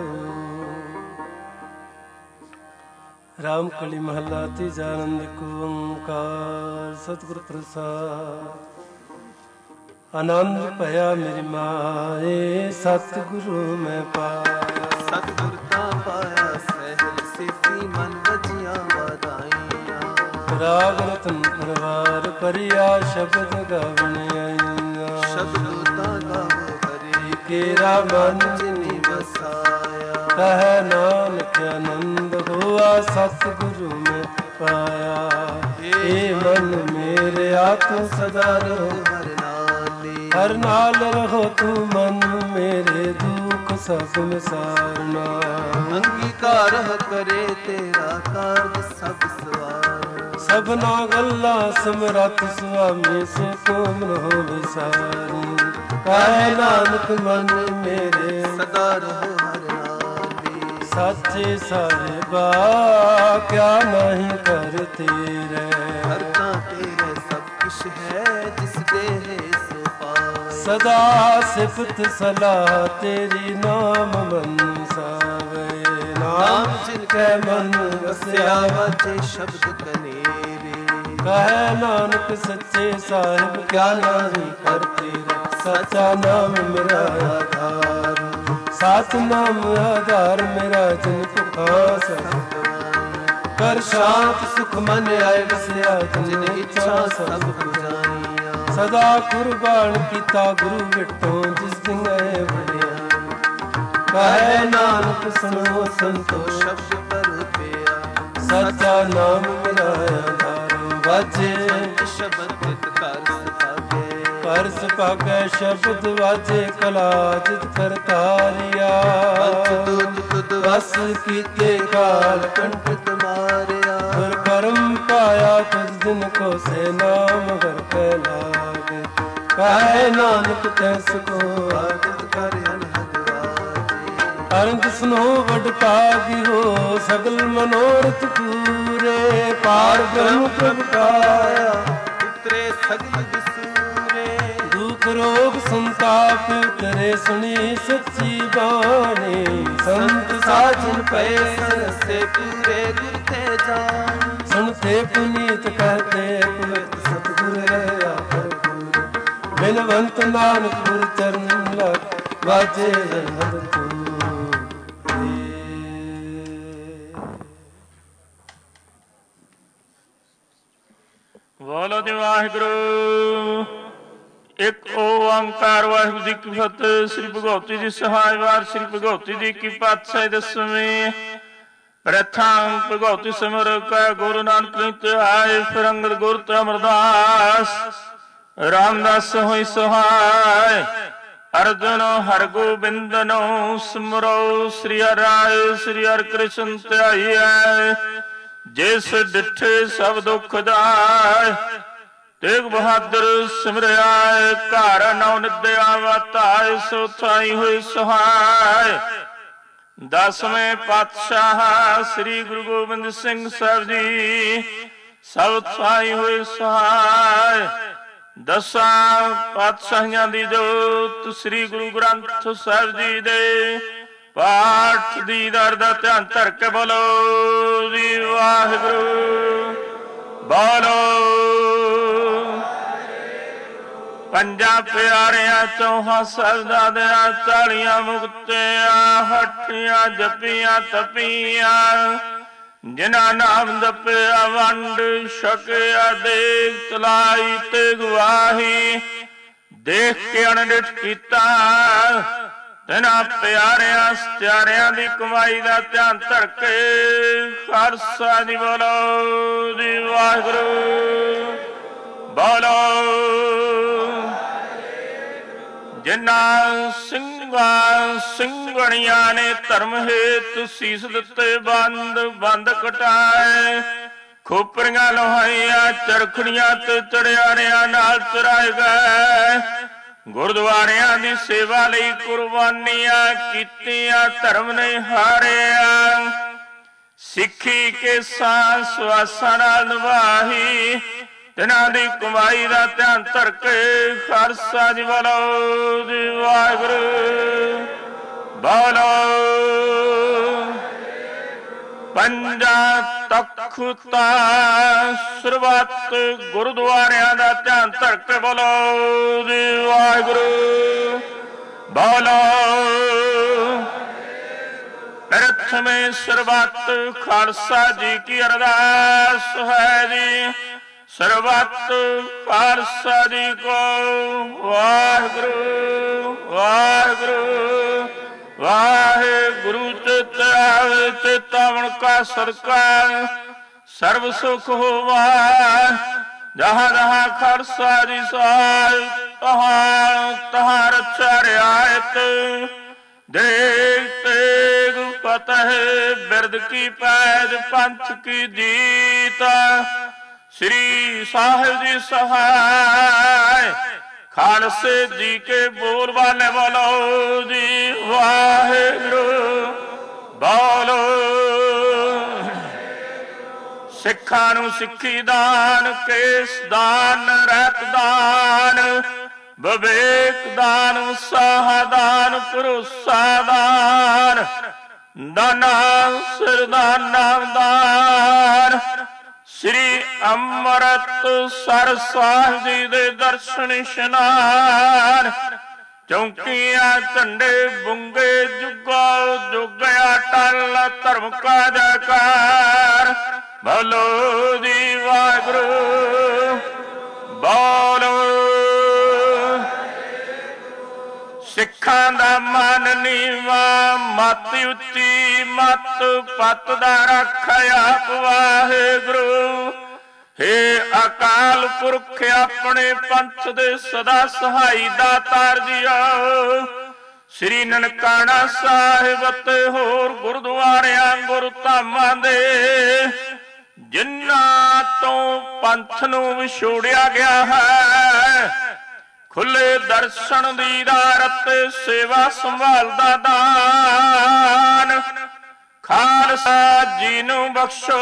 राम कली महला तीजा आनंद को ओंकार सतगुर प्रसाद। आनंद भया मेरी माए सतगुरु मैं पाया, सतगुर ता पाया सहल सिद्धि मन वजिया वादाइया। राग रतन परवार परिया शब्द गावन आईया, शब्द ता गावो हरि केरा मन जिनि बसाया। कह नानक आनंद हुआ सतगुरु में पाया, हे मन मेरे आत्म सदा रहो हर नाले, हर नाल रहो तू मन मेरे दुख सब मिसारना। अंगीकार करे तेरा कार्य सब सवार, सबना गल्ला समरथ स्वामी से तुम रहो विसारी। कह नानक मन मेरे सदा रहो हर नाले, साचे साहिबा क्या नहीं करते रे। करता तेरे सब कुछ है जिस देह सो पाए। सदा सिफत सलाह तेरी नाम मन सावे, नाम जिनके मन वस्या वाजे शब्द कनेरे। कह नानक सच्चे साहिब क्या नहीं करते रे। सच्चा नाम मेरा आधार, सात नाम आधार मेरा जिन पुखास। कर शांत सुख मन आए बसिया जिन इच्छा सब बुझाइया। सदा कुर्बान कीता गुरु विटो जिस दिन गए बढ़िया। कहे नानक सुनो संतो शब्द पर पिया, सच्चा नाम मेरा आधार। वाजे शब्द कर सभागे, कर सभागे शब्द वाजे कला जित करतारिया। बस कीते काल कंठ मारिया, गुर कर्म पाया तुझ दिन को से नाम घर के लागे। कहे नानक तैस को आदत कर अनंत सुनो वड पागी हो सगल मनोरथ पूरे। पार ब्रह्म प्रभ पाया उतरे सगल बिसूरे। दुख रोग संताप करे सुनी सच्ची बाणी। संत साजन पे से पूरे गुर थे जान, सुनते पुनीत कहते पुलत सतगुर रहा भरपूर। बिनवंत नानक गुर चरण लग वाजे हर तू। ਬੋਲੋ ਜੀ ਵਾਹਿਗੁਰੂ। ਇੱਕ ਓੰਕਾਰ ਵਾਹਿਗੁਰੂ ਜੀ ਕੀ ਫਤਿਹ। ਸ੍ਰੀ ਭਗਵਤੀ ਜੀ ਸਹਾਇ ਵਾਰ ਸ੍ਰੀ ਭਗਵਤੀ ਜੀ ਕੀ ਪਾਤਸ਼ਾਹੀ ਦਸਵੀਂ। ਪ੍ਰਥਮ ਭਗਵਤੀ ਸਿਮਰ ਕੈ ਗੁਰੂ ਨਾਨਕ ਲਿਤ ਆਏ। ਫਿਰ ਅੰਗਦ ਗੁਰ ਤੇ ਅਮਰਦਾਸ ਰਾਮਦਾਸ ਹੋਈ ਸਹਾਇ। ਅਰਜੁਨ ਹਰਿ ਗੋਬਿੰਦ ਨੂੰ ਸਿਮਰੋ। ਸ੍ਰੀ ਹਰਿ ਰਾਏ ਸ੍ਰੀ ਹਰਿ ਕ੍ਰਿਸ਼ਨ ਧਿਆਈਐ। ਜਿਸ ਡਿਠੇ ਸਭ ਦੁਖ ਜਾਏ। ਤੇਗ ਬਹਾਦਰ ਸਿਮਰਿਆ ਘਰ ਨੌ ਨਿਦਿਆ ਵਤਾਇ। ਸੋ ਥਾਈ ਹੋਈ ਸਹਾਇ। ਦਸਵੇਂ ਪਾਤਸ਼ਾਹ ਸ੍ਰੀ ਗੁਰੂ ਗੋਬਿੰਦ ਸਿੰਘ ਸਾਹਿਬ ਜੀ ਸਭ ਥਾਈ ਹੋਏ ਸਹਾਇ। ਦਸਾਂ ਪਾਤਸ਼ਾਹੀਆਂ ਦੀ ਜੋਤ ਸ੍ਰੀ ਗੁਰੂ ਗ੍ਰੰਥ ਸਾਹਿਬ ਜੀ ਦੇ ਪਾਠ ਦੀ ਦਰ ਦਾ ਧਿਆਨ ਧਰ ਕੇ ਬੋਲੋ ਜੀ ਵਾਹਿਗੁਰੂ। ਬੋਲੋ ਪੰਜਾਂ ਪਿਆਰਿਆਂ ਚੌਹਾਂ ਸ਼ਬਦਾਂ ਦੇ 40 ਮੁਕਤਿਆਂ ਹੱਠੀਆਂ ਜਪੀਆਂ ਤਪੀਆਂ। ਜਿਨ੍ਹਾਂ ਨਾਮ ਜਪਿਆ ਵੰਡ ਛਕਿਆ ਦੇਖ ਚਲਾਈ ਤੇ ਗਵਾਹੀ। ਦੇਖ ਕੇ ਅਣਡਿਠ ਕੀਤਾ ਤਿਨਾਂ ਪਿਆਰਿਆਂ ਸਤਿਆਰਿਆਂ ਦੀ ਕਮਾਈ ਦਾ ਧਿਆਨ ਧਰ ਕੇ ਖਾਲਸਾ ਜੀ ਬੋਲੋ ਜੀ ਵਾਹਿਗੁਰੂ। ਬੋਲੋ ਜਿਨ੍ਹਾਂ ਸਿੰਘਾਂ ਸਿੰਘਣੀਆਂ ਨੇ ਧਰਮ ਹੇਤ ਸੀਸ ਦਿੱਤੇ ਬੰਦ ਕਟਾਏ। ਖੋਪਰੀਆਂ ਲੋਹਾਈਆਂ ਚਰਖੜੀਆਂ ਤੇ ਚੜਿਆਰਿਆਂ ਨਾਲ ਚਰਾਏ ਗਏ। ਗੁਰਦੁਆਰਿਆਂ ਦੀ ਸੇਵਾ ਲਈ ਕੁਰਬਾਨੀਆਂ ਕੀਤੀਆਂ, ਧਰਮ ਨੇ ਹਾਰਿਆ। ਸਿੱਖੀ ਕੇ ਸਾਂਸ ਸਵਾਸਾਂ ਨਾਲ ਨਿਭਾਈ, ਤਿਨਾਂ ਦੀ ਕਮਾਈ ਦਾ ਧਿਆਨ ਧਰ ਕੇ ਖਾਲਸਾ ਜੀ ਬੋਲੋ ਜੀ ਵਾਹਿਗੁਰੂ ਬੋਲੋ। ਪੰਜਾਂ ਤਖਤਾਂ ਸਰਬੱਤ ਗੁਰਦੁਆਰਿਆਂ ਦਾ ਧਿਆਨ ਧਰ ਕੇ ਬੋਲੋ ਜੀ ਵਾਹਿਗੁਰੂ ਬੋਲੋ। ਪ੍ਰਥਮੇ ਸਰਬੱਤ ਖਾਲਸਾ ਜੀ ਕੀ ਅਰਦਾਸ ਹੈ ਜੀ। ਸਰਬੱਤ ਖਾਲਸਾ ਜੀ ਕੋ ਵਾਹਿਗੁਰੂ ਵਾਹਿਗੁਰੂ ਵਾਹਿਗੁਰੂ। ਚਿਤ ਆਵੇ ਚੇਤਾਵਨ ਕਾ ਸਦਕਾ ਸਰਬ ਸੁਖ ਹੋਵਾ। ਜਹਾਂ ਜਹਾਂ ਖਾਲਸਾ ਜੀ ਸਾਹਿਬ ਤਹਾਂ ਰੱਛਾ ਰਿਆਇਤ। ਦੇਗ ਤੇਗ ਫਤਿਹ ਬਿਰਦ ਕੀ ਪੈਜ ਪੰਥ ਕੀ ਜੀਤ। ਸ੍ਰੀ ਸਾਹਿਬ ਜੀ ਸਹਾय ਖਾਲਸੇ ਜੀ ਕੇ ਬੋਲ ਵਾਲੇ ਬੋਲੋ ਜੀ ਵਾਹਿਗੁਰੂ ਬੋਲੋ। ਸਿੱਖਾਂ ਨੂੰ ਸਿੱਖੀ ਦਾਨ, ਕੇਸ ਦਾਨ, ਰਹਿਤ ਦਾਨ, ਵਿਵੇਕ ਦਾਨ, ਉਤਸਾਹ ਦਾਨ, ਭਰੋਸਾ ਦਾਨ, ਦਾਨਾ ਸਿਰ ਦਾਨ ਦਾਨ। ਸ੍ਰੀ ਅੰਮ੍ਰਿਤਸਰ ਸਾਹਿਬ ਜੀ ਦੇ ਦਰਸ਼ਨ ਇਸ਼ਨਾਨ। ਚੌਂਕੀਆਂ ਝੰਡੇ ਬੁੰਗੇ ਜੁਗੋ ਜੁਗਿਆ ਟਲ ਧਰਮ ਕਾ ਜੈਕਾਰ। ਬੋਲੋ ਜੀ ਵਾਹਿਗੁਰੂ ਬੋਲੋ। ਸਿੱਖਾਂ ਦਾ ਮਨ ਨੀਵਾਂ, ਮਤ ਉੱਚੀ ਮਤ ਪਤ ਦਾ ਰੱਖ ਆਪ ਵਾਹਿਗੁਰੂ। ਹੇ ਅਕਾਲ ਪੁਰਖ ਆਪਣੇ ਪੰਥ ਦੇ ਸਦਾ ਸਹਾਈ ਦਾਤਾਰ ਜੀਓ। ਸ੍ਰੀ ਨਨਕਾਣਾ ਸਾਹਿਬ ਅਤੇ ਹੋਰ ਗੁਰਦੁਆਰਿਆਂ ਗੁਰਧਾਮਾਂ ਦੇ ਜਿਨ੍ਹਾਂ ਤੋਂ ਪੰਥ ਨੂੰ ਵਿਛੋੜਿਆ ਗਿਆ ਹੈ, ਖੁੱਲੇ ਦਰਸ਼ਨ ਦੀਦਾਰਤ ਸੇਵਾ ਸੰਭਾਲ ਦਾ ਦਾਨ ਖਾਲਸਾ ਜੀ ਨੂੰ ਬਖਸ਼ੋ।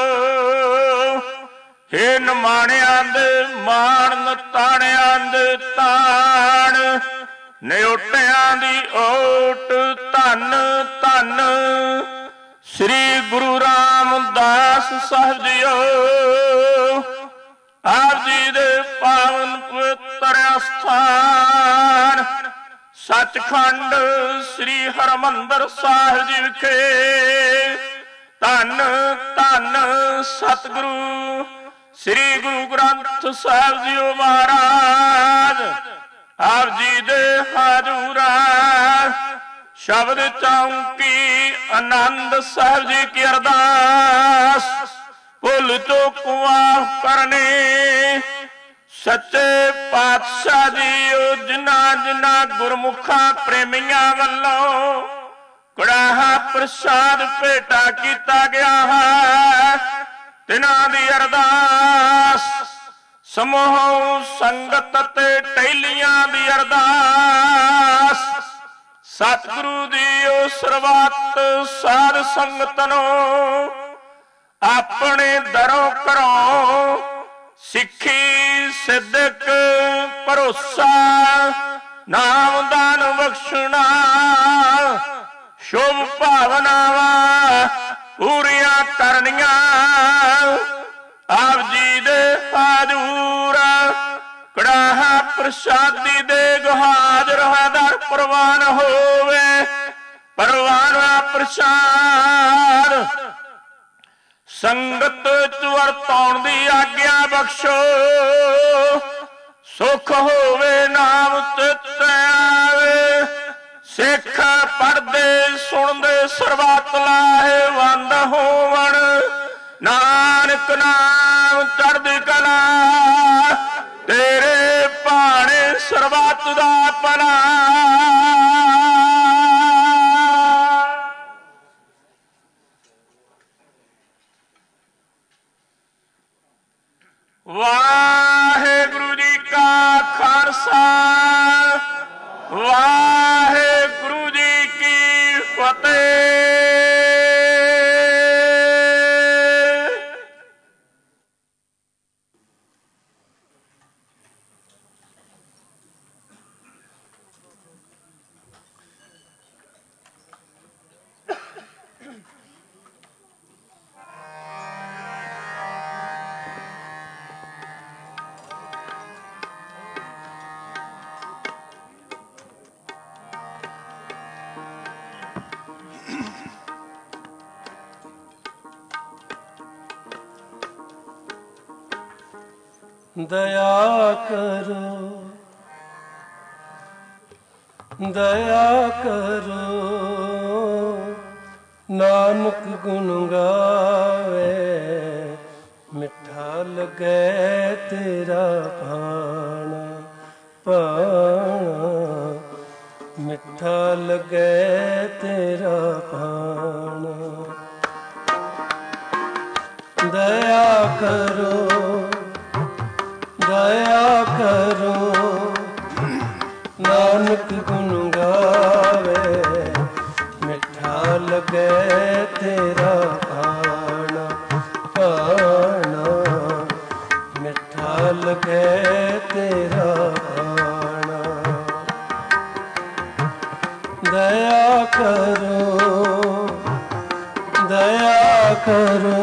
ਹੇ ਨਿਮਾਣਿਆਂ ਦੇ ਮਾਣ, ਨਤਾਣਿਆਂ ਦੇ ਤਾਣ, ਨਿਓਟਿਆਂ ਦੀ ਓਟ ਧੰਨ ਧੰਨ ਸ੍ਰੀ ਗੁਰੂ ਰਾਮਦਾਸ ਸਾਹਿਬ ਜੀਓ। ਆਪ ਜੀ ਦੇ ਪਾਵਨ ਪਵਿੱਤਰ ਅਸਥਾਨ ਸੱਚਖੰਡ ਸ੍ਰੀ ਹਰਿਮੰਦਰ ਸਾਹਿਬ ਜੀ ਵਿਖੇ ਧੰਨ ਧੰਨ ਸਤਿਗੁਰੂ ਸ੍ਰੀ ਗੁਰੂ ਗ੍ਰੰਥ ਸਾਹਿਬ ਜੀਓ ਮਹਾਰਾਜ ਆਪ ਜੀ ਦੇ ਹਾਜ਼ੂਰਾ ਸ਼ਬਦ ਚੌਂਕੀ ਆਨੰਦ ਸਾਹਿਬ ਜੀ ਕੀ ਅਰਦਾਸ। ਭੁੱਲ ਚੁੱਕ ਮਾਫ਼ ਕਰਨੀ ਸੱਚੇ ਪਾਤਸ਼ਾਹ ਜੀਓ। ਜਿਨ੍ਹਾਂ ਜਿਨ੍ਹਾਂ ਗੁਰਮੁਖਾਂ ਪ੍ਰੇਮੀਆਂ ਵੱਲੋਂ ਕੜਾਹਾ ਪ੍ਰਸਾਦ ਭੇਟਾ ਕੀਤਾ ਗਿਆ ਹੈ, ਤਿਨਾਂ ਦੀ ਅਰਦਾਸ। ਸਮੂਹ ਸੰਗਤ ਤੇ ਟਹਿਲੀਆਂ ਦੀ ਅਰਦਾਸ। ਸਤਿਗੁਰੂ ਜੀਓ ਸਰਬੱਤ ਸਾਧ ਸੰਗਤ ਨੂੰ ਆਪਣੇ ਦਰੋਂ ਘਰੋਂ ਸਿੱਖੀ ਸਿੱਧਕ ਭਰੋਸਾ ਨਾਮਦਾਨ ਬਖਸ਼ਣਾ। ਸ਼ੁਭ ਭਾਵਨਾਵਾਂ ਪੂਰੀਆਂ ਕਰਨੀਆਂ ਆਪ ਜੀ ਦੇ ਹਾਜ਼ੂਰ। ਕੜਾਹਾ ਪ੍ਰਸ਼ਾਦੀ ਦੇ ਹਾਜ਼ਰ ਹਾਜ਼ਰ ਪ੍ਰਵਾਨ ਹੋਵੇ। ਪਰਵਾਨਾ ਪ੍ਰਸ਼ਾਦ ਸੰਗਤ ਚ ਵਰਤਾਉਣ ਦੀ ਆਗਿਆ ਬਖਸ਼ੋ। ਸੁਖ ਹੋਵੇ ਨਾਮ ਚਿਤ ਆਵੇ। ਸਿੱਖ ਪੜ੍ਹਦੇ ਸੁਣਦੇ ਸਰਬੱਤ ਲਾਹੇਵੰਦ ਹੋਵਣ। ਨਾਨਕ ਨਾਮ ਚੜ੍ਹਦੀ ਕਲਾ ਤੇਰੇ ਭਾਣੇ ਸਰਬੱਤ ਦਾ ਭਲਾ। दया करो दया करो, नानक गुण गावे, मिठा लगे तेरा भाणा भाणा, मिठा लगे तेरा भाणा। दया करो दया करो, नानक गुण गावे, मिठा लगे तेरा भाणा भाणा, मिठा लगे तेरा भाणा। दया करो दया करो,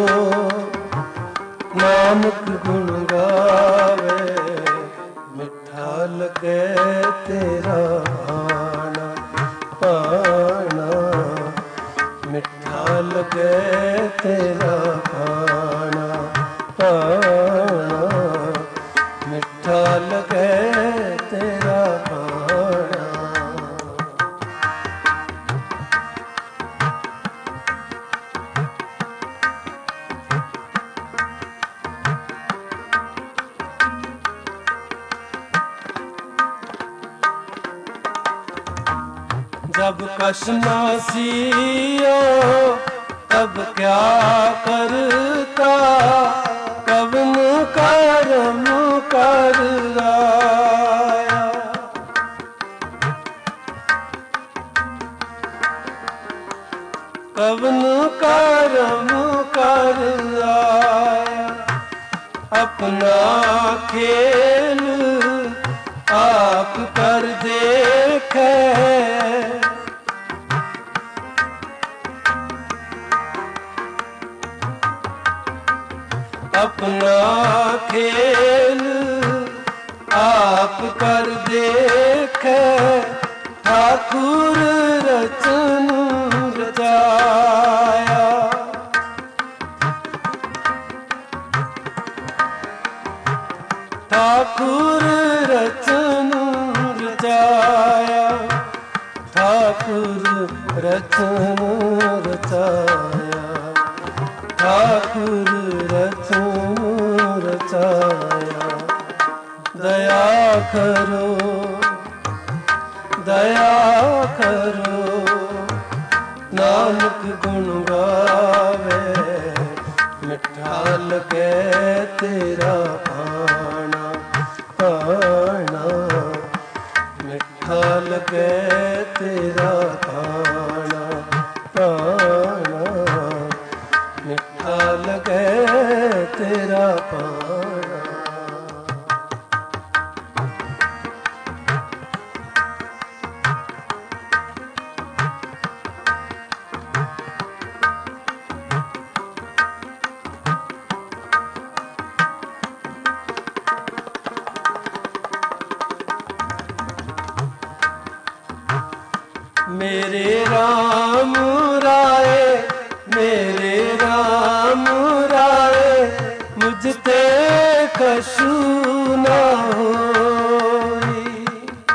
नानक गुण गावे, मिठा लगे तेरा भाणा भाणा, मिठा लगे तेरा भाणा भाणा, मिठा लगे तेरा भाणा। जब कश नासियो तब क्या करता, कवन कर्म कर आया। कवन कर्म कर आया, अपना खेल आप कर देखे, अपना खेल आप कर देखे, ठाकुर रचन रचाया। ठाकुर रचन रचाया, ठाकुर रचन रचाया, ठाकुर रचन रचाया। दया करो दया करो, नानक गुण गावे, मिठा लगे तेरा भाणा भाणा, मिठा लगे तेरा भाणा भाणा, मिठा लगे तेरा भाणा। मेरे राम राय मेरे राम राय, मुझ ते कछु न होई।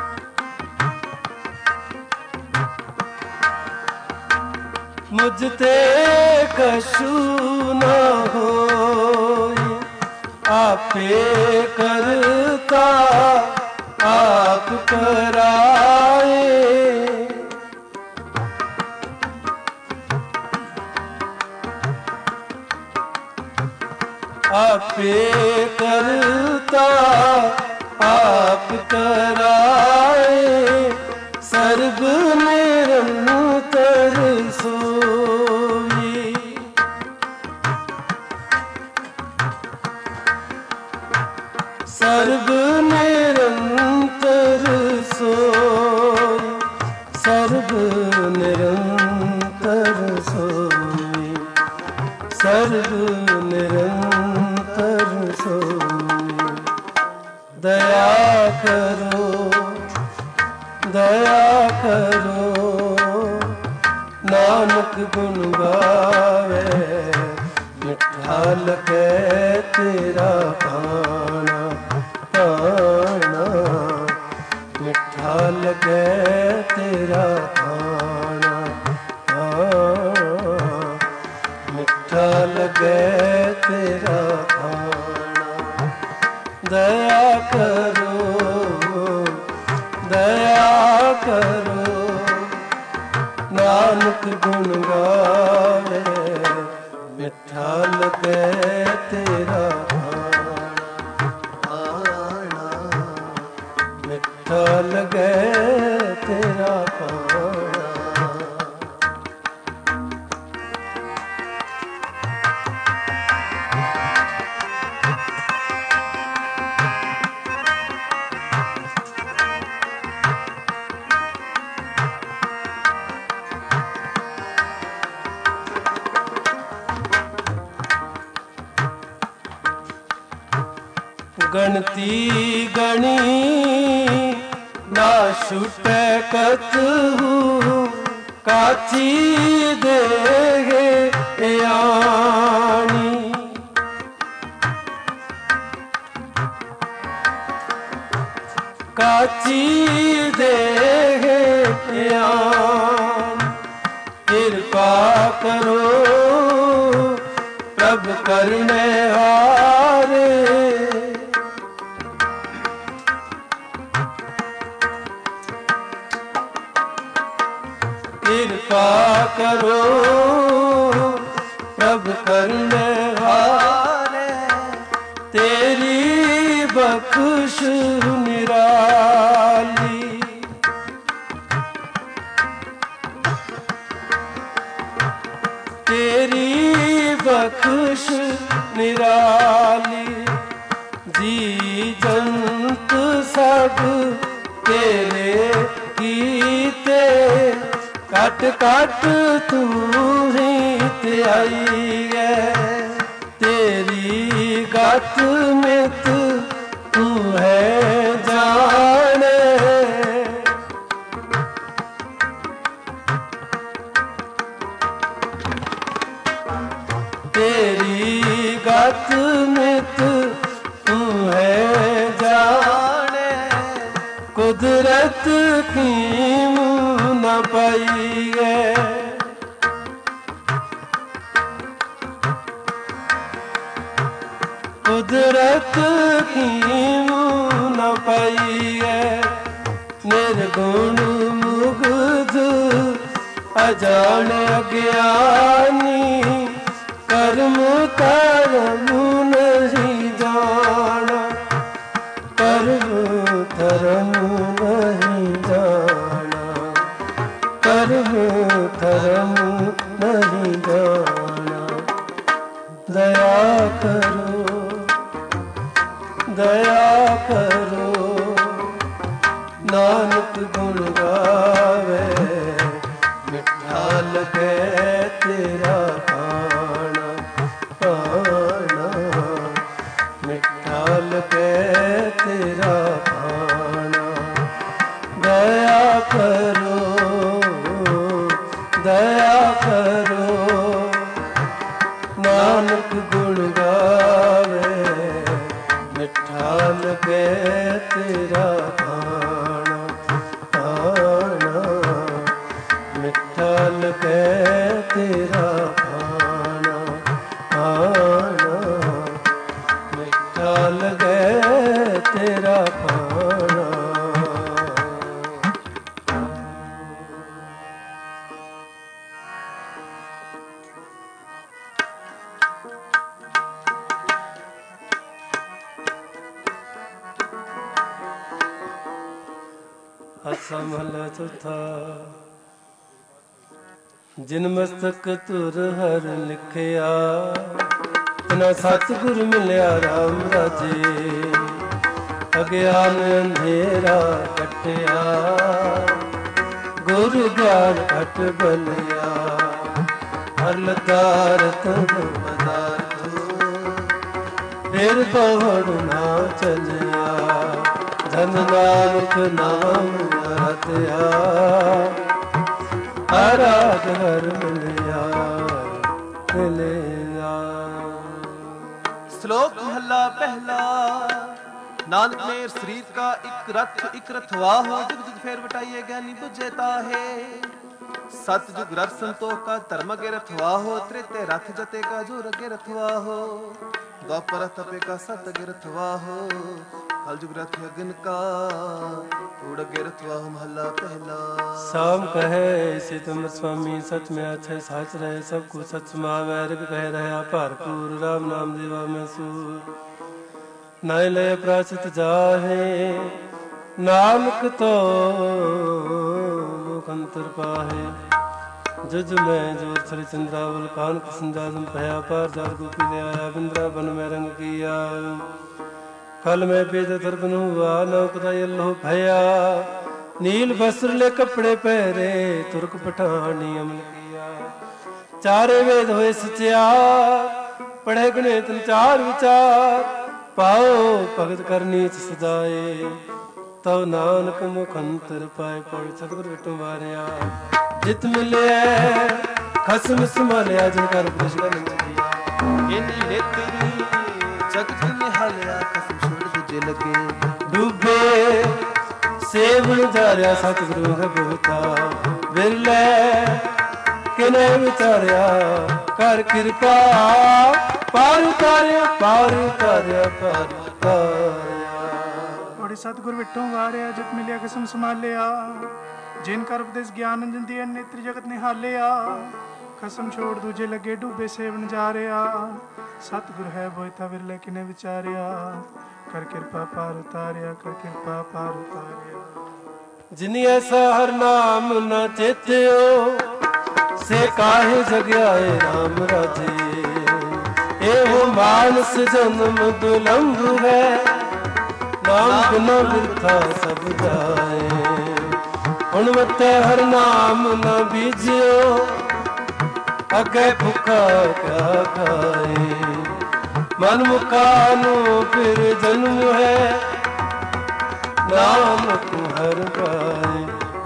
मुझ ते कछु न होई, आपे करता आप कराए। आपे करता आप कराए, सर्व निरंतर सोई। सर्व निरंतर सोई, सर्व निरंतर सोई, सर्व निरंतर सोई। दया करो दया करो, नानक गुण गावे, मिठा लगे तेरा भाणा ਖਾਣਾ, ਮਿੱਠਾ ਲਗੇ ਤੇਰਾ ਖਾਣਾ, ਮਿੱਠਾ ਲਗੇ ਤੇਰਾ ਖਾਣਾ। ਦਇਆ ਕਰੋ, ਦਇਆ ਕਰੋ, ਨਾਨਕ ਗੁਣ ਗਾਵੇ, ਮਿੱਠਾ ਲਗੇ ਤੇਰਾ ਖਾਣਾ, ਮਿੱਠਾ ਲਗੇ ਤੇਰਾ ਖਾਣਾ। गणती गणी ना छुटे कतहु, काची देगे आनी, काची देगे आनी। कृपा करो प्रभ करने हारे, कृपा करो प्रभ करने हारे, तेरी बख्श निराली, तेरी बख्श निराली। जी जंत सब तेरे कीते, कट कट तू ही त्याई है, तेरी गत मित तू है जाने, तेरी गत मित तू है जाने, कुदरत की न पाई है, कुदरत की न पाई है। निर्गुण मुग्ध अजान अज्ञानी, कर्म कर्म नहीं जाना, कर्म धर्म नहीं जाना, कर्म धर्म नहीं जाना। दया करो, दया करो, नानक गुण गावे, मिठा लगे तेरा खाना, खाना, मिठा लगे तेरा खाना। दया करो, दया करो, नानक गुण गावे, मिठा लगे तेरा खाना, खाना, मिठा लगे तेरा खाना, खाना, मिठा लगे तेरा खाना। ਹਾਸਾ ਮਹਲਾ ਚੌਥਾ। ਜਿਨ ਮਸਤਕ ਧੁਰ ਹਰ ਲਿਖਿਆ, ਤਿਨਾ ਸਤਿਗੁਰ ਮਿਲਿਆ ਰਾਮ ਰਾਜੇ। ਅਗਿਆਨ ਅੰਧੇਰਾ ਕੱਟਿਆ, ਗੁਰ ਗਿਆਨ ਘਟ ਬਲਿਆ। ਹਰ ਲਤਾਰ ਤਨ ਪਦਾਰਥ, ਫਿਰ ਦੌੜ ਨਾ ਚਲਿਆ। ਧਨ ਨਾਨਕ ਨਾਮ ਰਤਿਆ, ਆਰਾਧ ਹਰ ਮਿਲਿਆ ਮਿਲਿਆ। ਸ਼ਲੋਕ ਮਹਲਾ ਪਹਿਲਾ। नानक में शरीर का एक रथवा हो, जुग जुग फेर बटाइए ज्ञानी बुझे ताहे। सतजुग रथ संतोख का धर्म अगे रथवा हो, त्रेते रथ जते का जोर अगे रथवा हो, द्वापर तपे का सत अगे रथवा हो, कलयुग रथ अगन का उड़ अगे रथवा हो। महला पहला। शाम कहे इसे तुम स्वामी सच में अच्छे साच रहे, सबको सच समावे रिग कह रहे भरपूर, राम नाम देवा में सूर नाय ले प्राचित जाहे, नानक तो मुखंतर पाहे। जुज में जोर छल चंद्रावल कान संजाजम भया, पार जाल गोपी ले आया, बिंद्रा बन में रंग किया, कल में बेद दर्पन हुआ, नौकदा यल्लो भया, नील वस्त्र ले कपड़े पहरे, तुर्क पठानी अमल किया, चारे वेद हुए सचियार, पढ़े गणे तन चार विचार, पाओ भगत करनी सजाए, तव नानक मुखंतर पाए। पढ़ सतगुर विटो वारिया, जित मिले खसम संभालिया, जिनकर उपदेश का निंद किया, इन्हीं नेत्री जगत निहालिया, कसम छोड़ दूजे लगे, डूबे सेवन जारिया, सतगुरु है बहुता विरले, किने विचारिया कर कृपा, पार उतारिया पार उतारिया पार उतारिया। बड़े सतगुर विठों वारिया, जित मिलिया किस्म संभालिया, जिन कर उपदेश ज्ञान अंजन दिया, नेत्र जगत निहालिया, कसम छोड़ दूजे लगे, डूबे सेवन जा रहा, सतगुर है बोयता विरले, किने विचारिया कर कृपा पार उतारिया, कर कृपा पार उतारिया। जिनी ऐसा हर नाम न चेत्यो, से काहे जग्याए राम राजे, एहो मानस जन्म दुलंभ है, नाम बिना वृथा सब जाए, उनवते हर नाम न बीजियो, अगे भूखा क्या खाए, मन मुकानो फिर जन्म है, नाम को हर पाए।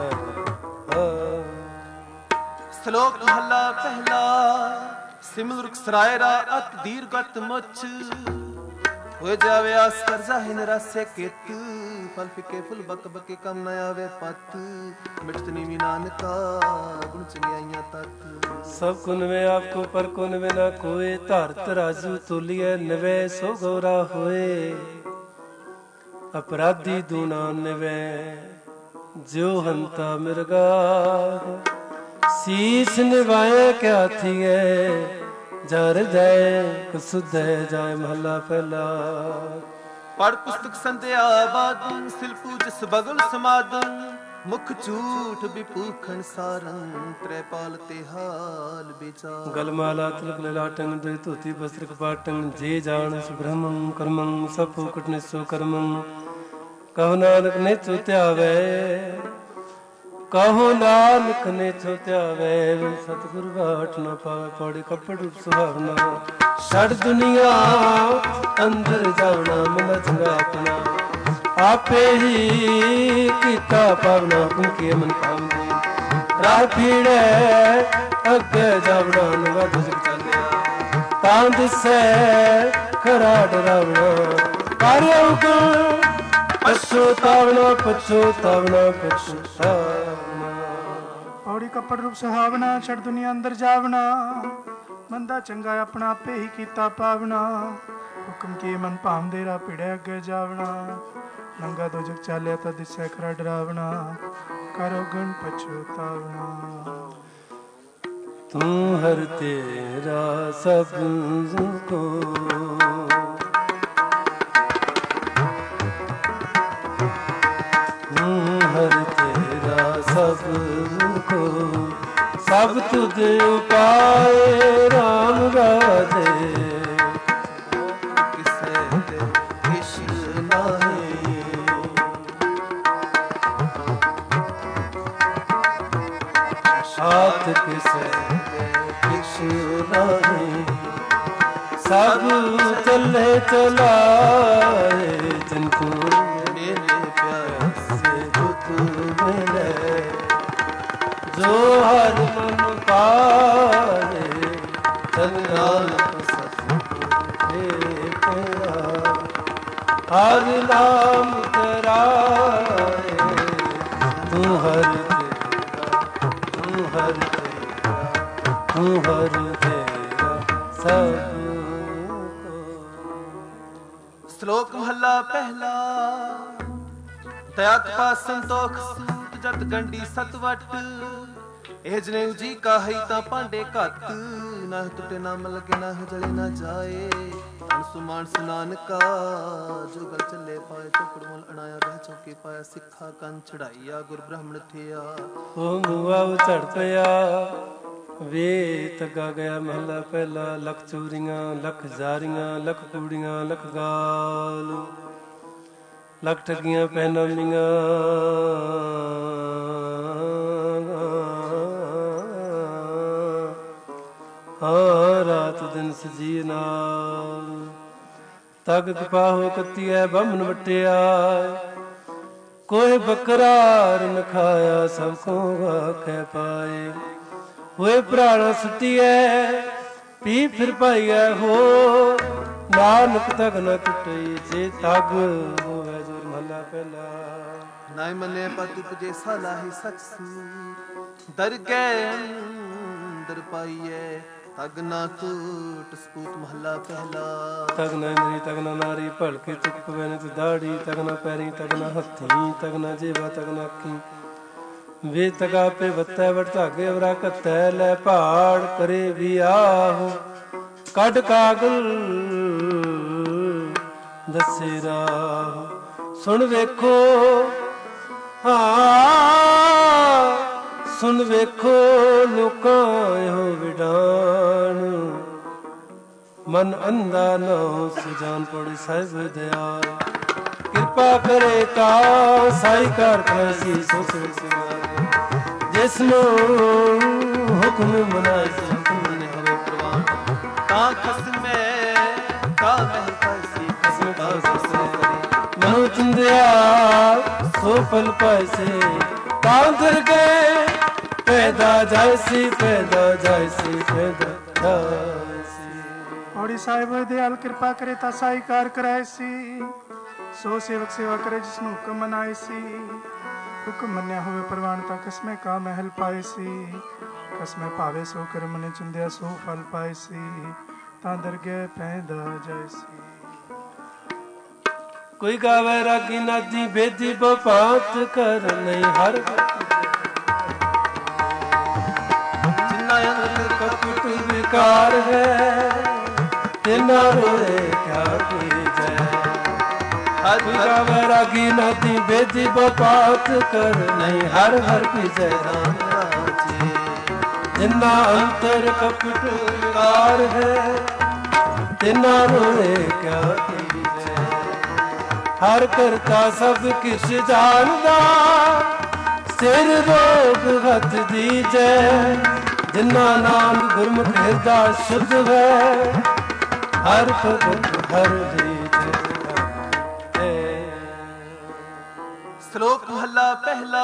श्लोक महला पहला। सिमरुख सरायरा अत दीर्घत मुच, हो जावे आस कर जाहि निरासे केत, फल फिके फुल बक बके कम न आवे पत, मिटत नीवी नानका गुण चंगियाइयां तत। सब कुन में आपको पर कुन में ना कोई, धर तराजू तोलिए निवे सो गौरा होए, अपराधी दूना निवे जो हंता मिर्गा, शीश निभाए क्या थिए, जर जाए कुसुद जाए। महला पहला। पढ़ पुस्तक संध्या बादन, सिल पूजस बगल समादन, मुख झूठ विपूखन सारन, त्रैपाल तेहाल विचार। गलमाला तिलक ललाटंग, दई धोती वस्त्र कपाटंग, जे जान सुब्रह्मं कर्मं, सब फूकट निसो कर्मं, कहो नानक ने चुत्यावे, कहो नानक ने चुत्यावे, सतगुर बाट न पावे। पौड़ी कपड़ रूप सुहावना, छड़ दुनिया अंदर जावना, मन चंगा अपना आपे ही कीता पावना, कुंके मन काम दे राह पीड़े, अगे जावना नवा दुजक चलिया, तां दिसै खरा डरावना, कार्य उगल पछोतावना पछोतावना पछोतावना। पौड़ी कपड़ रूप सुहावना, छड़ दुनिया अंदर जावना, मंदा चंगा अपना आपे ही कीता पावना, हुक्म के मन भावदे राह भिड़े अगे जावना, नंगा दो जग चालिया तां दिसै खरा डरावना, करो गुण पछोतावना। तू हर तेरा सब को, हर तेरा सब को, सब तुझ पाए राम राजे, किसे किश नाही, हाथ किसे किश नाही, सब चले चलाए, जिनको मेरे प्यार से मिले, जो हर मन पाए, चंद्राल ਹਰ ਨਾਮ ਤੇਰਾਏ ਤੂੰ ਹਰ ਤੇਰਾ ਤੂੰ ਹਰ ਤੇਰਾ ਤੂੰ ਹਰ ਤੇਰਾ ਸਭ ਸ਼ਲੋਕ ਮਹੱਲਾ ਪਹਿਲਾ। ਦਇਆ ਕਪਾ ਸੰਤੋਖ ਸੂਤ ਜਤ ਗੰਢੀ ਸਤਵਟ ਇਹ ਜਨੇਊ ਜੀ ਕਾਹੀ ਤਾਂ ਭਾਂਡੇ ਘੱਟ ਨਾ ਟੁੱਟੇ ਨਾ ਮਲਕੇ ਨਾ ਜਲੇ ਨਾ ਜਾਏ ਅਨਸੁਮਾਨ ਨਾਨਕਾ ਜੋ ਗਲ ਚੱਲੇ ਪਾਏ ਟੁਕੜ ਮਲ ਅਣਾਇਆ ਬਹਿ ਚੌਕੇ ਪਾਇਆ ਸਿੱਖਾ ਕੰਨ ਚੜਾਈਆ ਗੁਰ ਬ੍ਰਾਹਮਣ ਥਿਆ ਉਹ ਮੂਆ ਝੜ ਪਿਆ ਵੇ ਤਗਾ ਗਿਆ ਮਹੱਲਾ ਪਹਿਲਾ। ਲੱਖ ਚੂਰੀਆਂ ਲੱਖ ਜ਼ਾਰੀਆਂ ਲੱਖ ਕੂੜੀਆਂ ਲੱਖ ਗਾਲ ਲੱਖ ਠੱਗੀਆਂ ਪਹਿਨਾਉਣੀਆਂ ਰਾਤ ਦਿਨ ਸਜੀ ਨਾਲ ਤਗ ਕਪਾਹੋ ਕੱਤੀਐ ਬਾਹਮਣ ਵਟਿਆ ਕੋਈ ਬਕਰਾਰ ਨ ਖਾਇਆ ਸਭ ਕੋ ਆਖੈ ਪਾਏ ਹੋਏ ਪ੍ਰਾਣਾ ਸੁੱਟੀਐ ਪੀ ਫਿਰ ਪਾਈਐ ਹੋ ਨਾਨਕ ਤਗ ਨ ਟੁੱਟਈ ਜੇ ਤਗ ਹੋਵੇ ਜੁਰ ਮਹਲਾ ਪਹਿਲਾ। ਨਾਇ ਮੰਨੇ ਪਤੁ ਪਜੇ ਸਾਲਾਹੀ ਸਖਸੂ ਦਰ ਗਏ ਅੰਦਰ ਪਾਈਐ ਤਗ ਨਾ ਟੂਟ ਸਪੂਤ ਮਹੱਲਾ ਪਹਿਲਾ। ਤਗ ਨਾ ਇੰਦਰੀ ਤਗ ਨਾ ਨਾਰੀ ਭਲਕੇ ਚੁੱਕ ਪਵੇ ਨ ਦਾੜੀ ਤਗ ਨਾ ਪੈਰੀ ਤਗ ਨਾ ਹੱਥੀ ਤਗ ਨਾ ਜੇਵਾ ਤਗ ਨਾ ਅੱਖੀ ਵੇ ਤਗਾ ਪੇ ਵੱਤੈ ਵਟ ਧਾਗੇ ਵਰਾ ਘਤੈ ਲੈ ਪਹਾੜ ਕਰੇ ਵੀ ਆਹੋ ਕੱਢ ਕਾਗਲ ਦੱਸੇ ਰਾਹ ਸੁਣ ਵੇਖੋ ਹਾਂ ਸੁਣ ਵੇਖੋ ਲੋਕਾਂ ਇਹੋ ਵਿਡਾਣ ਮਨ ਅੰਧਾ ਨਾ ਸੁਜਾਨ ਪੜੀ ਸਾਹਿਬ ਦਿਆਲ ਕਿਰਪਾ ਕਰੇ ਤਾ ਸਾਈ ਕਰ ਕੈਸੀ ਸੋਚ ਜਿਸ ਨੂੰ ਹੁਕਮ ਮਨਾਏ ਹੁਕਮ ਨੇ ਹੋਵੇ ਪ੍ਰਵਾਨ ਤਾਂ ਖਸਮੇ ਕਾ ਮਹਿ ਪੈਸੀ ਖਸਮ ਕਾ ਸਸੇ ਮਨੁ ਚੰਦਿਆ ਸੋ ਫਲ ਪਾਇਸੇ ਤਾਂ ਦਰ ਗਏ ਪੈਦਾ ਜਾਇਸੀ ਪੈਦਾ ਜਾਇਸੀ ਪੈਦਾ ਜਾਇਸੀ। ਔੜੀ ਸਾਹਿਬ ਦਿਆਲ ਕਿਰਪਾ ਕਰੇ ਤਾਂ ਸਾਈ ਕਾਰ ਕਰਾਏ ਸੀ ਸੋ ਸੇਵਕ ਸੇਵਾ ਕਰੇ ਜਿਸ ਨੂੰ ਹੁਕਮ ਮਨਾਏ ਸੀ ਹੁਕਮ ਮੰਨਿਆ ਹੋਵੇ ਪ੍ਰਵਾਨ ਤਾਂ ਕਸਮੇ ਕਾ ਮਹਿਲ ਪਾਏ ਸੀ ਕਸਮੇ ਭਾਵੇ ਸੋ ਕਰ ਮਨੇ ਚੁੰਦਿਆ ਸੋ ਫਲ ਪਾਏ ਸੀ ਤਾਂ ਦਰਗਹਿ ਪੈਦਾ ਜਾਏ ਸੀ। ਕੋਈ ਗਾਵੇ ਰਾਗੀ ਨਾਦੀ ਬੇਦੀ ਬਪਾਤ ਕਰ ਨਹੀਂ ਹਰ ਜਿਨਾ ਅੰਦਰ ਕਪਟ ਵਿਕਾਰ ਹੈ ਤਿਨਾ ਰੋਏ ਕਿਆ ਕੀਜੈ ਹਰ ਗਾਵੇ ਰਾਗੀ ਨਾਦੀ ਬੇਦੀ ਬਪਾਤ ਕਰ ਨਹੀਂ ਹਰ ਹਰ ਕੀਜੈ ਰਾਮ ਰਾਜੇ ਜਿਨਾ ਅੰਤਰ ਕਪਟ ਵਿਕਾਰ ਹੈ ਤਿਨਾ ਰੋਏ ਕਿਆ ਕੀਜੈ ਹਰ ਕਰਤਾ ਸਭ ਕਿਛ ਜਾਣਦਾ ਸਿਰ ਰੋਗ ਹੱਥ ਦੀਜੈ ਜਿਨਾ ਨਾਮ ਗੁਰਮੁਖ ਹਿਰਦਾ ਸ਼ੁੱਧ ਹੈ ਹਰ ਭਗਤ ਹਰ ਦੀਜੈ। ਸ਼ਲੋਕ ਮਹੱਲਾ ਪਹਿਲਾ।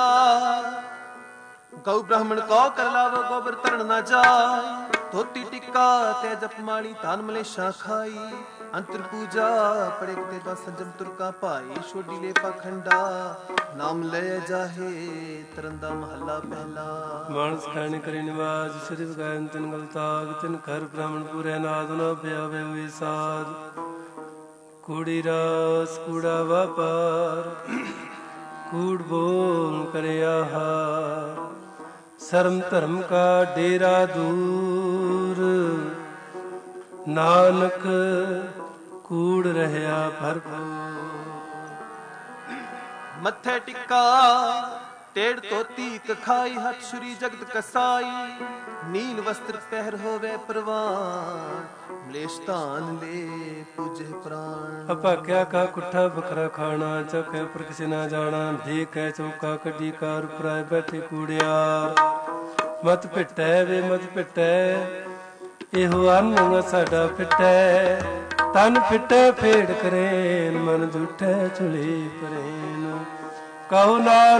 ਗਊ ਬ੍ਰਾਹਮਣ ਕੋ ਕਰ ਲਾਵੋ ਗੋਬਰ ਧਰਨ ਨਾ ਜਾਏ ਧੋਤੀ ਟਿੱਕਾ ਤੇ ਜਪਮਾਲੀ ਧਨ ਮਲੇਸ਼ਾ ਖਾਈ ਅੰਤਰ ਪੂਜਾ ਪੜੇ ਕਿਤੇ ਬਸ ਸੰਜਮ ਤੁਰਕਾ ਭਾਈ ਛੋਡੀ ਲੈ ਪਖੰਡਾ ਨਾਮ ਲੈ ਜਾਹੇ ਤਰੰਦਾ ਮਹੱਲਾ ਪਹਿਲਾ। ਮਾਨਸ ਖਾਣ ਕਰੇ ਨਿਵਾਜ ਸ੍ਰੀ ਵਗਾਇਨ ਤਿਨ ਗਲਤਾਗ ਤਿਨ ਘਰ ਬ੍ਰਾਹਮਣ ਪੂਰੇ ਨਾਦ ਨਾ ਪਿਆਵੇ ਹੋਈ ਸਾਧ ਕੂੜੀ ਰਾਸ ਕੂੜਾ ਵਪਾਰ ਕੂੜ ਬੋਲ ਕਰਿਆ ਹਾਰ ਸ਼ਰਮ ਧਰਮ ਕਾ ਡੇਰਾ ਦੂਰ ਨਾਨਕ ਕੂੜ ਰਹਿਆ ਭਰਪੂਰ ਮੱਥੇ ਟਿੱਕਾ ਟੇੜ ਧੋਤੀ ਕਖਾਈ ਹੱਥ ਛੁਰੀ ਜਗਤ ਕਸਾਈ ਨੀਲ ਵਸਤਰ ਪਹਿਰ ਹੋਵੇ ਪ੍ਰਵਾਨ ਮਲੇਸ਼ ਧਾਨ ਲੈ ਪੂਜੇ ਪ੍ਰਾਨ ਅਭਾਗਿਆ ਕਾ ਕੁੱਠਾ ਬਕਰਾ ਖਾਣਾ ਚੌਕੇ ਪਰ ਕਿਸੇ ਨਾ ਜਾਣਾ ਭੀਖੈ ਚੌਕਾ ਕੱਢੀ ਕਾਰ ਉਪਰਾਏ ਬੈਠੇ ਕੂੜਿਆਰ ਮਤ ਪਿੱਟੈ ਵੇ ਮਤ ਪਿੱਟੈ ਇਹੋ ਅੰਨ ਸਾਡਾ ਪਿੱਟੈ ਤਨ ਪਿੱਟੈ ਫੇੜ ਕਰੇਨ ਮਨ ਝੂਠੈ ਚੁਲੀ ਪਰੇਨ ਕਹੋ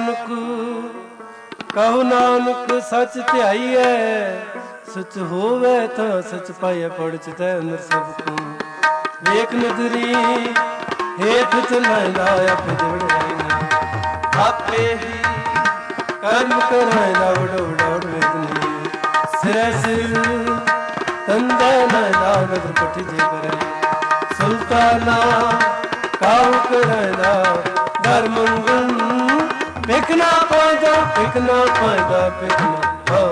ਨਾਨਕ ਸੱਚ ਧਿਆਈਐ ਸੱਚ ਹੋਵੇ ਤਾਂ ਸੱਚ ਪਾਈਐ ਪੜ ਚਿਤੈ ਅੰਦਰ ਸਭ ਕੋ ਵੇਖ ਨਦਰੀ ਹੇਠ ਚਲਾਇਦਾ ਆਪੇ ਦੇਵੜਾਈਨਾ ਆਪੇ ਹੀ ਕਰਮ ਕਰਾਇਦਾ ਵਡੋ ਵਡੋੜ ਵੇਦਨੀ ਸਿਰੈ ਸਿਰ ਤੰਦੇ ਨਾਇਦਾ ਨਦਰ ਪੱਟੀ ਜੇ ਕਰੇ ਸੁਲਤਾਨਾ ਕਾਉ ਕਰਾਇਦਾ ਦਰ ਮੰਗਲ ਵੇਖਣਾ ਪਾਇਦਾ ਵੇਖਣਾ ਪਾਇਦਾ ਵੇਖਣਾ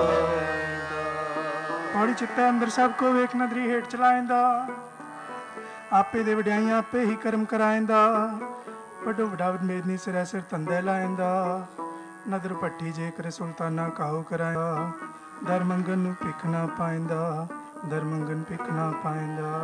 ਪੌੜੀ ਚਿੱਟਾ ਅੰਦਰ ਸਭ ਕੋ ਵੇਖ ਨਦਰੀ ਹੇਠ ਚਲਾਇੰਦਾ ਆਪੇ ਦੇ ਵਡਿਆਈਆਂ ਆਪੇ ਹੀ ਕਰਮ ਕਰਾਇੰਦਾ ਵੱਡੋ ਵਡਾਵਤ ਮੇਦਨੀ ਸਿਰੈ ਸਿਰ ਤੰਦੇ ਲਾਇੰਦਾ ਨਦਰ ਪੱਟੀ ਜੇ ਕਰੇ ਸੁਲਤਾਨਾ ਕਾਹੂ ਕਰਾਇੰਦਾ ਦਰ ਮੰਗਨ ਨੂੰ ਭਿਖ ਨਾ ਪਾਇੰਦਾ ਦਰ ਮੰਗਨ ਭਿਖ ਨਾ ਪਾਇੰਦਾ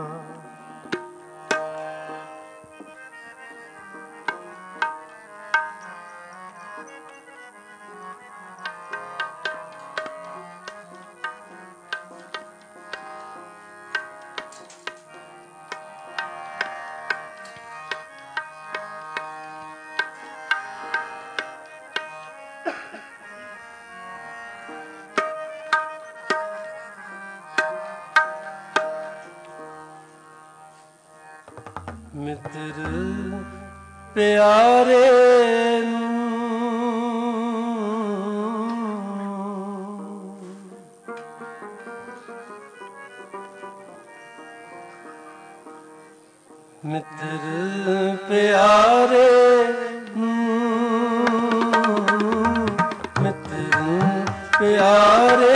ਮਿੱਤਰ ਪਿਆਰੇ ਮਿੱਤਰ ਪਿਆਰੇ ਮਿੱਤਰ ਪਿਆਰੇ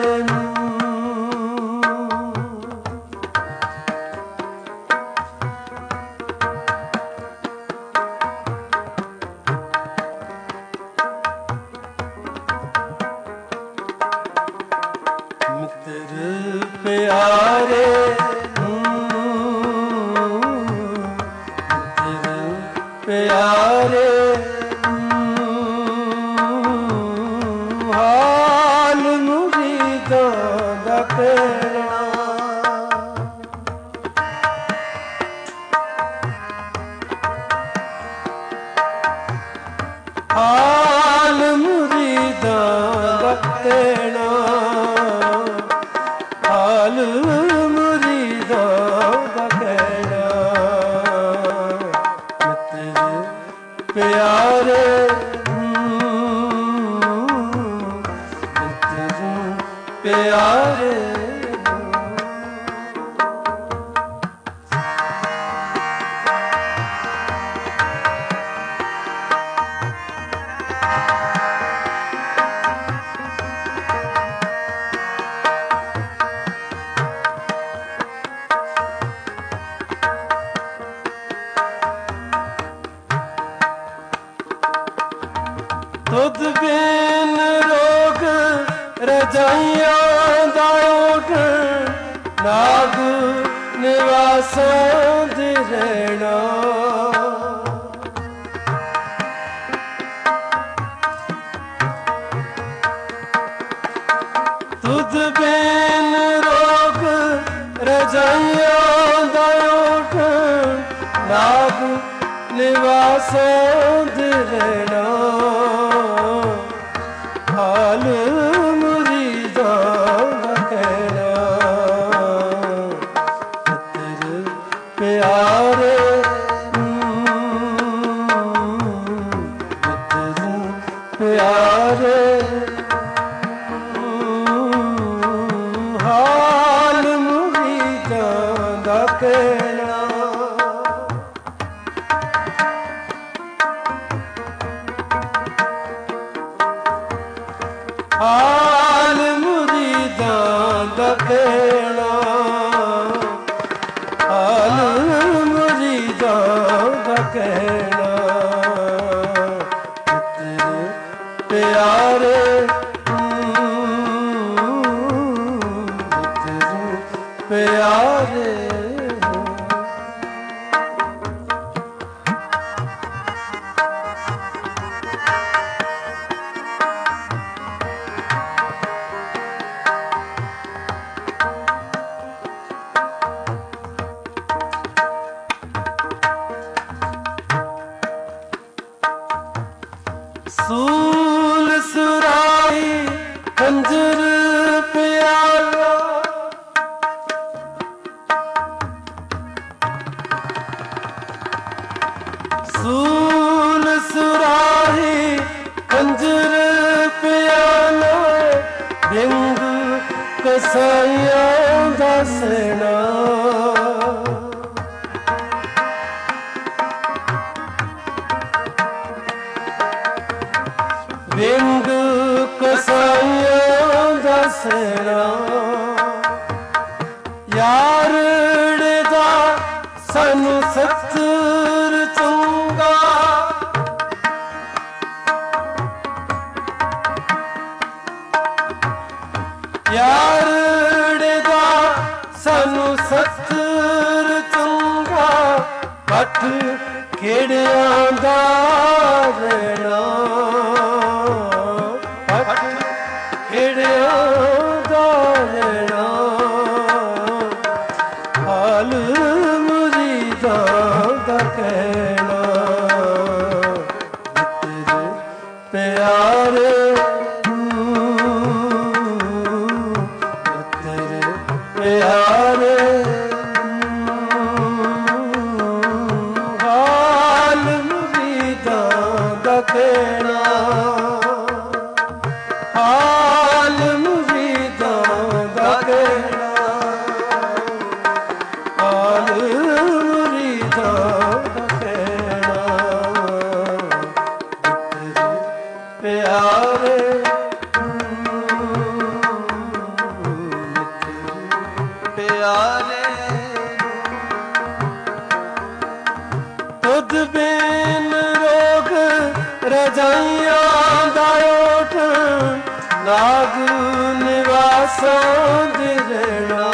ਤੁਧ ਬਿਨ ਰੋਗ ਰਜਾਈਆਂ ਦਾ ਓਟ ਨਾਗ ਨਿਵਾਸਾਂ ਦੇ ਰਹਿਣਾ ਤੁਧ ਬਿਨ ਰੋਗ ਰਜਾਈਆਂ ਦਾ ਓਟ ਨਾਗ ਨਿਵਾਸਾਂ ਦੇ ਰਹਿਣਾ ਹਾਲ ਮੁਰੀਦਾਂ ਦਾ ਕਹਿਣਾ ਤੇਰੇ ਪਿਆਰੇ ਤੇਰੇ ਪਿਆਰੇ ਹਾਲ ਮੁਰੀਦਾਂ ਦਾ ਕਹਿਣਾ ਹਾਲ ਮੁਰੀਦਾਂ ਦਾ ਕਹਿਣਾ ਹਾਲ ਮੁਰੀਦਾਂ ਦਾ ਕਹਿਣਾ ਤੇਰੇ ਪਿਆਰੇ ਤੇਰੇ ਪਿਆਰੇ ਕਸਾਈਆਂ ਦਾ ਸੈਨਾ ਬਿੰਦ ਕਸਾਈਆਂ ਦਾ ਸੈਨਾ ਯਾਰੜੇ ਦਾ ਸਾਨੂੰ ਸੱਤਰ ਚੰਗਾ ਯਾਰੜੇ ਦਾ ਸਾਨੂੰ ਸੱਤਰ ਚੰਗਾ ਪੱਠ ਖੇੜਿਆਂ ਦਾ ਰਹਿਣਾ ਪੱਠ ਖੇੜਿਆਂ ਦਾ ਰਹਿਣਾ ਹਾਲ ਮੁਰੀਦਾਂ ਦਾ ਕਹਿਣਾ ਤੇਰੇ ਪਿਆਰੇ ਪਿਆਰੇ ਹਾਲ ਮੁਰੀਦਾਂ ਦਾ ਕਹਿਣਾ ਹਾਲ ਮੁਰੀਦਾਂ ਦਾ ਕਹਿਣਾ ਹਾਲ ਮੁਰੀਦਾਂ ਦਾ ਕਹਿਣਾ ਪਿਆਰੇ ਤੁਧ ਬਿਨ ਰੋਗ ਰਜਾਈਆਂ ਦਾ ਓਟ ਨਾਗ ਨਿਵਾਸਾਂ ਦੇ ਰਹਿਣਾ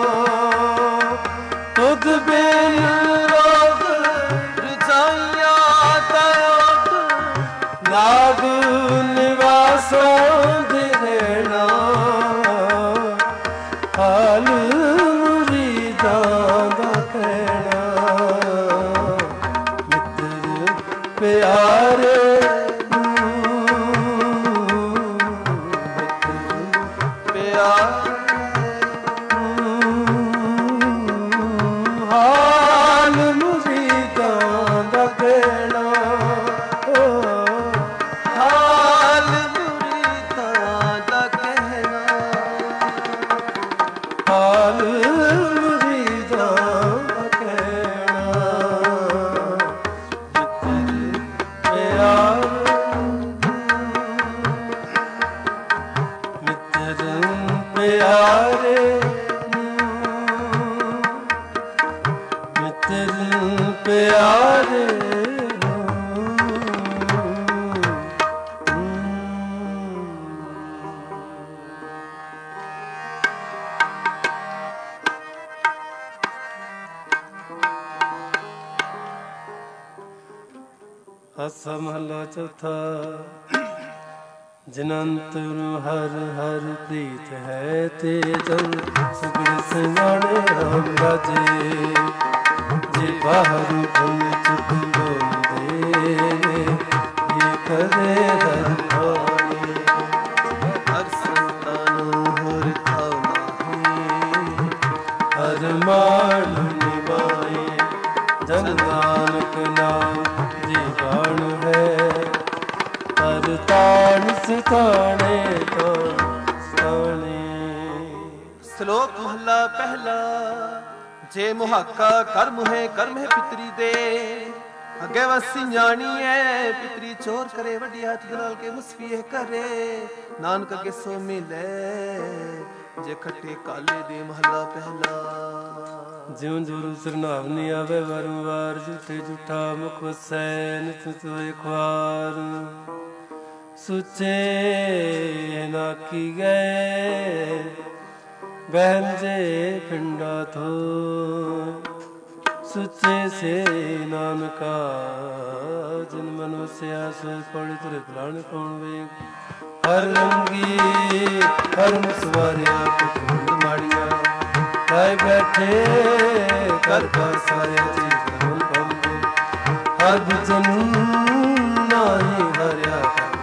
ਤੁਧ ਬਿਨ ਰੋਗ ਰਜਾਈਆਂ ਦਾ ਓਟ ਨਾਗ ਨਿਵਾਸਾਂ ਦੇ ਰਹਿਣਾ ਹਾਲ ਮੁਰੀਦਾਂ ਦਾ ਕਹਿਣਾ ਮਿੱਤਰ ਪਿਆਰੇ ਹਾਲ ਮੁਰੀਦਾਂ ਦਾ ਕਹਿਣਾ ਹਾਲ ਮੁਰੀਦਾਂ ਦਾ ਕਹਿਣਾ ਹਾਲ ਮੁਰੀਦਾਂ ਦਾ ਕਹਿਣਾ ਮਿੱਤਰ ਪਿਆਰੇ ਮਿੱਤਰ ਪਿਆਰੇ ਹਾਸਾ ਮਹਲਾ ਚੌਥਾ ਜਨੰਤਰ ਹਰ ਹਰ ਪ੍ਰੀਤ ਹੈ ਤੇ ਜਨ ਸੁਗੜ ਸਿਆਣੇ ਰਾਮ ਰਾਜੇ ਜੇ ਬਾਹਰ ਭੁਲ ਚੁੱਕ ਬੋਲਦੇ ਇਹ ਕਰੇ ਦਰਬਾਰੇ ਹਰ ਸੰਤਾਨ ਹੋਰ ਥਾਉ ਨਾਹੀ ਹਰ ਮਾਨ ਨਿਭਾਏ ਜਨ ਨਾਨਕ ਨਾਮ ਜੀਵਨ ਹੈ ਹਰ ਤਾਣ ਸਿਤਾਣੇ ਤੋਂ ਸਤਾਣੇ। ਸ਼ਲੋਕ ਮਹਲਾ ਪਹਿਲਾ। ਜੇ ਮੁਹਾਕਾ ਕਰਮ ਹੈ ਪਿਤਰੀ ਦੇ ਅੱਗੇ ਵਸੀ ਜਾਣੀ ਹੈ ਪਿਤਰੀ ਚੋਰ ਕਰੇ ਵੱਡੀ ਹੱਥ ਨਾਲ ਕੇ ਮੁਸਫੀਏ ਕਰੇ ਨਾਨਕ ਅੱਗੇ ਸੋ ਮਿਲੇ ਜੇ ਖੱਟੇ ਕਾਲੇ ਦੇ ਮਹਲਾ ਪਹਿਲਾ। ਜਿਉਂ ਜੁਰੂ ਸਰਨਾਵਨੀ ਆਵੇ ਵਾਰ ਝੂਠੇ ਝੂਠਾ ਮੁਖ ਵਸੈ ਨਿਤ ਤੋਏ ਖਵਾਰ ਸੁਚੇ ਨਾ ਕੀ ਗਏ ਬਹਿਨ ਜੇ ਪਿੰਡਾ ਥੋ ਸੁਚੇ ਸੇ ਨਾਨਕਾ ਜਿਨ ਮਨ ਵਸਿਆ ਸੋਇ ਪੌੜੀ ਤੁਰੇ ਫਲਾਣੇ ਕੌਣ ਵੇਖ ਹਰ ਰੰਗੀ ਹਰਮ ਸਵਾਰਿਆ ਕੁੰਡ ਮਾੜੀਆਂ ਰਾਏ ਬੈਠੇ ਕਰ ਸਾਰਿਆ ਚੀਜ਼ ਮਨ ਪੰਦੇ ਹਰ ਜਨ ਨਾਹੀ ਹਰਿਆ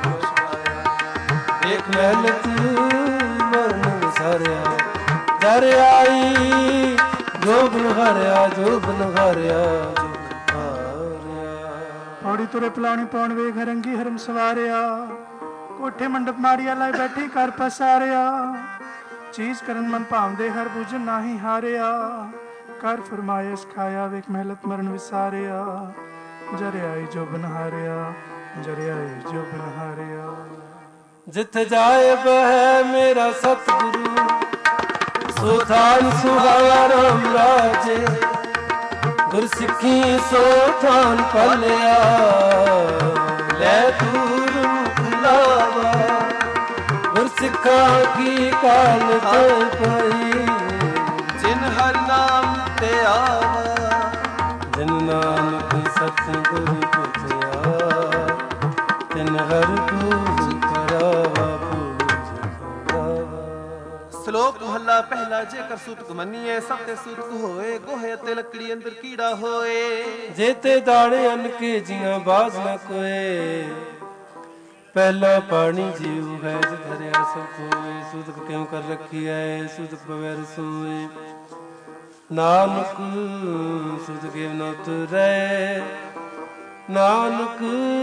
ਇੱਕ ਮਹਿਲਤ ਮਰਨ ਵਿਸਾਰਿਆ ਦਰ ਆਈ ਜੋ ਬਨ ਹਾਰਿਆ ਜੋ ਬਨ ਹਾਰਿਆ ਜੋ ਹਾਰਿਆ ਪੌੜੀ ਤੁਰੇ ਪਲਾਣੀ ਪੌਣ ਵੇਖ ਰੰਗੀ ਹਰਮ ਸਵਾਰਿਆ ਕੋਠੇ ਮੰਡਪ ਮਾੜੀਆ ਲਾਈ ਬੈਠੀ ਕਰ ਪਸਾਰਿਆ ਚੀਜ਼ ਕਰਨ ਮਨ ਭਾਵਦੇ ਹਰ ਬੁਝਨ ਨਾਹੀ ਹਾਰਿਆ। ਕਰ ਫਰਮਾਇਸ਼ ਖਾਇਆ ਵੇਖ ਮਹਿਲਤ ਮਰਨ ਵਿਸਾਰਿਆ। ਜਰਿਆਈ ਜੋ ਬਨਹਾਰਿਆ, ਜਰਿਆਈ ਜੋ ਬਨਹਾਰਿਆ। ਜਿੱਥੇ ਜਾਏ ਬਹਿ ਮੇਰਾ ਸਤਿਗੁਰੂ, ਸੋ ਥਾਨ ਸੁਹਾਇਆ ਰਾਮ ਰਾਜੇ। ਗੁਰ ਸਿੱਖੀ ਸੋ ਥਾਨ ਪਾਲਿਆ, ਲੈ ਦੂਰ ਮੁਕਲਾਵਾ। ਗੁਰ ਸਿੱਖਾਂ ਕੀ ਕਾਲ ਤੇ ਪਈ, ਜਿਨ ਹਰ ਨਾਮ ਤੇ ਆਵਾ। ਜਿਨ ਨਾਨਕ ਸਤਿਗੁਰੂ ਪੁੱਛਿਆ, ਤਿਨ ਹਰ ਪੂਜ ਕਰਾਵਾ ਪੂਜ ਕਰਾਵਾ। ਸ਼ਲੋਕ ਮਹੱਲਾ ਪਹਿਲਾ। ਜੇਕਰ ਸੂਤਕ ਮੰਨੀਏ ਸਭ ਤੇ ਸੂਤਕ ਹੋਏ, ਗੋਹੇ ਅਤੇ ਲੱਕੜੀ ਅੰਦਰ ਕੀੜਾ ਹੋਏ। ਜੇ ਤੇ ਦਾਣੇ ਅੰਨ ਕੇ ਜੀਆਂ ਬਾਜ਼ ਨਾ ਕੋਏ। ਪਹਿਲਾ ਪਾਣੀ ਜੀਵ ਹੈ ਜਿ ਧਰਿਆ ਸਭ ਕੋਏ। ਸੂਤਕ ਕਿਉ ਕਰ ਰੱਖੀ ਹੈ, ਸੂਤਕ ਪਵੈ ਰਸੋਏ। ਨਾਨਕ ਸੂਤਕੇ ਨ ਤੁਰੈ, ਨਾਨਕ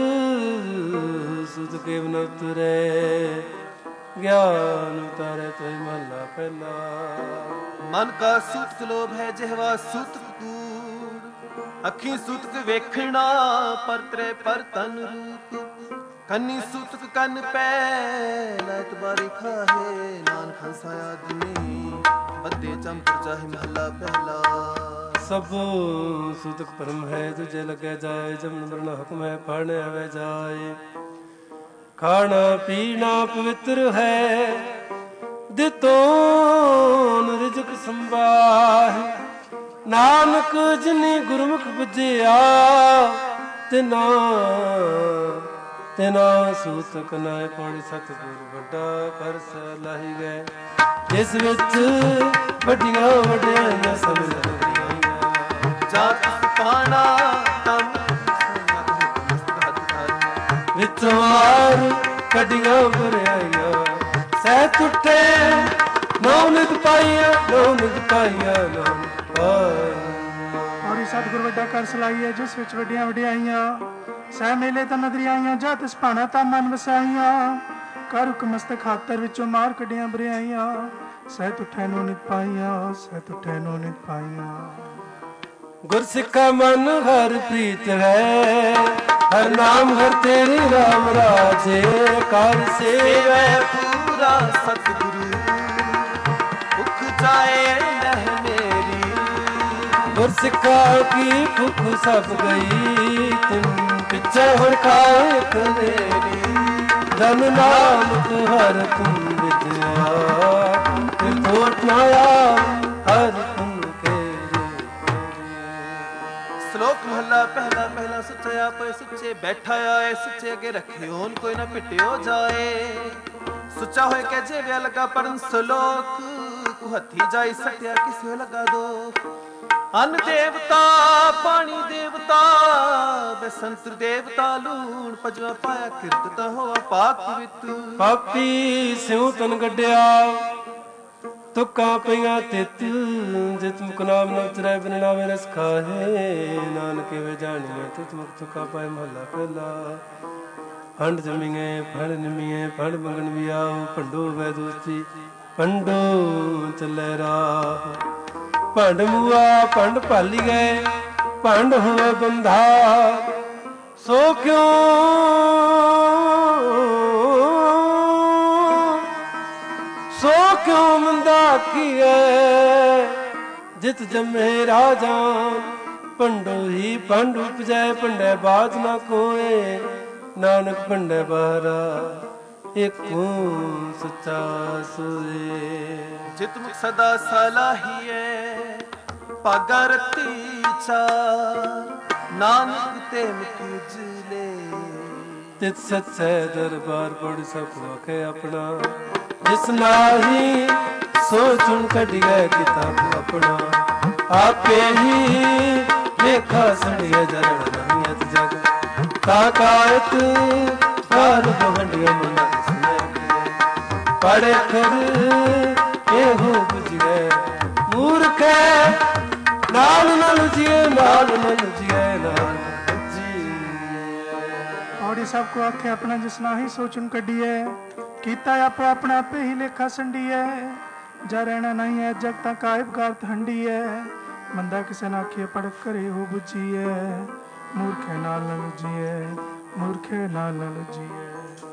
ਸੂਤਕੇ ਨ ਤੁਰੈ। ਗਿਆਨ ਉਤਾਰੈ ਤੋਇ ਮਹਲਾ ਪਹਿਲਾ। ਮਨ ਕਾ ਸੂਤਕ ਲੋਭ ਹੈ ਜਿਹਵਾ ਸੂਤਕ ਕੂੜ। ਅੱਖੀ ਸੂਤਕ ਵੇਖਣਾ ਪਰਤਰੇ ਪਰ ਤਨ ਰੂਪ। ਕੰਨੀ ਸੂਤਕ ਕੰਨ ਪੈ ਲੈਤ ਬਾਰੀ ਖਾਹੇ। ਨਾਨਕ ਹੰਸਾਇਆ ਦਿਨੇ ਬੱਦੇ ਚੰਪਰ ਚਾਹੇ ਮਹਲਾ ਪਹਿਲਾ। ਸਭ ਸੂਤਕ ਪਰਮ ਹੈ ਤੁਝੇ ਲੱਗੈ ਜਾਏ। ਜਮਨ ਮਰਨ ਹੁਕਮ ਹੈ ਪੜ੍ਹਨ ਆਵੇ ਜਾਏ। ਖਾਣਾ ਪੀਣਾ ਪਵਿੱਤਰ ਹੈ, ਦਿੱਤੋਨ ਰਿਜ਼ਕ ਸੰਭਾਹੇ। ਨਾਨਕ ਜਿਨੀ ਗੁਰਮੁਖ ਬੁਝਿਆ, ਤਿਨਾ ਤਿਨਾ ਸੂਤਕ ਨਾਇ ਪੜਿ। ਸਤਿਗੁਰ ਵੱਡਾ ਕਰ ਸਲਾਹੀ ਗਏ, ਜਿਸ ਵਿੱਚ ਵੱਡੀਆਂ ਵਡਿਆਈਆਂ ਸਭ ਲੱਗੀਆਂ। ਜਾ ਤਿਸ ਪਾਣਾ ਤਮ ਵਿੱਚੋਂ ਮਾਰ ਕੱਢੀਆਂ ਬੁਰਾਈਆਂ। ਸਹਿ ਟੁੱਟੇ ਨੌ ਨਿਤ ਪਾਈਆਂ, ਨੌ ਨਿਤ ਪਾਈਆਂ, ਨੌ ਨਿਤ ਪਾਈਆਂ। ਔਰੀ ਸਤਿਗੁਰ ਵੱਡਾ ਕਰ ਸਲਾਈਏ, ਜਿਸ ਵਿੱਚ ਵੱਡੀਆਂ ਵਡਿਆਈਆਂ। ਸਹਿ ਮੇਲੇ ਤਾਂ ਨਦਰੀ ਆਈਆਂ, ਜਾ ਤਿਸ ਭਾਣਾ ਤਾਂ ਮਨ ਵਸਾਈਆਂ। ਕਰ ਹੁਕਮ ਮਸਤਕ ਖਾਤਰ ਵਿੱਚੋਂ ਮਾਰ ਕੱਢੀਆਂ ਬੁਰਾਈਆਂ। ਸਹਿ ਟੁੱਟੇ ਨੌ ਨਿਤ ਪਾਈਆਂ, ਸਹਿ ਟੁੱਟੇ ਨੌ ਨਿਤ ਪਾਈਆਂ। ਗੁਰ ਸਿੱਖਾ ਮਨ ਹਰ ਪ੍ਰੀਤ ਹੈ, ਹਰ ਨਾਮ ਹਰ ਤੇਰੇ ਰਾਮ ਰਾਜੇ। ਕਰ ਸੇਵੈ ਪੂਰਾ ਸਤਿਗੁਰੂ, ਭੁੱਖ ਜਾਏ ਲਹਿ ਮੇਰੀ। ਗੁਰ ਸਿੱਖਾ ਕੀ ਭੁੱਖ ਸਭ ਗਈ, ਤਿਨ ਪਿੱਛੇ ਹੁਣ ਖਾਏ ਕਨੇਰੀ। ਧਨ ਨਾਮ ਤੁਹਰ ਤੁਮ ਵਿਦਿਆ, ਤਿਲ ਥੋਟ ਮਾਇਆ ਹਰ ਤੁਮ ਸ਼ਲੋਕ ਮਹੱਲਾ ਪਹਿਲਾ। ਪਹਿਲਾ ਸੁੱਚਾ ਆਪੇ ਸੁੱਚੇ ਬੈਠਾ ਆਏ। ਸੁੱਚੇ ਅੱਗੇ ਰੱਖੇ ਹੋਣ ਕੋਈ ਨਾ ਪਿੱਟਿਓ ਜਾਏ। ਸੁੱਚਾ ਹੋਏ ਕੇ ਜਿਵੇਂ ਲਗਾ ਪੜਨ ਸ਼ਲੋਕ। ਕੋ ਹੱਥੀ ਜਾਈ ਸਟਿਆ ਕਿਸੇ ਲਗਾ ਦੋ। ਅੰਨ ਦੇਵਤਾ ਪਾਣੀ ਦੇਵਤਾ ਬਸੰਤਰ ਦੇਵਤਾ। ਲੂਣ ਪਜਵਾ ਪਾਇਆ ਕਿਰਤ ਤਾਂ ਹੋਆ ਪਾਕ ਪਵਿੱਤ। ਪਾਪੀ ਸਿਉ ਤਨ ਗੱਡਿਆ, ਤੁਕਾਂ ਪਈਆਂ ਤਿਤ। ਜਿਤ ਮੁਖ ਨਾਮ ਨ ਉਤਰੈ ਬਿਨ ਨਾਮੇ ਰਸ ਖਾਹੇ। ਨਾਨਕ ਵੇ ਜਾਣੀਏ ਤਿਤ ਮੁਖ ਤੁਕਾਂ ਪਾਏ ਮਹਲਾ ਪਹਿਲਾ। ਫੰਡ ਜਮੀਏ ਫੜ ਨਿਮੀਏ ਫੜ ਮੰਗਣ ਵੀ ਆਓ। ਭੰਡੋ ਵੈ ਦੋਸਤੀ ਭੰਡੋ ਚੱਲੇ ਰਾਹ। ਭੰਡ ਮੁਆ ਭੰਡ ਭਾਲੀ ਗਏ, ਭੰਡ ਹੋਵੇ ਬੰਧਾ। ਸੋ ਕਿਉ ਸੋ ਕਿਉ ਮੰਦਾ ਕੀਏ। ਜਿਤ ਜੰਮੇ ਰਾਜਾਨ ਭੰਡੋ ਹੀ ਭੰਡ ਉਪਜੈ। ਭੰਡੈ ਬਾਜ ਨਾ ਕੋਏ, ਨਾਨਕ ਭੰਡੈ ਬਾਰਾ ਏਕੋ ਸੱਚਾ ਸੋਏ। ਜਿਤ ਮੁਖ ਸਦਾ ਸਲਾਹੀਏ, ਭਾਗਾ ਰਤੀ ਚਾਰ। ਨਾਨਕ ਤੇ ਮੁਖ ਉਜਲੇ, ਤਿਤ ਸੱਚੇ ਦਰਬਾਰ ਪੜ ਸਭ ਆਖੇ ਆਪਣਾ। ਜਿਸ ਨਾਹੀ ਸੋ ਚੁਣ ਕੱਢਿਐ ਕਿਤਾਬ ਆਪਣਾ। ਆਪੇ ਹੀ ਲੇਖਾ ਸੰਡਿਆ ਜਰਣ ਨਹੀਂਤ ਜਗ। ਕਾਕਾਇਤ ਕਾਲ ਬਹੰਡਿਆ ਮਨ ਪੜੇ ਕਰ ਇਹੋ ਬੁਝਿਐ। ਮੂਰਖੈ ਨਾਲ ਨ ਲੁਝਿਐ, ਨਾਲ ਨ ਲੁਝਿਐ, ਨਾਲ ਔੜੀ ਸਭ ਕੋ ਆਖੇ ਆਪਣਾ। ਜਿਸ ਨਾਹੀ ਸੋਚਣ ਕੱਢੀਐ, ਕੀਤਾ ਆਪੋ ਆਪਣਾ ਆਪੇ ਹੀ ਲੇਖਾ ਸੰਡੀਐ। ਜਾ ਰਹਿਣਾ ਨਹੀਂ ਹੈ ਜਗ ਤਾਂ ਕਾਇਬ ਕਰਤ ਹੰਡੀ ਹੈ। ਮੰਦਾ ਕਿਸੇ ਨਾ ਆਖੀਏ ਪੜਕ ਕਰੇ ਹੋ ਬੁੱਝੀਏ। ਮੂਰਖੇ ਨਾਲ ਨਾ ਲੁਝੀਏ, ਮੂਰਖੇ ਨਾਲ ਨਾ ਲੁਝੀਏ।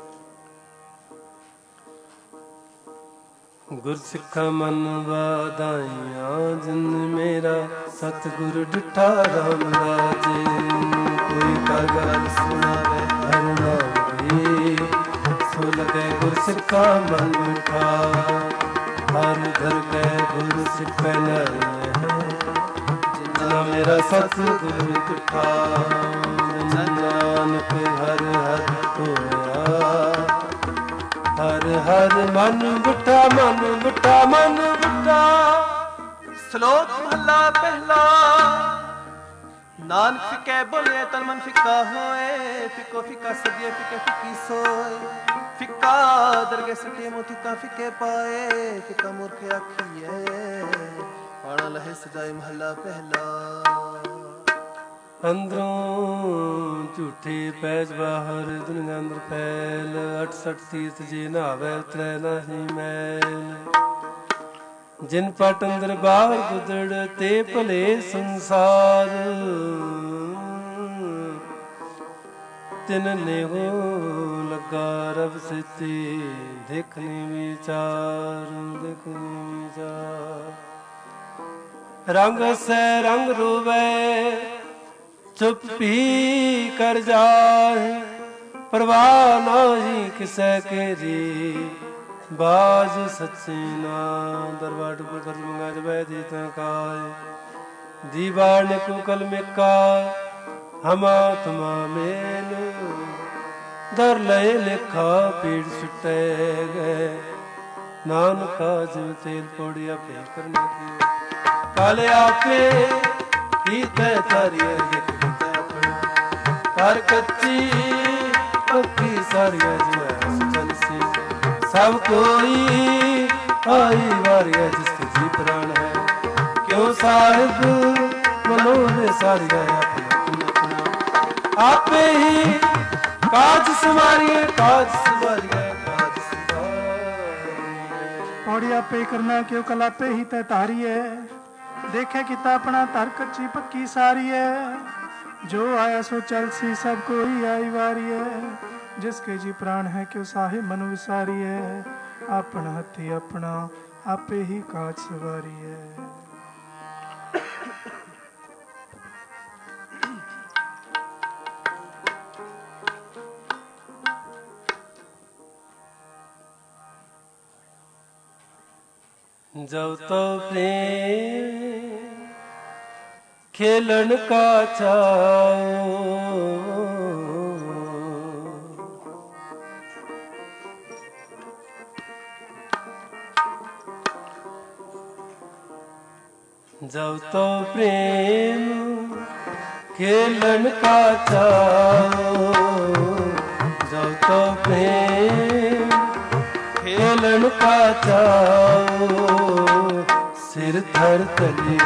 ਗੁਰਸਿੱਖਾ ਮਨ ਵਾਦਾਈਆਂ ਜਿਨ ਮੇਰਾ ਸਤਿਗੁਰ ਡਿਠਾ ਰਾਮ ਰਾਜੇ। ਕੋਈ ਕਰ ਗੱਲ ਸੁਣਾਵੇ ਹਰ ਨਾਮੇ ਸੋ ਲਗੇ ਗੁਰਸਿੱਖਾ ਮਨ ਮਿਠਾ। ਹਰ ਧਰ ਕੇ ਗੁਰਸਿੱਖਾ ਨਰ ਜਿਨਾ ਮੇਰਾ ਸਤਿਗੁਰ ਡਿਠਾ। ਨਾਨਕ ਹਰ ਹਰ ਹੋਇਆ ਹਰ ਹਰ ਮਨ ਬੁੱਢਾ ਮਨ ਬੁੱਢਾ ਮਨ ਬੁੱਢਾ। ਸ਼ਲੋਕ ਮਹਲਾ ਪਹਿਲਾ। ਨਾਨਕ ਫਿੱਕੇ ਬੋਲੇ ਤਨ ਮਨ ਫਿੱਕਾ ਹੋਏ। ਫਿੱਕੋ ਫਿੱਕਾ ਸਦੀਏ ਫਿੱਕੇ ਫਿੱਕੀ ਸੋਏ। ਫਿੱਕਾ ਦਰਗੇ ਸਟੇ ਮੋਤਿਕਾ ਫਿੱਕੇ ਪਾਏ। ਫਿੱਕਾ ਮੂਰਖ ਆਖੀਏ ਪਾਣਾ ਲਹੇ ਸਜਾਏ ਮਹਲਾ ਪਹਿਲਾ। ਅੰਦਰੋਂ ਝੂਠੇ ਪੈਜ ਬਾਹਰ ਦੁਨੀਆ ਅੰਦਰ ਫੈਲ। 68 ਤੀਰਥ ਜੇ ਨਹਾਵੇ ਉਤਰੈ ਨਹੀਂ ਮੈਲ। ਜਿਨ ਪਟ ਅੰਦਰ ਬਾਹਰ ਗੁਦੜ ਤੇ ਭਲੇ ਸੰਸਾਰ। ਤਿਨ ਨੇਹੋ ਲੱਗਾ ਰਬ ਸਿੱਤੀ ਦੇਖਨੇ ਵਿਚਾਰ ਦੇਖਨੇ ਵਿਚਾਰ। ਰੰਗ ਸੈ ਰੰਗ ਰੋਵੇ ਚੁੱਪ ਪੀ ਕਰ ਜਾਏ। ਪਰਵਾਹ ਨਾਹੀ ਕਿਸੈ ਕੇਰੀ ਬਾਜ ਸੱਚੇ ਨਾ। ਦਰਬਾਰ ਟੁਕੜ ਕਰ ਮੰਗਾ ਜਬੈ ਦੀ ਤਾਂ ਕਾਇ। ਦੀਵਾਰ ਨੇ ਕੋ ਕਲਮਿਕਾ ਹਮਾ ਤੁਮਾ ਮੇਲ। ਦਰ ਲਏ ਲੇਖਾ ਪੀੜ ਸੁਟੇ ਗਏ। ਨਾਨਕਾ ਜਿਉ ਤੇਲ ਪੋੜਿਆ ਪੇ ਕਰਨੇ ਕੀ। ਕਾਲੇ ਆਪੇ ਹੀ ਤੈ ਤਾਰੀਏ ਕਰ ਕੱਚੀ ਪੱਕੀ ਸਾਰੀਆਂ ਜਿਵੇਂ ਚਲਸੀ। ਸਭ ਕੋਈ ਆਈ ਵਾਰੀਆ ਜਿਸ ਕੇ ਜੀ ਪ੍ਰਾਣ ਹੈ। ਕਿਉਂ ਸਾਹਿਬ ਮਨੋਂ ਸਾਰੀਆਂ ਆਪਣਾ ਆਪੇ ਹੀ ਕਾਜ ਸਵਾਰੀਏ ਕਾਜ ਸਵਾਰੀਏ ਕਾਜ ਸਵਾਰੀਏ। ਪੌੜੀ ਆਪੇ ਕਰਨਾ ਕਿਉਂ ਕਲਾਪੇ ਹੀ ਤੈ ਤਾਰੀਏ। ਦੇਖੇ ਕੀਤਾ ਆਪਣਾ ਧਰ ਕੱਚੀ ਪੱਕੀ ਸਾਰੀਏ। जो आया सो चल सी सब कोई आई वारी है। जिसके जी प्राण है क्यों साहिब मनु विसारी है। अपना हथी अपना आपे ही काज सवारी है। जब तो प्रेम खेलन का चाओ। जब तो प्रेम खेलन का चाओ। जब तो प्रेम खेलन का चाओ। सिर धर तले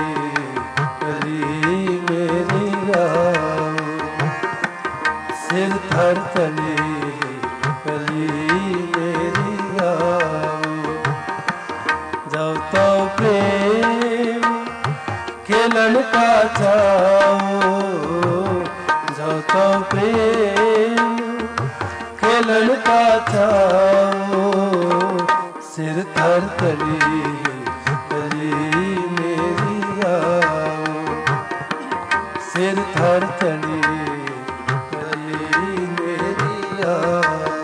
मेरी आओ। सिर धर तले मेरी आओ। जब तो प्रेम खेलन का चाओ। जब तो प्रेम खेलन का चाओ। सिर धर तले सिर धर तले मेरी आओ।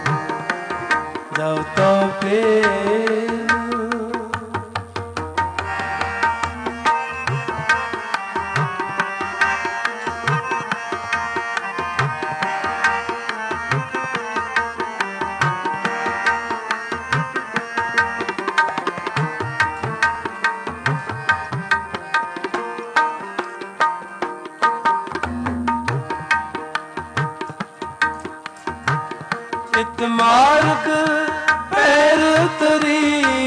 जब तो प्रेम मार्ग पैर तरी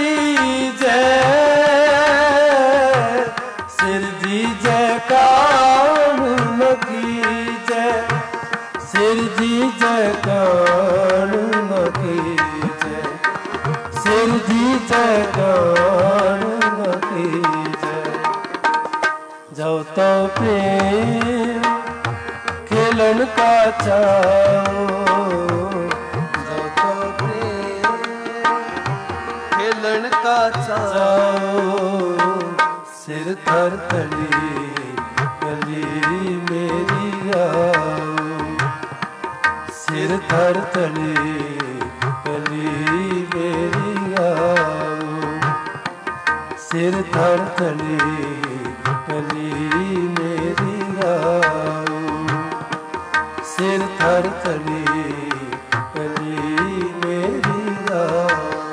दीजै सिर दीजै कानून कीजै सिर दीजै कानून कीजै सिर दीजै कानून कीजै। जाओ तो प्रेम खेलन का चाओ जाओ तो प्रेम खेलन का चाओ सिर थर तली कली मेरी आओ सिर थर तली कली मेरी आओ सिर थर तली कली मेरी आओ सिर थर तली कली मेरी आओ।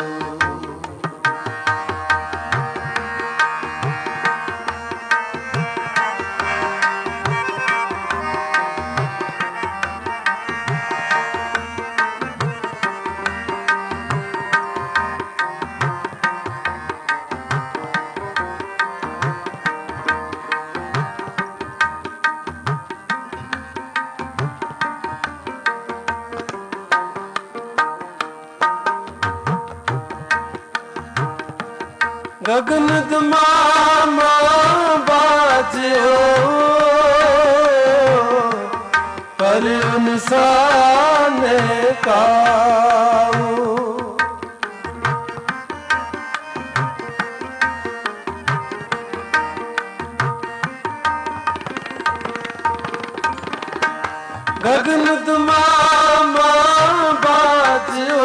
गगन दमामा बाजो पर इंसान काओ गगन दमामा बाजो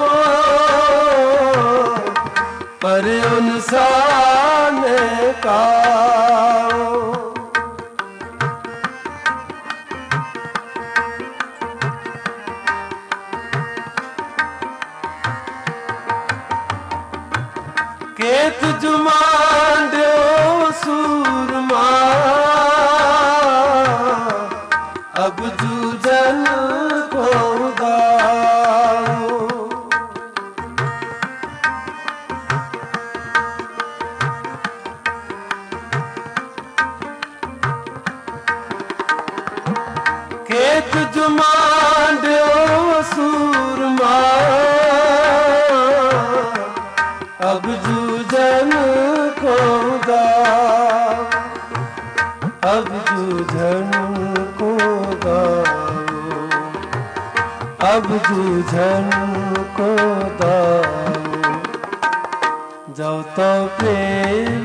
पर इंसान काओ केत जुमांडो सूरमा अब जूझन को दाओ केत जुमांडो सूरमा अब जूझन को दाओ अब जूझन को दाओ अब जूझन को दाओ। जाओ तो प्रेम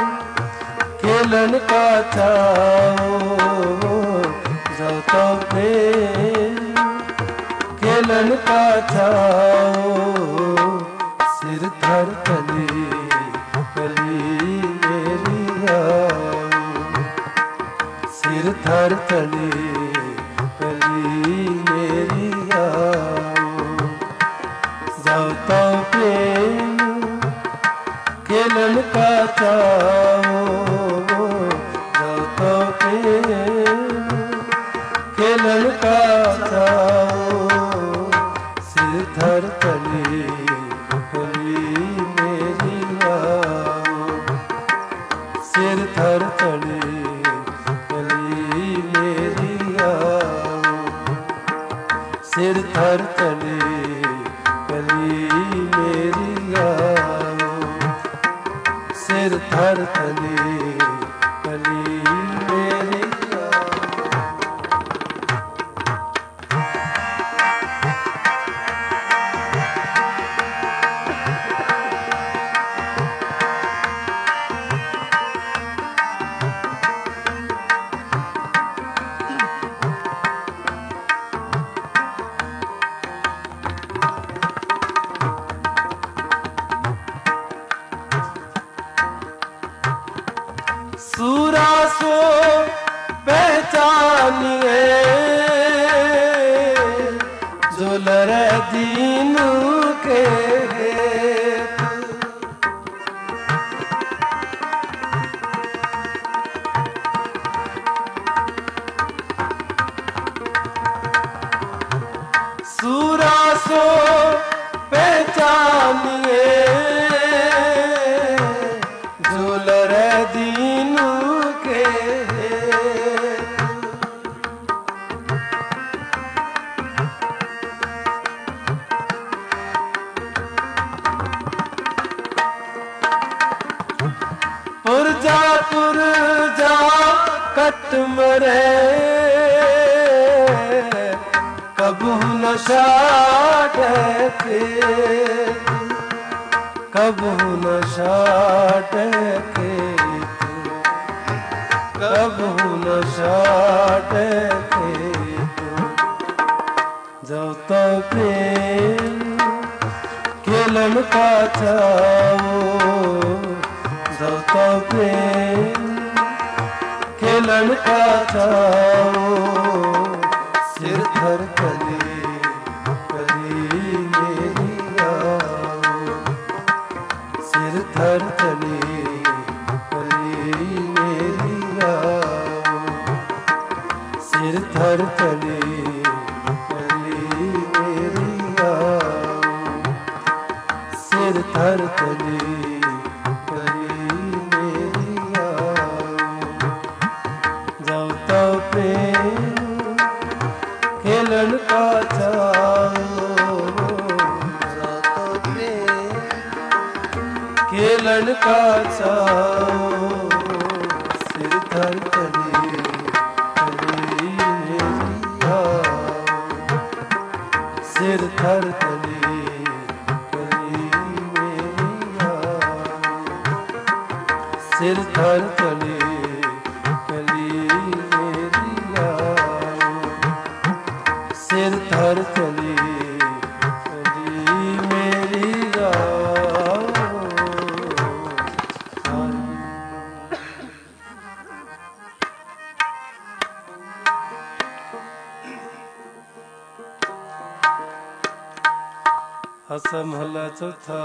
खेलन का चाओ जाओ तो प्रेम खेलन का चाओ सिर धर कली कली मेरी आओ सिर धर कली कली मेरी आओ। जाओ तो प्रेम खेलन का चाओ जाओ तो प्रेम खेलन का चाओ सिर धर कली कली मेरी आओ सिर धर कली कली मेरी आओ सिर धर कली कली मेरी आओ सिर धर कली कली मेरी आओ। सूरा सो पहचानिए जो लरे दीन के सूरा सो पहचानिए कट मरे कबू न छाड़े खेत कबू न छाड़े खेत कबू न छाड़े खेत जब तो प्रेम खेलन का चाओ जब तो प्रेम खेलन का चाओ सिर धर कली कली मेरी आओ सिर धर कली कली मेरी आओ सिर धर कली कली मेरी आओ सिर धर कली खेलन का चाओ खेलन का चाओ सिर धर कली कली मेरी आओ सिर धर कली कली मेरी आओ सिर धर कली सिर धर चली कली मेरी आओ हसा महला चौथा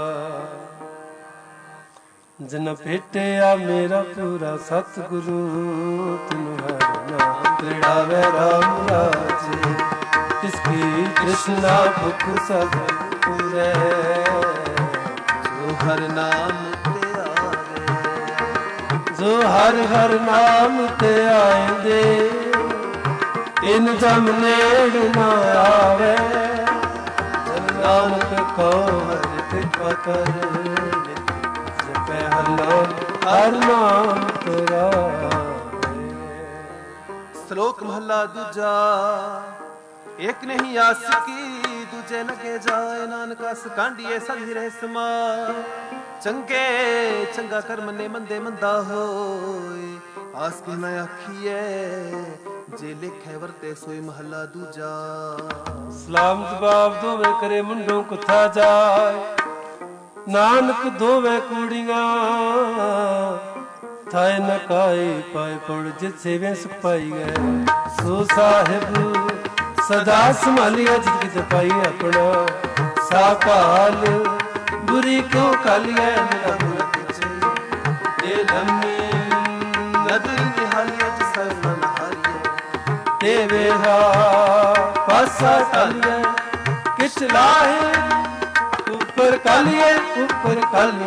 जन भेटिया मेरा पूरा सतगुरु तिनु हर नाम त्रिड़ावे राम राजे इसकी कृष्णा भुख सब पूरे जो हर नाम ते आवे जो हर नाम ते आएंदे इन जम नेड़ न आवे जन नानक को हर कृपा कर जपे हर नाम तेरा। श्लोक महला दूजा एक नहीं आसकी दूजे लगे जाए नानका सकांडिए सभी रह समा चंगे चंगा कर मने मंदे मंदा होए आस के मैं आखिए जे लिखे वरते सोई महला दूजा। सलाम जवाब दोवे करे मुंडों को था जाए नानक दोवे कुड़ियां थाए न काई पाए पड़ जित सेवे सुख पाई गए सो साहिब सदा संभालिया जित जपाई अपना सापाल बुरी क्यों कालिया मेरा भुलक ये लम्मी नदर निहालिया जिसर मन हारिया ते वेहा पासा टालिया किच लाहे ऊपर कालिया ऊपर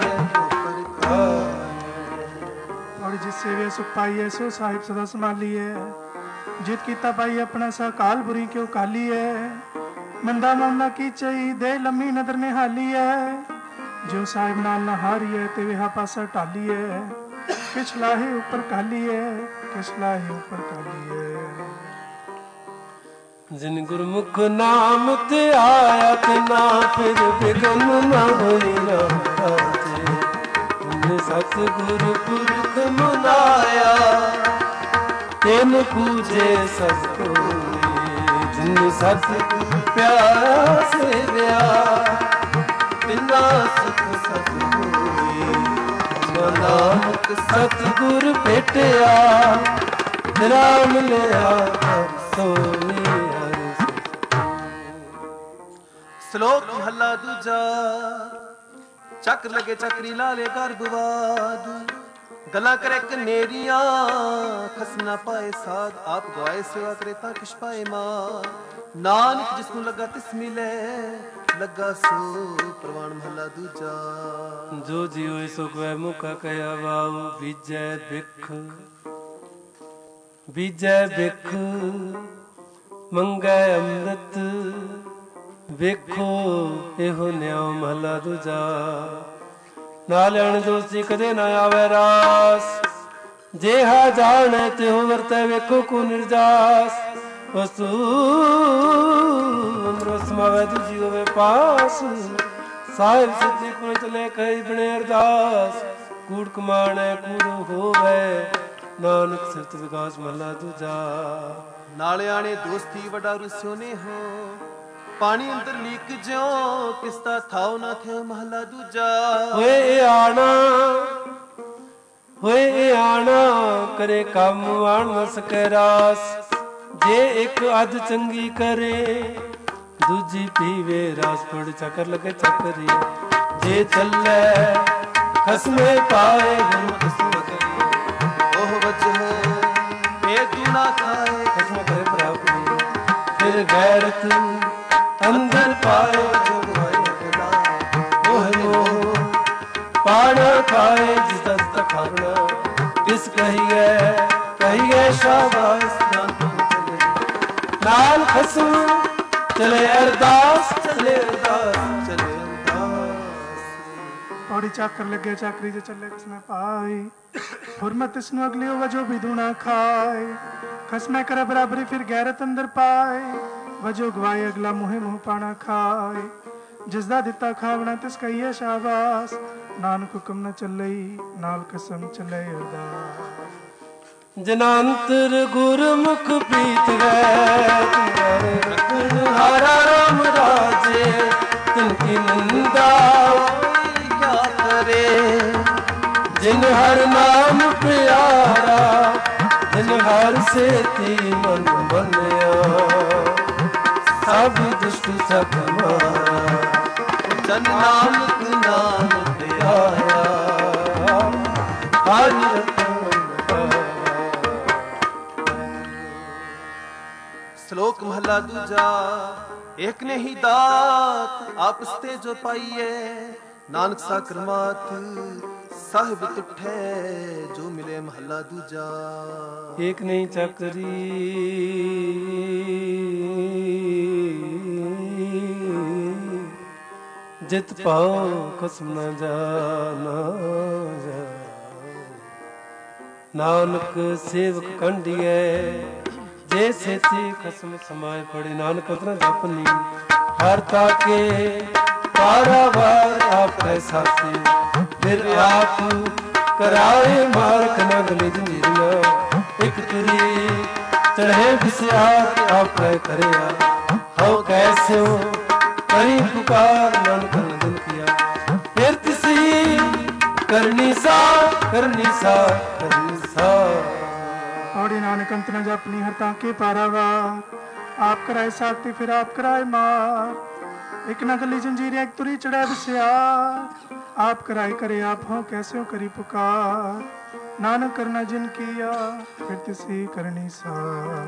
और जिस सेवे सुख पाइए सो साहिब सदा संभालिए जित कीता पाई अपना सा काल बुरी क्यों काली है मंदा मामला की चई दे लम्मी नदर ने हाली है जो साहिब नाल न हारी है ते वेहा पासा टाली है किछ लाहे ऊपर काली है किछ लाहे ऊपर काली है। जिन गुरमुख नाम ते आया ते ना फिर बिगन न होई राजे तुमने सतगुरु पुरख मनाया तेन पूजे सब कोई जिन सतगुरु प्यारा सेव्या बिना सुख सब कोई नानक सतगुरु भेटिया राम लिया सोनी हर श्लोक महला दूजा चक्र लगे चक्री लाले गर्भवाद गला करे कनेरिया खसना पाए साध आप गवाए सेवा करे ता किश पाए मां नानक जिसनु लगा तिस मिले लगा सो प्रवान महला दूजा। जो जियो सो गए मुका कया वाऊ बीजै बिख मंगै अमृत ਵੇਖੋ ਇਹੋ ਨਿਉ ਮਹਲਾ ਦੂਜਾ। ਨਾ ਲੈਣ ਦੋਸਤੀ ਕਦੇ ਨਾ ਆਵੇ ਰਾਸ जेहा जाने त्यों वर्ते वेखो को निर्जास वस्तु समावे दूजी होवे पास साहिब सिद्धि को चले कई बने अरदास कूड़ कमाणे कूड़ो होवे नानक सिरत विकास महला दूजा नालिया ने दोस्ती वडा रुस्यो ने हो पानी अंदर लीक ज्यो किसदा थाव ना थे महला दूजा होए आना करे काम आन न सके रास जे एक अध चंगी करे दूजी पीवे रास पड़ चकर लगे चकरी जे चले खसमे पाए गुरु खसम करे ओह वजह ए दूना खाए खसम करे प्राप्ति फिर गैरत अंदर पाए जो भाई खुदा ओह पाना खाए जिस दस्त खाना किस कहिए शाबाश नाल खसम चले अरदास चले अरदास चले अरदास पौड़ी चाकर लगे चाकरी जो चले किसने पाई हुरमत इसनु अगली वजो भी दूना खाए खसमे करे बराबरी फिर गैरत अंदर पाए वजो गवाए अगला मुहे मुंह पाना खाए जिसदा दिता खावना तिस कहिए शाबाश नानक हुक्म न चलई नाल कसम चले अरदास जनांतर गुरमुख प्रीत हारा राम राजे तिनकी निंदा क्या करे जिन हर नाम प्यारा जिन हर से थी मन बनया सब दुष्ट सब मारा जन नानक नाम प्यारा हरि श्लोक महला दूजा एक ने ही दात आपस ते जो पाइए नानक सा करमात साहिब तुठे जो मिले महला दूजा एक नहीं चकरी जित पाओ कसम न जाना जा नानक सेवक कंडिए जैसे थी कसम समाए पड़े नानक उतना जपनी हर ताके पारावार आप कैसा थे फिर आप कराए मार्क न गले जंजीरिया एक तुरी चढ़े बिस्यार आप करे हो कैसे हो करी पुकार नानक ने दिल किया फिर तिसी करनी सा करनी सा करनी सा पौड़ी नानक अंत न जपनी हर ताके पारावार आप कराए साथी फिर आप कराए मार एक न गली जंजीरिया एक तुरी चढ़े बिस्यार आप कराए करे आप हो कैसे हो करी पुकार नानक करना जिन किया फिर तिसी करनी सा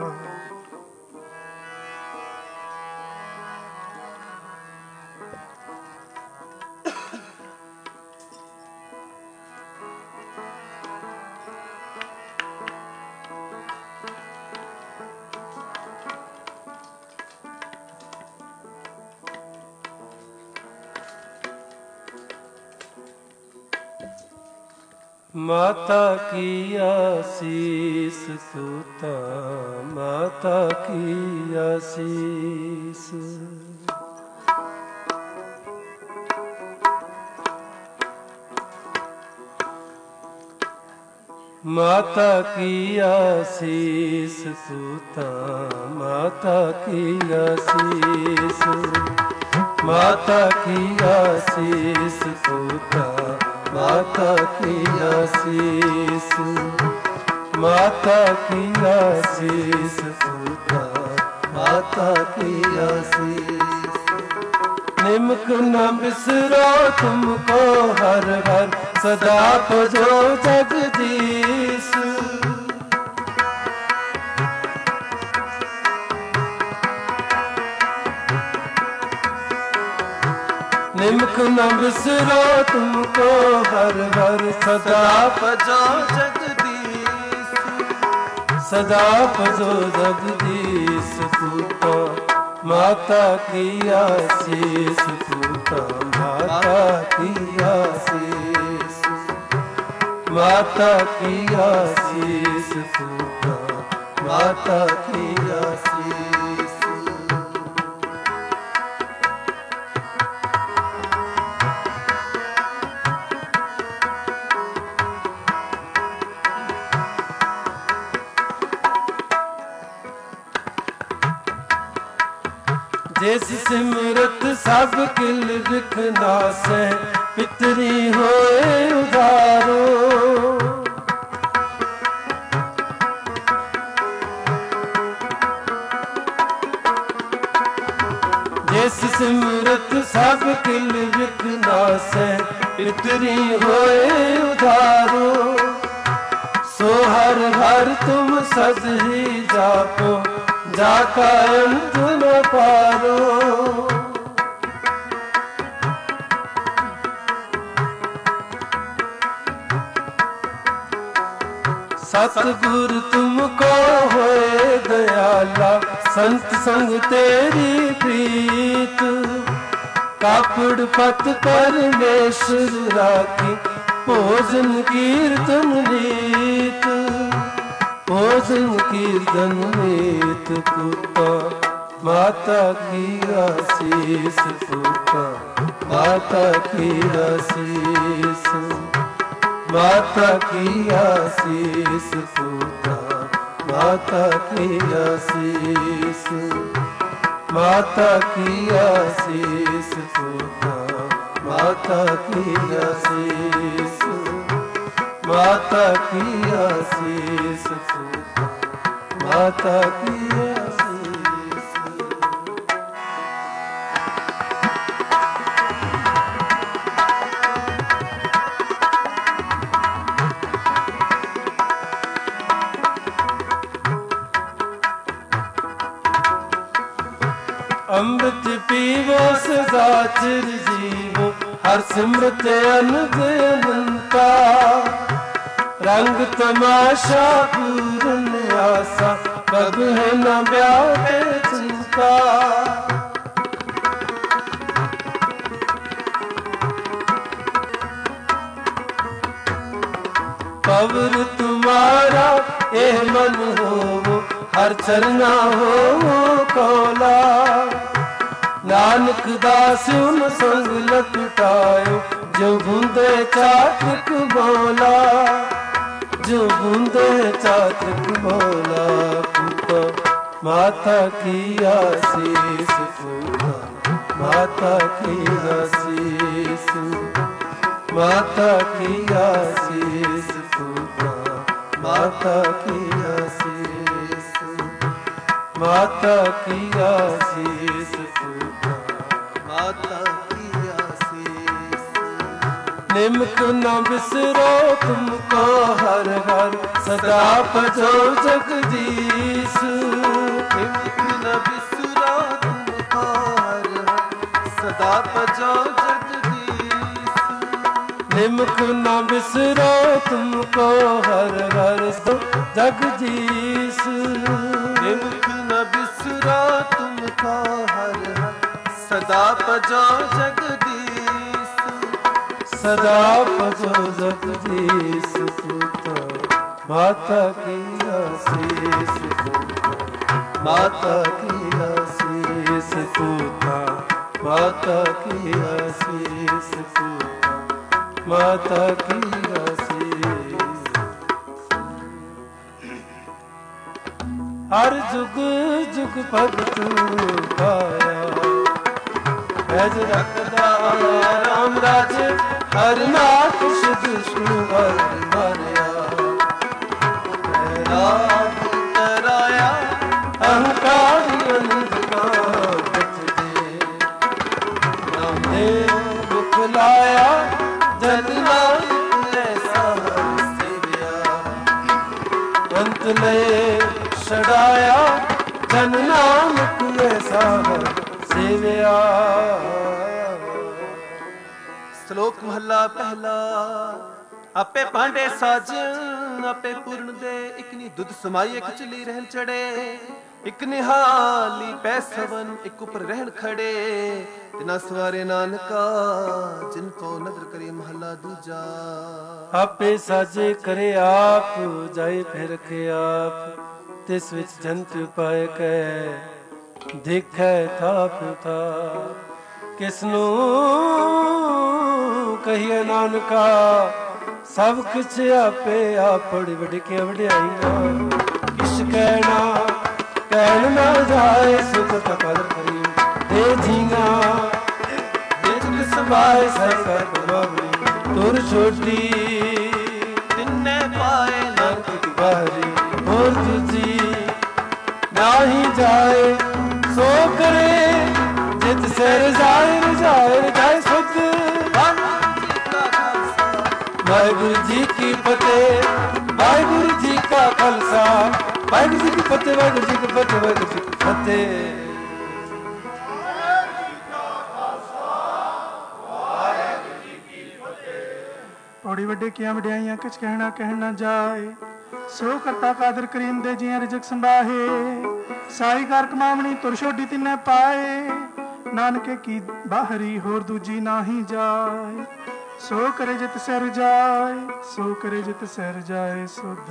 माता की आशीष सूता माता की आशीष माता की आशीष सूता माता की आशीष माता की आशीष सूता माता की आशीष माता की आशीष सूता माता की आशीष निमक न बिसरो तुमको हर हर सदा भजो जगदीश निमक न बिसरो तुमको हर हर सदा भजो जगदीश सदा भजो जगदीश पूता माता की आशीष पूता माता की आशीष माता की आशीष पूता, माता की आशीष। जिस सिमरत सब किल बिख नासै, पितरी होए उधारो। जिस सिमरत सब किल बिख नासै, पितरी होए उधारो। सो हर हर तुम सद ही जापो, जाका अंत न पारो। सतगुर तुमको होए दयाला, संत संग तेरी प्रीत। कापड़ पत परमेश्वर राखी, भोजन कीर्तन नीत। भोजन कीर्तन नीत पूता, माता की आशीष पूता, माता की आशीष। माता की आशीष पूता, माता की आशीष। माता की आशीष पूता, माता की आशीष। माता की आशीष पूता, माता की आशीष। अमृत पीवो सदा चिर जीवो, हर सिमरत अनंत अनंता। रंग तमाशा पूर्ण आशा, कब है न व्यापे चिंता। पवर तुम्हारा एह मन हो, हर चरना हो कौला। नानक दास उन संग लपटायो, जो बूंदे चातक मौला। जो बूंदे चातक मौला पूता, माता की आशीष पूता, माता की आशीष। माता की आशीष पूता, माता की आशीष। माता की आशीष पूता, माता की आशीष। निमक न बिसरो तुमको हर हर, सदा भजो जगदीश। निमक न बिसरो तुमको हर हर, सदा भजो जगदीश। निमक न बिसरो तुमको हर हर, जगदीश। निमक न बिसरो तुमको हर हर, सदा भजो जगदीश। सदा भजो जगदीश पूता, माता की आशीष पूता, माता की आशीष पूता, माता की आशीष पूता, माता की आशीष। हर जुग जुग भगत पाया, हैज रखदा राम राज। हर नाथ दुष्ण वर मारिया, राम कराया अहंकार अंधकार दे। नामदेव मुख लाया, जन नानक ऐसा सेविया। अंत लय छड़ाया, जन नानक ऐसा सेविया। श्लोक महला पहला। आपे पांडे साजन, आपे पूर्ण दे, इकनी दुध समाई एक चली रहल चढ़े। ਇੱਕ ਨਿਹਾਲੀ ਪੈ ਸਵਨ, ਇੱਕ ਉੱਪਰ ਰਹਿਣ ਖੜੇ, ਤਿਨਾ ਸਵਾਰੇ ਨਾਨਕਾ, ਜਿਨ ਕੋ ਨਦਰ ਕਰੇ ਮਹੱਲਾ ਦੂਜਾ। ਆਪੇ ਸਾਜੇ ਕਰੇ ਆਪ, ਜਾਏ ਫਿਰ ਰਖੇ ਆਪ, ਤਿਸ ਵਿੱਚ ਜੰਤ ਪਾਏ ਕੈ, ਦੇਖੈ ਥਾਪ ਥਾ। ਕਿਸਨੂੰ ਕਹੀਏ ਨਾਨਕਾ, ਸਭ ਕੁਛ ਆਪੇ ਆਪ, ਬੜੀ ਵਡਕੀਆਂ ਵਡਿਆਈਆਂ। ਕਿਛ ਕਹਿਣਾ ਕਹਿਣ ਨਾ ਜਾਏ, ਸੁਖ ਤਕਲ ਕਰੀ ਦੇ ਜੀਆਂ। ਜਿਤ ਸਮਾਏ ਸਹਿ ਬਾਬਲੀ, ਤੁਰ ਛੋਟੀ ਤਿੰਨੇ ਪਾਏ ਨਾਨਕ ਕੀ ਬਾਹਰੀ। ਹੋਰ ਦੂਜੀ ਨਾਹੀ ਜਾਏ, ਸੋ ਕਰੇ ਜਿਤ ਸਿਰ ਜਾਏ, ਰਜਾਏ ਰਜਾਏ ਸੁਧ। ਵਾਹਿਗੁਰੂ ਜੀ ਕੀ ਫਤਿਹ, ਵਾਹਿਗੁਰੂ ਜੀ ਕਾ ਖਾਲਸਾ, ਵਾਹਿਗੁਰੂ ਜੀ ਕੀ ਫਤਿਹ, ਵਾਹਿਗੁਰੂ ਜੀ ਕੀ ਫਤਿਹ, ਵਾਹਿਗੁਰੂ ਜੀ ਕੀ ਫਤਿਹ। ਪੌੜੀ ਵੱਡੇ ਕੀਆਂ ਵਡਿਆਈਆਂ, ਕਿਛ ਕਹਿਣਾ ਕਹਿਣ ਨਾ ਜਾਏ, ਸੋ ਕਰਤਾ ਕਾਦਰ ਕਰੀਮ ਦੇ ਜੀਆਂ ਰਿਜਕ ਸੰਭਾਹੇ। ਸਾਈ ਕਰ ਕਮਾਵਣੀ ਤੁਰ ਛੋਡੀ ਤਿੰਨੇ ਪਾਏ, ਨਾਨਕੇ ਕੀ ਬਾਹਰੀ ਹੋਰ ਦੂਜੀ ਨਾਹੀ ਜਾਏ। ਸੋ ਕਰੇ ਜਿਤ ਸਿਰ ਜਾਏ, ਸੋ ਕਰੇ ਜਿਤ ਸਿਰ ਜਾਏ ਸੁਧ।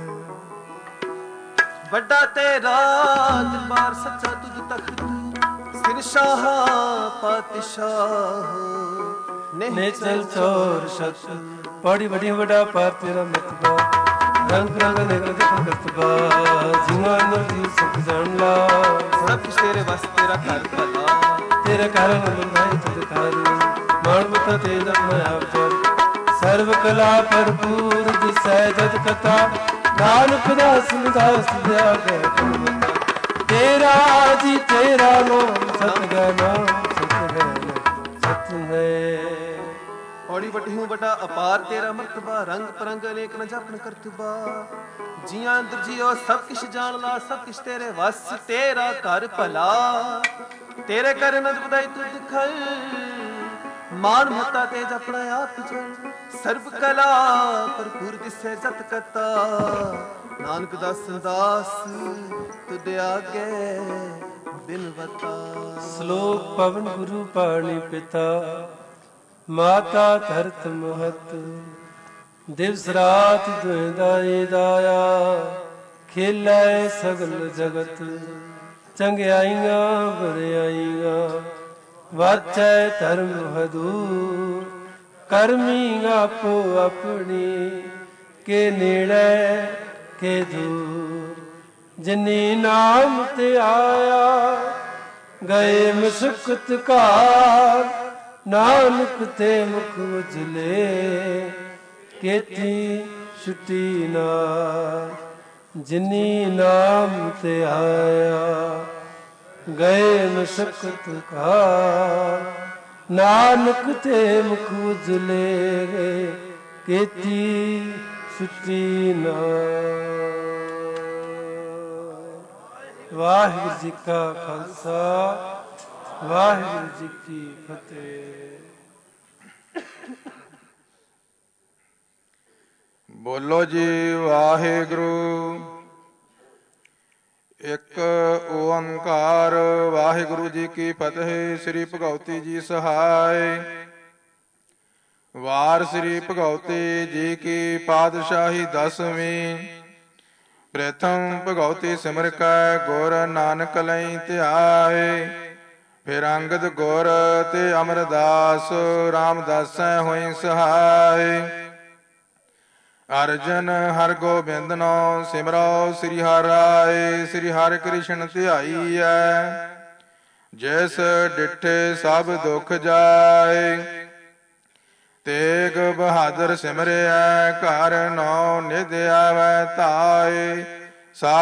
ਵੱਡਾ ਤੇਰਾ ਦਰਬਾਰ ਸੱਚਾ ਤੁਧ ਤਖਤ, ਸਿਰ ਸ਼ਾਹ ਪਾਤਸ਼ਾਹ ਨੇ ਚਲ ਚੋਰ ਸਤ। ਪੌੜੀ ਵੱਡੀ ਵੱਡਾ ਪਾਰ ਤੇਰਾ ਮਤਬਾ, ਰੰਗ ਰੰਗ ਨਿਗਰ ਦੇਖਣ ਕਰਤਬਾ। ਜਿਨਾਂ ਨਦੀ ਸੁਖ ਜਾਣ ਲਾ, ਸਭ ਕੁਛ ਤੇਰੇ ਵਸ, ਤੇਰਾ ਘਰ ਭਲਾ। ਤੇਰੇ ਘਰ ਮੰਦਾਈ ਤੁਧ ਘਰ, ਮਾਣ ਮਤਾ ਤੇਜ ਆਪਣਾ ਆਪ ਚਰ। ਸਰਵ ਕਲਾ ਭਰਪੂਰ ਦਿਸੈ ਜਦ ਕਥਾ, ਨਾਨਕ ਦਾਸ ਦਾਸ ਦਿਆ ਗਏ ਗੁਰਮਤਾ। ਤੇਰਾ ਜੀ ਤੇਰਾ ਨਾਮ ਸਤਿਗੁਰ ਨਾਮ, ਸਤਿਗੁਰ ਸਤ ਹੈ। ਪੌੜੀ ਵੱਡੀ ਹੂੰ ਵੱਡਾ ਅਪਾਰ ਤੇਰਾ ਮਰਤਬਾ, ਰੰਗ ਪਰੰਗ ਅਨੇਕ ਨ ਜਾਪਨ ਕਰਤਬਾ। ਜੀਆਂ ਅੰਦਰ ਜੀਓ ਸਭ ਕਿਛ ਜਾਣ ਲਾ, ਸਭ ਕਿਛ ਤੇਰੇ ਵਸ, ਤੇਰਾ ਘਰ ਭਲਾ। ਤੇਰੇ ਕਰ ਨਦ ਬਦਾਈ ਤੁਧ ਖਲ, ਮਾਨ ਮਤਾ ਤੇਜ ਆਪਣਾ ਆਪ ਜਲ। ਸਰਬ ਕਲਾ ਭਰਪੂਰ ਦਿਸੈ ਜਤ ਕਤਾ, ਨਾਨਕ ਦਾਸ ਦਾਸ ਤੁਧ ਆਗੇ ਬਿਨਵਤਾ। ਸ਼ਲੋਕ ਪਵਨ ਗੁਰੂ ਪਾਣੀ ਪਿਤਾ, ਮਾਤਾ ਧਰਤ ਮਹਤ। ਦਿਵਸ ਰਾਤ ਦੁਇ ਦਾਈ ਦਾਇਆ, ਖੇਲੇ ਸਗਲ ਜਗਤ। ਚੰਗਿਆਈਆਂ ਬਰਿਆਈਆਂ, ਵਾਚੈ ਧਰਮ ਹਦੂਰ। ਕਰਮੀ ਆਪੋ ਆਪਣੀ, ਕੇ ਨੇੜੇ ਕੇ ਦੂਰ। ਜਿਨੀ ਨਾਮ ਤੇ ਆਇਆ, ਗਏ ਮੁਸ਼ਕਤ ਘਾਰ। ਨਾਨਕ ਤੇ ਮੁਖ ਉਜਲੇ, ਕੇਤੀ ਛੁੱਟੀ ਨਾਰ। ਜਿਨੀ ਨਾਮ ਤੇ ਆਇਆ, ਗਏ ਮੁਸ਼ਕਤ ਘਾਰ। ਨਾਨਕ ਤੇ ਮੁਖ ਉਜਲੇ, ਕੇਤੀ ਛੁੱਟੀ ਨਾਰ। ਵਾਹਿਗੁਰੂ ਜੀ ਕਾ ਖਾਲਸਾ, ਵਾਹਿਗੁਰੂ ਜੀ ਕੀ ਫਤਿਹ। ਬੋਲੋ ਜੀ ਵਾਹਿਗੁਰੂ। ਇੱਕ ਓੰਕਾਰ। ਵਾਹਿਗੁਰੂ ਜੀ ਕੀ ਫਤਿਹ। ਸ੍ਰੀ ਭਗਉਤੀ ਜੀ ਸਹਾਇ। ਵਾਰ ਸ੍ਰੀ ਭਗਉਤੀ ਜੀ ਕੀ ਪਾਤਸ਼ਾਹੀ 10ਵੀਂ। ਪ੍ਰਥਮ ਭਗਉਤੀ ਸਿਮਰ ਕੈ, ਗੁਰ ਨਾਨਕ ਲਈ ਧਿਆਏ। ਫਿਰ ਅੰਗਦ ਗੁਰ ਤੇ ਅਮਰਦਾਸ, ਰਾਮਦਾਸੈ ਹੋਈ ਸਹਾਇ। ਅਰਜਨ ਹਰਿ ਗੋਬਿੰਦ ਨੋ ਸਿਮਰੋ, ਸ੍ਰੀ ਹਰਿ ਰਾਏ। ਸ੍ਰੀ ਹਰਿ ਕ੍ਰਿਸ਼ਨ ਧਿਆਈਐ, ਜਿਸ ਡਿਠੇ ਸਭ ਦੁਖ ਜਾਏ। ਤੇਗ ਬਹਾਦਰ ਸਿਮਰਿਐ, ਘਰ ਨੌ ਨਿਧ ਆਵੈ ਧਾਏ।